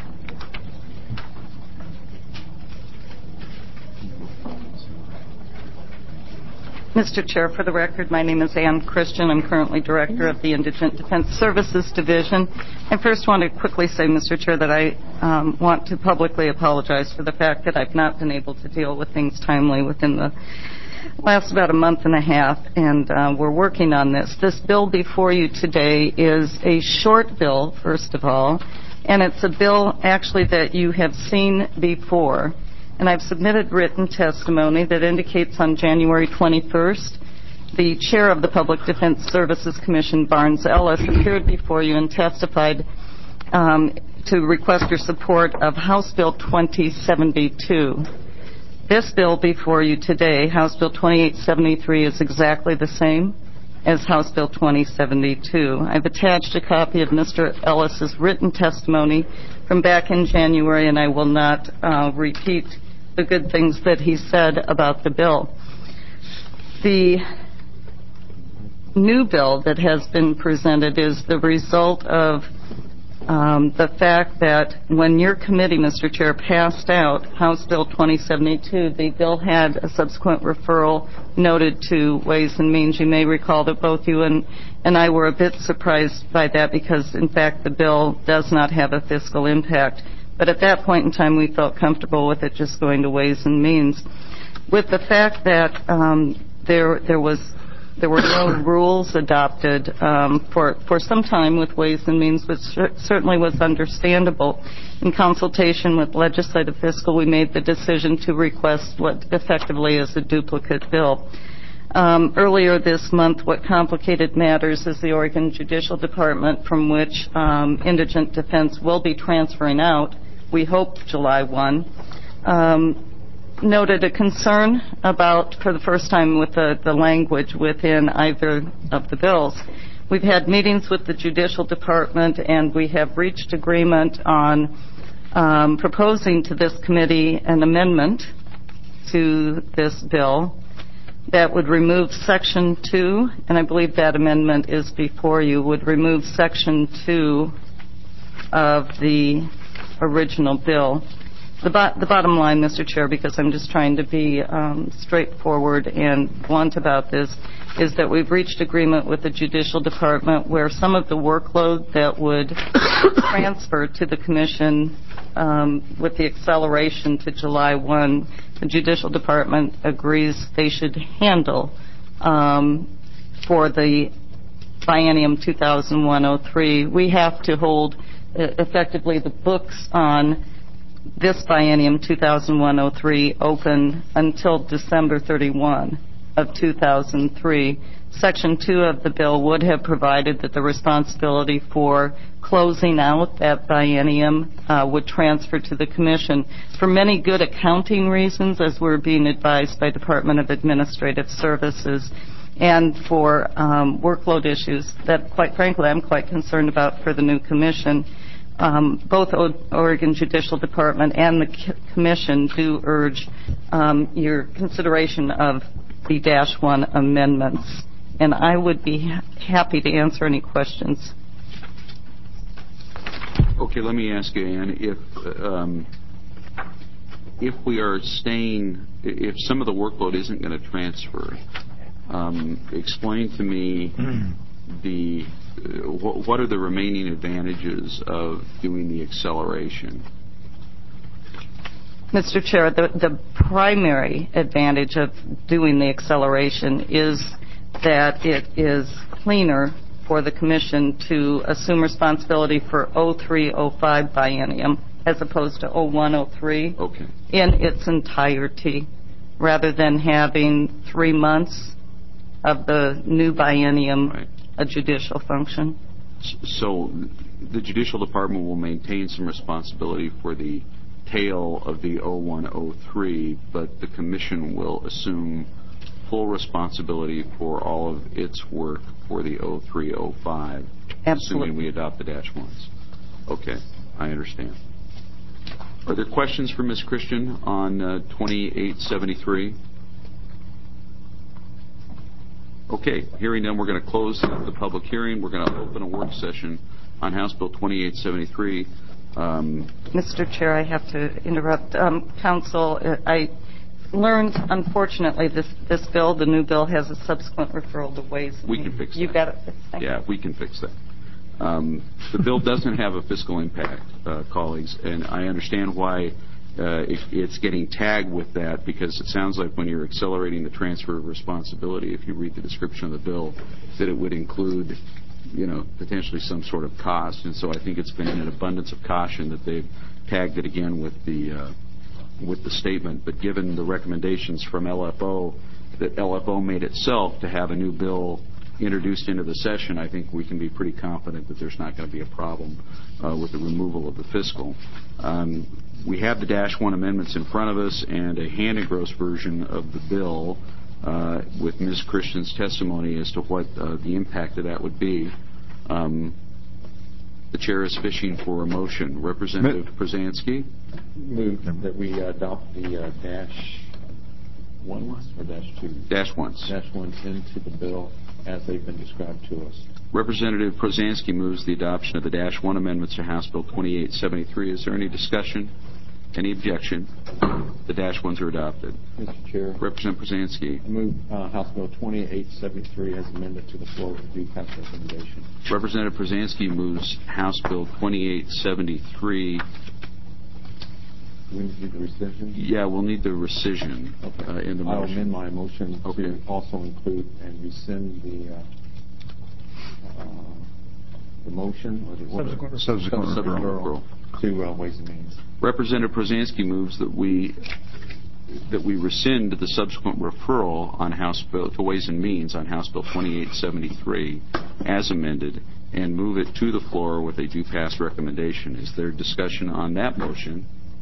Mister Chair, for the record, my name is Ann Christian. I'm currently Director of the Indigent Defense Services Division. I first want to quickly say, Mister Chair, that I um, want to publicly apologize for the fact that I've not been able to deal with things timely within the last about a month and a half, and uh, we're working on this. This bill before you today is a short bill, first of all, and it's a bill actually that you have seen before. And I've submitted written testimony that indicates on January twenty-first, the chair of the Public Defense Services Commission, Barnes Ellis, appeared before you and testified um, to request your support of House Bill twenty seventy-two. This bill before you today, House Bill twenty-eight seventy-three, is exactly the same as House Bill twenty seventy-two. I've attached a copy of Mister Ellis's written testimony from back in January, and I will not uh, repeat the good things that he said about the bill. The new bill that has been presented is the result of um, the fact that when your committee, Mister Chair, passed out House Bill twenty seventy-two, the bill had a subsequent referral noted to Ways and Means. You may recall that both you and, and I were a bit surprised by that because, in fact, the bill does not have a fiscal impact. But at that point in time, we felt comfortable with it just going to Ways and Means. With the fact that um, there there was there were no rules adopted um, for for some time with Ways and Means, which certainly was understandable. In consultation with Legislative Fiscal, we made the decision to request what effectively is a duplicate bill. Um, earlier this month, what complicated matters is the Oregon Judicial Department, from which um, Indigent Defense will be transferring out, we hope July first, um, noted a concern about, for the first time, with the, the language within either of the bills. We've had meetings with the Judicial Department, and we have reached agreement on um, proposing to this committee an amendment to this bill that would remove Section two, and I believe that amendment is before you, would remove Section two of the original bill. The, bo- the bottom line, Mister Chair, because I'm just trying to be um, straightforward and blunt about this, is that we've reached agreement with the Judicial Department where some of the workload that would transfer to the Commission um, with the acceleration to July first, the Judicial Department agrees they should handle um, for the biennium two thousand one oh three. We have to hold uh, effectively the books on this biennium two thousand one oh three open until December thirty-first of two thousand three. Section two of the bill would have provided that the responsibility for closing out that biennium uh, would transfer to the Commission. For many good accounting reasons, as we're being advised by Department of Administrative Services, and for um, workload issues that, quite frankly, I'm quite concerned about for the new Commission. Um, both o- Oregon Judicial Department and the c- Commission do urge um, your consideration of the Dash one amendments. And I would be ha- happy to answer any questions. Okay, let me ask you, Ann, if um, if we are staying, if some of the workload isn't going to transfer, um, explain to me the uh, wh- what are the remaining advantages of doing the acceleration? Mister Chair, the, the primary advantage of doing the acceleration is that it is cleaner for the Commission to assume responsibility for oh three oh five biennium as opposed to oh one oh three Okay. in its entirety, rather than having three months of the new biennium Right. a judicial function. S- So the Judicial Department will maintain some responsibility for the tail of the oh one oh three, but the Commission will assume full responsibility for all of its work for the oh three oh five, Absolutely. assuming we adopt the dash ones. Okay, I understand. Are there questions for Miz Christian on uh, twenty-eight seventy-three? Okay, hearing none, we're going to close the public hearing. We're going to open a work session on House Bill twenty-eight seventy-three. Um, Mister Chair, I have to interrupt. Um, Council, uh, I learned, unfortunately, this, this bill, the new bill, has a subsequent referral to Ways and We Means. can fix that. You got it fixed. Thank you. Yeah, we can fix that. Um, the bill doesn't have a fiscal impact, uh, colleagues, and I understand why uh, it, it's getting tagged with that, because it sounds like when you're accelerating the transfer of responsibility, if you read the description of the bill, that it would include, you know, potentially some sort of cost. And so I think it's been in an abundance of caution that they've tagged it again with the uh, with the statement. But given the recommendations from L F O that L F O made itself to have a new bill introduced into the session, I think we can be pretty confident that there's not going to be a problem uh, with the removal of the fiscal. Um, we have the Dash one amendments in front of us and a hand-engrossed version of the bill uh, with Miz Christian's testimony as to what uh, the impact of that would be. Um, the chair is fishing for a motion. Representative Przansky? Move that we adopt the uh, dash ones or dash two? Dash ones. Dash ones into the bill as they've been described to us. Representative Przansky moves the adoption of the Dash one amendments to House Bill twenty-eight seventy-three. Is there any discussion? Any objection? The Dash ones are adopted. Mister Chair. Representative Przansky. I move uh, House Bill twenty-eight seventy-three as amended to the floor with due pass recommendation. Representative Przansky moves House Bill twenty-eight seventy-three. We need the rescission? Yeah, we'll need the rescission okay. uh, in the motion. I'll amend my motion okay. to also include and rescind the uh, uh, the motion or the order. Subsequent, subsequent, subsequent referral to uh, Ways and Means. Representative Przansky moves that we that we rescind the subsequent referral on House Bill to Ways and Means on House Bill twenty-eight seventy-three as amended and move it to the floor with a due pass recommendation. Is there discussion on that motion?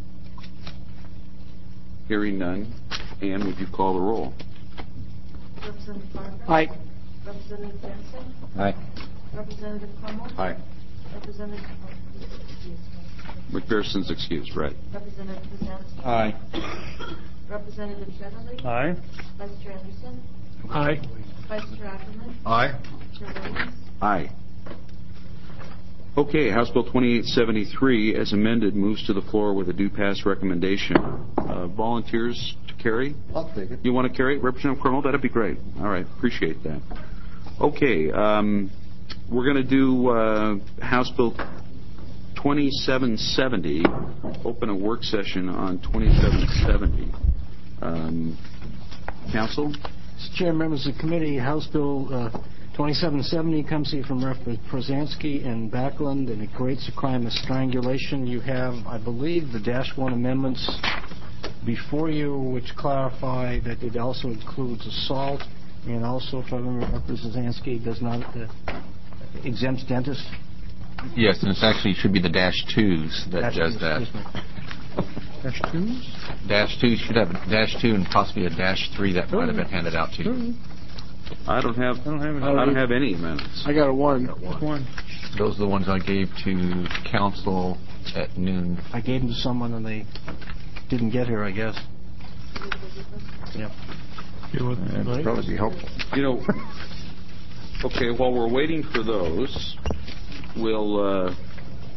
Hearing none. Ann, would you call the roll? Representative Parker? Aye. Representative Benson? Aye. Representative Crummell? Aye. Representative McPherson's excused, right. Representative Przansky? Aye. Representative Shetterly? Aye. Vice Chair Anderson? Aye. Vice Chair Ackerman? Aye. Chair Williams? Aye. Okay, House Bill twenty-eight seventy-three, as amended, moves to the floor with a due pass recommendation. Uh, volunteers to carry? I'll take it. You want to carry it? Representative Crummell? That'd be great. All right, appreciate that. Okay, um, we're going to do uh, House Bill twenty-seven seventy, open a work session on twenty-seven seventy. Um, Council? Mister Chair, members of the committee, House Bill uh, twenty-seven seventy comes here from Representative Przansky and Backlund, and it creates a crime of strangulation. You have, I believe, the Dash one amendments before you, which clarify that it also includes assault, and also, if I remember, Representative Przansky does not uh, exempts dentists. Yes, and it actually should be the dash twos that Dash does twos, that. excuse me. Dash twos? Dash two should have a dash two and possibly a dash three that might have been handed out to you. I don't have. I don't have any. I don't have any amendments. I got a one. One. Those are the ones I gave to council at noon. I gave them to someone and they didn't get here, I guess. Yep. That'd probably be helpful. You know, okay, while we're waiting for those, we'll, uh,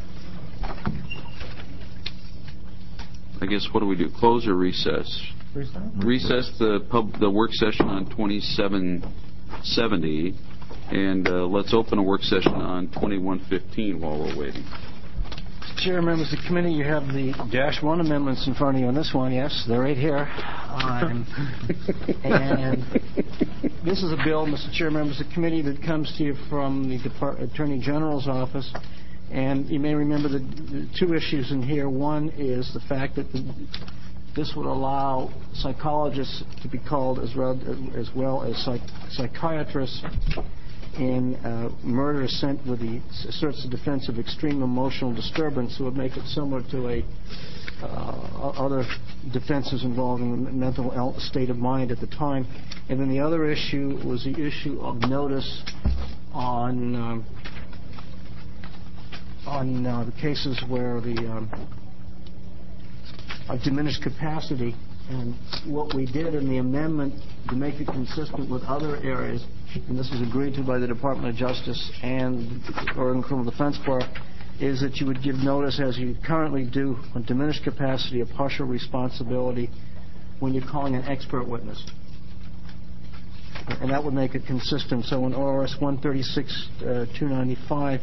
I guess, what do we do? Close or recess? Recess. Recess the pub, the work session on twenty-seven seventy, and uh, let's open a work session on twenty-one fifteen while we're waiting. Chair, members of the committee, you have the dash one amendments in front of you on this one. Yes, they're right here. Um, and this is a bill, Mister Chair, members of the committee, that comes to you from the Depart- Attorney General's office. And you may remember the, the two issues in here. One is the fact that the, this would allow psychologists to be called as well as, well as psych, psychiatrists in uh, murder sent with the asserts the defense of extreme emotional disturbance, so it would make it similar to a uh, other defenses involving the mental state of mind at the time. And then the other issue was the issue of notice on um, on uh, the cases where the um, of diminished capacity. And what we did in the amendment to make it consistent with other areas, and this was agreed to by the Department of Justice and the Oregon Criminal Defense Bar, is that you would give notice, as you currently do, on diminished capacity, a partial responsibility when you're calling an expert witness. And that would make it consistent. So in O R S one thirty-six two ninety-five,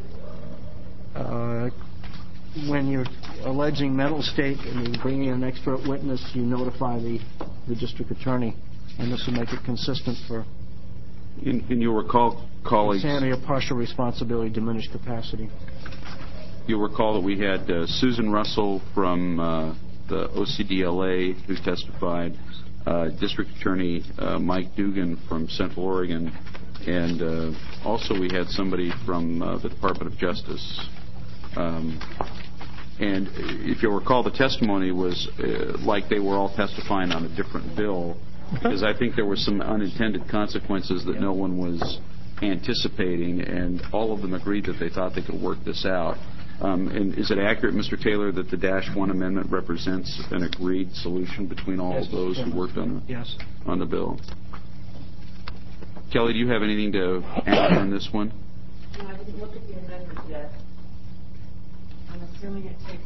uh, when you're alleging mental state and you're bringing in an expert witness, you notify the, the district attorney, and this will make it consistent for And, and you'll recall, colleagues, insanity or partial responsibility, diminished capacity. You'll recall that we had uh, Susan Russell from uh, the O C D L A who testified, uh, District Attorney uh, Mike Dugan from Central Oregon, and uh, also we had somebody from uh, the Department of Justice. Um, and if you'll recall, the testimony was uh, like they were all testifying on a different bill, because I think there were some unintended consequences that no one was anticipating, and all of them agreed that they thought they could work this out. Um, and is it accurate, Mister Taylor, that the Dash one amendment represents an agreed solution between all Yes, of those who worked on the, yes. on the bill? Kelly, do you have anything to add on this one? No, I didn't look at the amendment yet. I'm assuming it takes...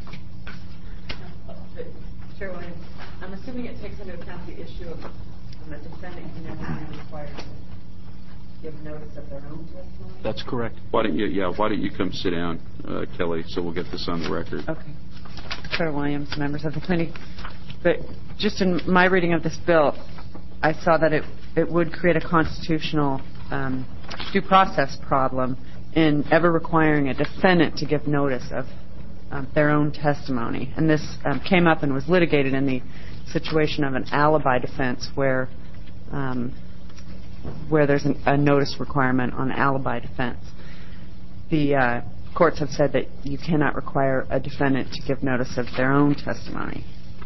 Chair Williams, I'm assuming it takes into account the issue of um, a defendant can never be required to give notice of their own testimony. That's correct. Why don't you, yeah, why don't you come sit down, uh, Kelly, so we'll get this on the record. Okay. Chair Williams, members of the committee. But just in my reading of this bill, I saw that it, it would create a constitutional um, due process problem in ever requiring a defendant to give notice of um, their own testimony. And this um, came up and was litigated in the situation of an alibi defense where um, where there's an, a notice requirement on alibi defense. The uh, courts have said that you cannot require a defendant to give notice of their own testimony.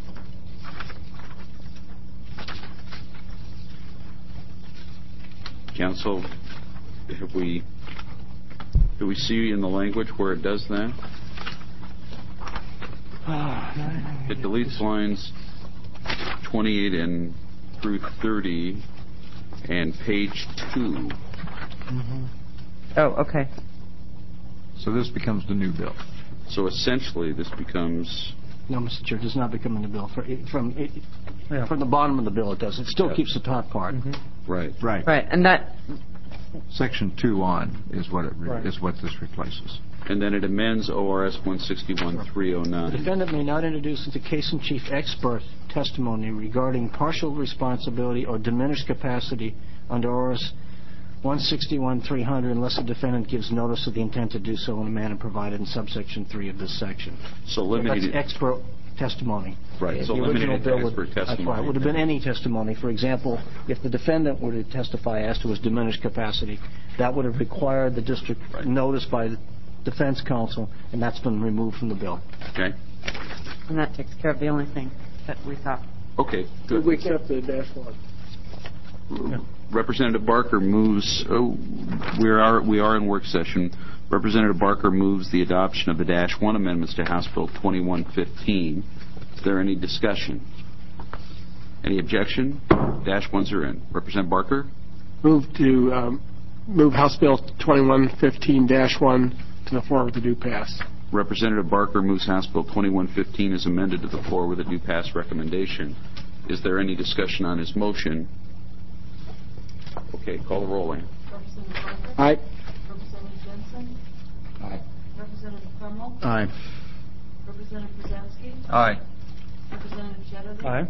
Counsel, have we, do we see in the language where it does that? It deletes lines twenty-eight and through thirty and page two. Mm-hmm. Oh, okay. So this becomes the new bill. So essentially, this becomes... No, Mister Chair, it does not become in the bill. For, from it, yeah. from the bottom of the bill, it does. It still yeah. keeps the top part. Mm-hmm. Right. Right. Right, and that... Section two on is what it re- right. is what this replaces. And then it amends O R S one sixty-one three oh nine. The defendant may not introduce into case-in-chief expert testimony regarding partial responsibility or diminished capacity under O R S one sixty-one three hundred unless the defendant gives notice of the intent to do so in a manner provided in subsection three of this section. So limited... So that's expert testimony. Right, the so original limited bill expert would, testimony. Right, would have been any testimony. For example, if the defendant were to testify as to his diminished capacity, that would have required the district right. notice by the defense counsel, and that's been removed from the bill. Okay. And that takes care of the only thing that we thought. Okay, good. We kept the dash one. Yeah. Representative Barker moves, oh, we are, we are in work session. Representative Barker moves the adoption of the Dash one amendments to House Bill twenty-one fifteen. Is there any discussion? Any objection? Dash ones are in. Representative Barker? Move to um, move House Bill twenty-one fifteen dash one to the floor with a due pass. Representative Barker moves House Bill twenty-one fifteen as amended to the floor with a due pass recommendation. Is there any discussion on his motion? Okay, call the roll in. Representative Barker? Aye. Representative Jensen? Aye. Representative Representative Crummell. Aye. Representative Brzezinski. Aye. Representative Chatterley. Aye.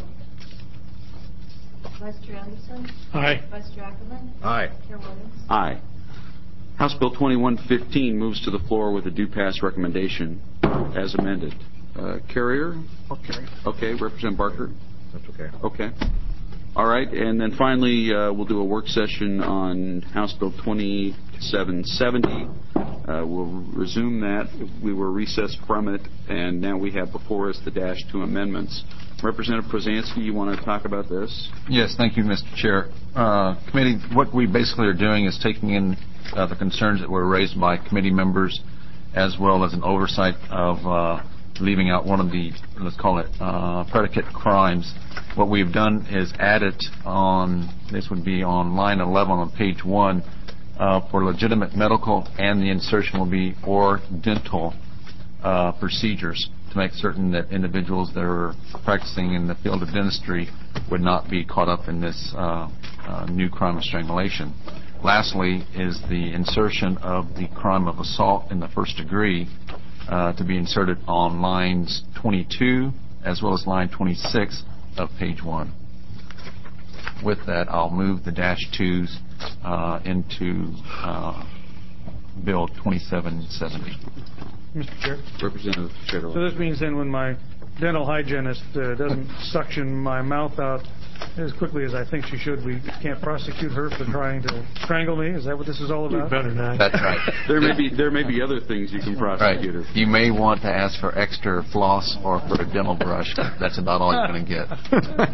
Vice Chair Anderson. Aye. Vice Chair Ackerman. Aye. Chair Williams. Aye. House Bill twenty-one fifteen moves to the floor with a due pass recommendation as amended. Uh, Carrier? Okay. Okay. Representative Barker? That's okay. Okay. All right. And then finally, uh, we'll do a work session on House Bill twenty-seven seventy. Uh, we'll resume that. We were recessed from it, and now we have before us the dash two amendments. Representative Prozansky, you want to talk about this? Yes, thank you, Mister Chair. Uh, committee, what we basically are doing is taking in uh, the concerns that were raised by committee members, as well as an oversight of uh, leaving out one of the, let's call it, uh, predicate crimes. What we've done is added on, this would be on line eleven on page one, uh, for legitimate medical, and the insertion will be or dental uh, procedures, to make certain that individuals that are practicing in the field of dentistry would not be caught up in this uh, uh, new crime of strangulation. Lastly is the insertion of the crime of assault in the first degree uh, to be inserted on lines twenty-two as well as line twenty-six of page one. With that, I'll move the dash twos uh, into uh, Bill twenty-seven seventy. Mister Chair. Representative Chatterley. So this means then when my dental hygienist uh, doesn't suction my mouth out as quickly as I think she should, we can't prosecute her for trying to strangle me? Is that what this is all about? You better not. That's right. There may be there may be other things you can prosecute Right. her. You may want to ask for extra floss or for a dental brush. That's about all you're going to get.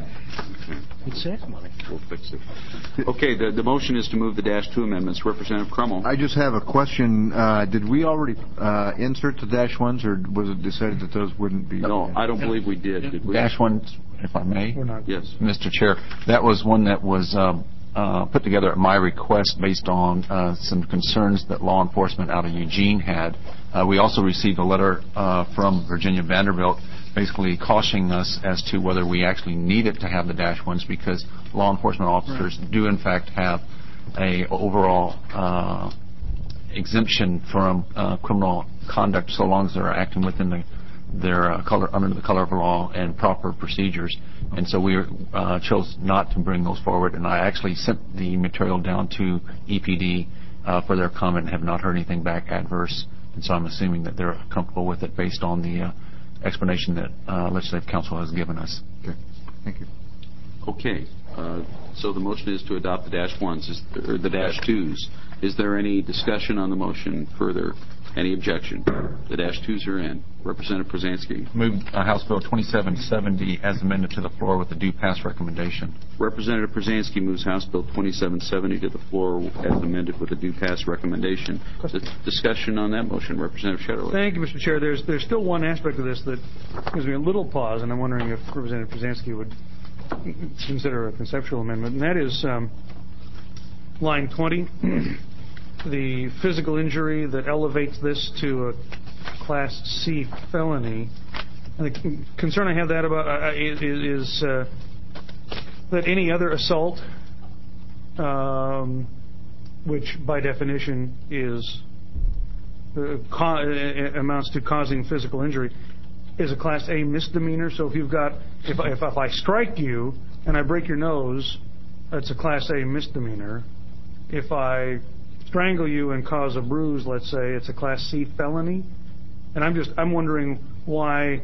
It saves money. We'll fix it. Okay, the, the motion is to move the dash two amendments. Representative Crummell. I just have a question. Uh, did we already uh, insert the dash ones, or was it decided that those wouldn't be? No, I don't believe we did. Did we? Dash one, if I may. We're not. Yes. Mister Chair, that was one that was um, uh, put together at my request based on uh, some concerns that law enforcement out of Eugene had. Uh, we also received a letter uh, from Virginia Vanderbilt basically cautioning us as to whether we actually needed to have the dash ones, because law enforcement officers right. do in fact have a overall uh, exemption from uh, criminal conduct so long as they're acting within the, their uh, color under the color of law and proper procedures. And so we uh, chose not to bring those forward, and I actually sent the material down to E P D uh, for their comment and have not heard anything back adverse. And so I'm assuming that they're comfortable with it based on the uh, explanation that uh, Legislative Council has given us. Okay. Thank you. Okay. Uh, so the motion is to adopt the dash ones, is, or the dash twos. Is there any discussion on the motion further? Any objection? The dash twos are in. Representative Prozansky. Move uh, House Bill twenty-seven seventy as amended to the floor with a due pass recommendation. Representative Prozansky moves House Bill twenty-seven seventy to the floor as amended with a due pass recommendation. The discussion on that motion, Representative Chatterley. Thank you, Mister Chair. There's there's still one aspect of this that gives me a little pause, and I'm wondering if Representative Prozansky would consider a conceptual amendment, and that is um, line twenty. The physical injury that elevates this to a Class C felony. And the concern I have that about uh, is, is uh, that any other assault, um, which by definition is uh, ca- amounts to causing physical injury, is a Class A misdemeanor. So if you've got, if I, if, if I strike you and I break your nose, that's a Class A misdemeanor. If I strangle you and cause a bruise, let's say, it's a Class C felony. And I'm just, I'm wondering why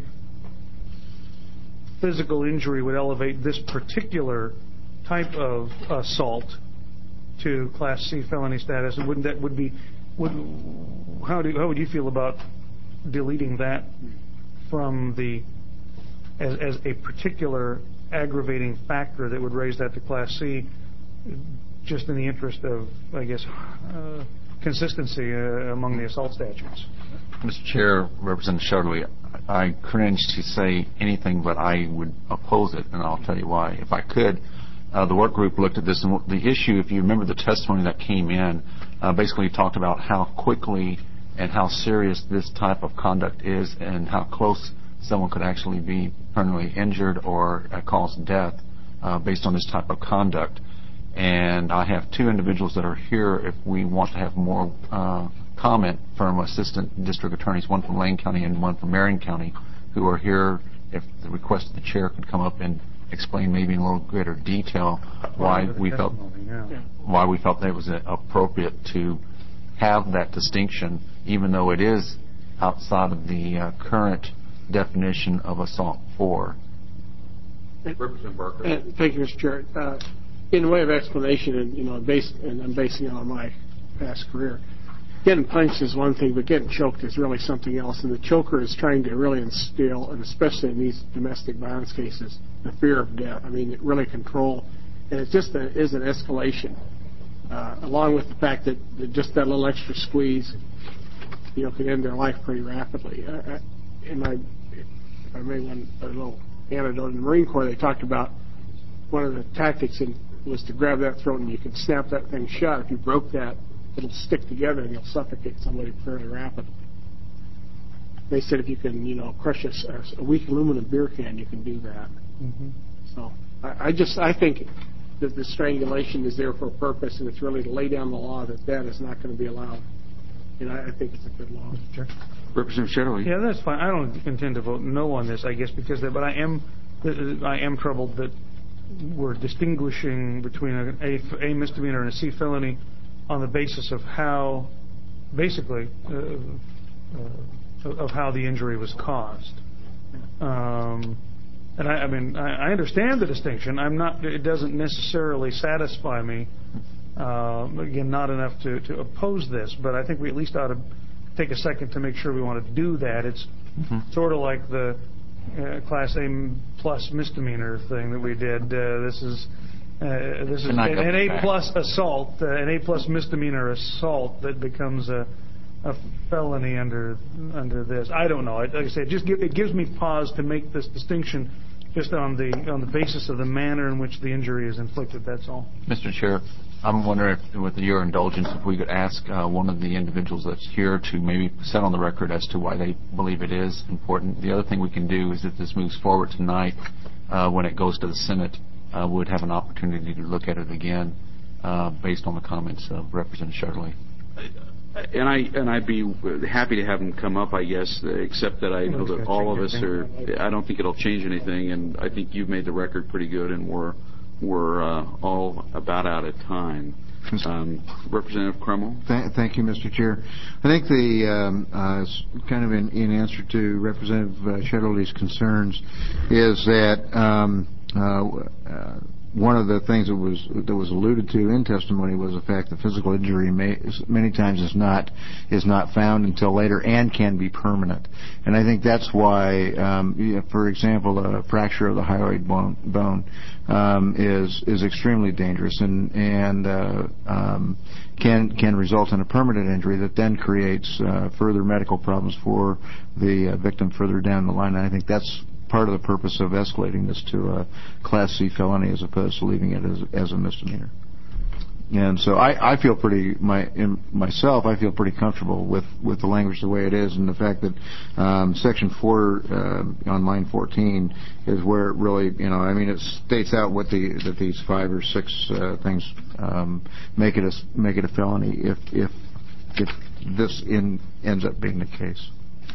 physical injury would elevate this particular type of assault to Class C felony status. And wouldn't that would be, would, how do how would you feel about deleting that from the as as a particular aggravating factor that would raise that to Class C? Just in the interest of, I guess, uh, consistency uh, among the assault statutes. Mister Chair, Representative Chatterley, I cringe to say anything, but I would oppose it, and I'll tell you why. If I could, uh, the work group looked at this, and the issue, if you remember the testimony that came in, uh, basically talked about how quickly and how serious this type of conduct is and how close someone could actually be permanently injured or uh, cause death uh, based on this type of conduct. And I have two individuals that are here if we want to have more uh, comment from assistant district attorneys, one from Lane County and one from Marion County, who are here. If the request of the chair could come up and explain maybe in a little greater detail why we felt why we felt that it was appropriate to have that distinction, even though it is outside of the uh, current definition of assault four. Representative Barker. Uh, thank you, Mister Chair. Uh, in way of explanation, and you know, based, and I'm basing it on my past career, getting punched is one thing, but getting choked is really something else. And the choker is trying to really instill, and especially in these domestic violence cases, the fear of death. I mean, really control, and it just a, is an escalation, uh, along with the fact that, that just that little extra squeeze, you know, can end their life pretty rapidly. I, I, in my, if I may, one a little anecdote in the Marine Corps, they talked about one of the tactics in, was to grab that throat and you can snap that thing shut. If you broke that, it'll stick together and you'll suffocate somebody fairly rapidly. They said if you can, you know, crush a, a weak aluminum beer can, you can do that. Mm-hmm. So I, I just I think that the strangulation is there for a purpose, and it's really to lay down the law that that is not going to be allowed. And I, I think it's a good law. Sure. Representative Shetterly. Yeah, that's fine. I don't intend to vote no on this, I guess, because that, but I am I am troubled that we're distinguishing between a, a, a misdemeanor and a C felony on the basis of how, basically, uh, uh, of how the injury was caused. Um, and I, I mean, I, I understand the distinction. I'm not. It doesn't necessarily satisfy me. Uh, again, not enough to, to oppose this, but I think we at least ought to take a second to make sure we want to do that. It's mm-hmm. sort of like the uh, Class A plus misdemeanor thing that we did. Uh, this is uh, this is an, an A plus assault, uh, an A plus misdemeanor assault that becomes a, a felony under under this. I don't know. Like I said, it just give, it gives me pause to make this distinction just on the on the basis of the manner in which the injury is inflicted. That's all. Mister Chair, I'm wondering if, with your indulgence, if we could ask uh, one of the individuals that's here to maybe set on the record as to why they believe it is important. The other thing we can do is if this moves forward tonight, uh, when it goes to the Senate, uh, we'd have an opportunity to look at it again uh, based on the comments of Representative Shetterly. And I and I'd be happy to have them come up, I guess, except that I know that all of us are. I don't think it'll change anything, and I think you've made the record pretty good, and we're we're uh, all about out of time. Um, Representative Crummell. Th- thank you, Mister Chair. I think the um, uh, kind of in, in answer to Representative uh, Shetterly's concerns is that um, uh, uh, one of the things that was that was alluded to in testimony was the fact that physical injury may, many times is not is not found until later and can be permanent. And I think that's why, um, you know, for example, a fracture of the hyoid bone, bone um, is is extremely dangerous and and uh, um, can can result in a permanent injury that then creates uh, further medical problems for the uh, victim further down the line. And I think that's part of the purpose of escalating this to a Class C felony as opposed to leaving it as, as a misdemeanor. And so I, I feel pretty, my, in myself, I feel pretty comfortable with, with the language the way it is, and the fact that um, Section four uh, on line fourteen is where it really, you know, I mean, it states out what the that these five or six uh, things um, make it a make it a felony if if if this in, ends up being the case.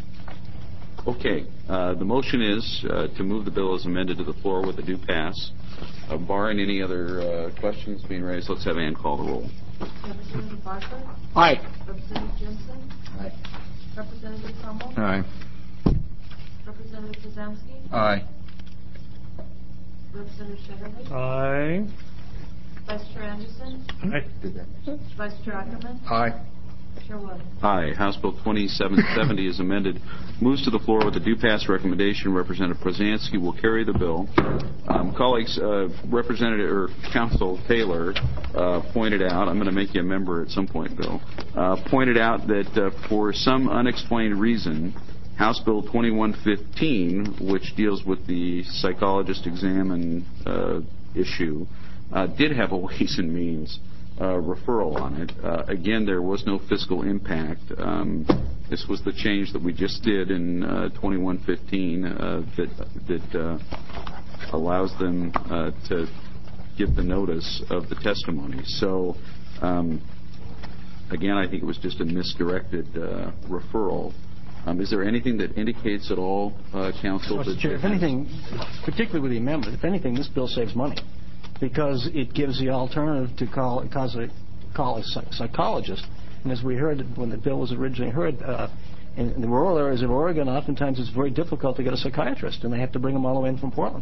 Okay. Uh, the motion is uh, to move the bill as amended to the floor with a due pass. Uh, barring any other uh, questions being raised, let's have Ann call the roll. Representative Bartlett? Aye. Representative Jensen? Aye. Representative Crummell? Aye. Representative Krasensky? Aye. Representative Shetterly? Aye. Vice Chair Anderson? Aye. Vice Chair Ackerman? Aye. Chair Williams? Aye. House Bill twenty-seven seventy is amended. Moves to the floor with a due pass recommendation. Representative Prozanski will carry the bill. Um, colleagues, uh, Representative or Counsel Taylor uh, pointed out, I'm going to make you a member at some point, Bill, uh, pointed out that uh, for some unexplained reason, House Bill twenty-one fifteen, which deals with the psychologist exam and uh, issue, uh, did have a Ways and Means Uh, referral on it. Uh, again, there was no fiscal impact. Um, this was the change that we just did in uh, twenty-one fifteen uh, that that uh, allows them uh, to give the notice of the testimony. So um, again, I think it was just a misdirected uh, referral. Um, is there anything that indicates at all, uh, Council? Mister That Chair, if anything, particularly with the amendment, if anything, this bill saves money because it gives the alternative to call, cause a, call a psychologist. And as we heard when the bill was originally heard, uh, in the rural areas of Oregon, oftentimes it's very difficult to get a psychiatrist, and they have to bring them all the way in from Portland.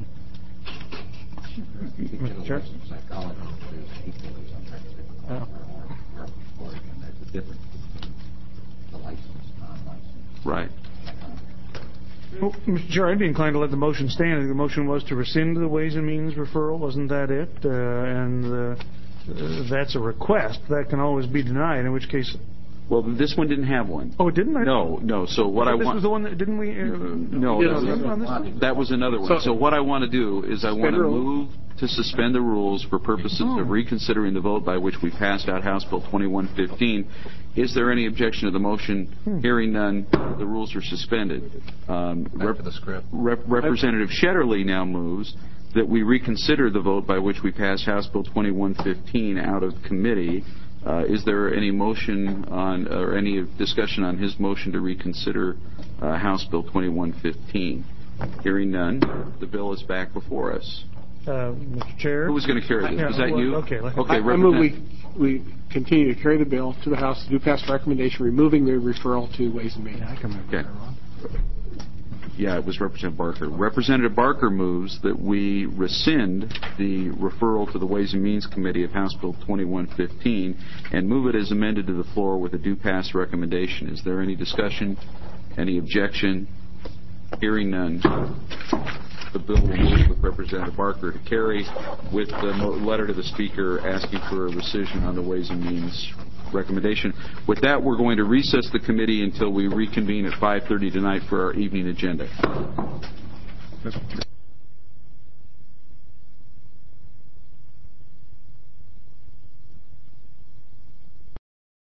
Mister Chair? Oh. Right. Well, Mister Chair, I'd be inclined to let the motion stand. The motion was to rescind the Ways and Means referral. Wasn't that it? Uh, and uh, uh, that's a request. That can always be denied, in which case... Well, this one didn't have one. Oh, it didn't? No, no. So what I This want... was the one that... Didn't we... Uh, No, did that on this was, one? that was another one. So- So what I want to do is I want to Suspend move to suspend the rules for purposes Oh. of reconsidering the vote by which we passed out House Bill twenty-one fifteen. Is there any objection to the motion? Hmm. Hearing none, the rules are suspended. Um, Back to the script. Rep- Representative Shetterly now moves that we reconsider the vote by which we passed House Bill twenty-one fifteen out of committee. Uh, is there any motion on, or any discussion on his motion to reconsider uh, House Bill twenty-one fifteen? Hearing none, the bill is back before us. Uh, Mister Chair? Who was going to carry this? Yeah, Was that well, you? Okay. let- Okay, I, I move Representative. we, we continue to carry the bill to the House to do pass recommendation, removing the referral to Ways and Means. Okay. Yeah, it was Representative Barker. Representative Barker moves that we rescind the referral to the Ways and Means Committee of House Bill twenty-one fifteen and move it as amended to the floor with a due pass recommendation. Is there any discussion? Any objection? Hearing none. The bill will move with Representative Barker to carry with the mo- letter to the Speaker asking for a rescission on the Ways and Means recommendation. With that, we're going to recess the committee until we reconvene at five thirty tonight for our evening agenda.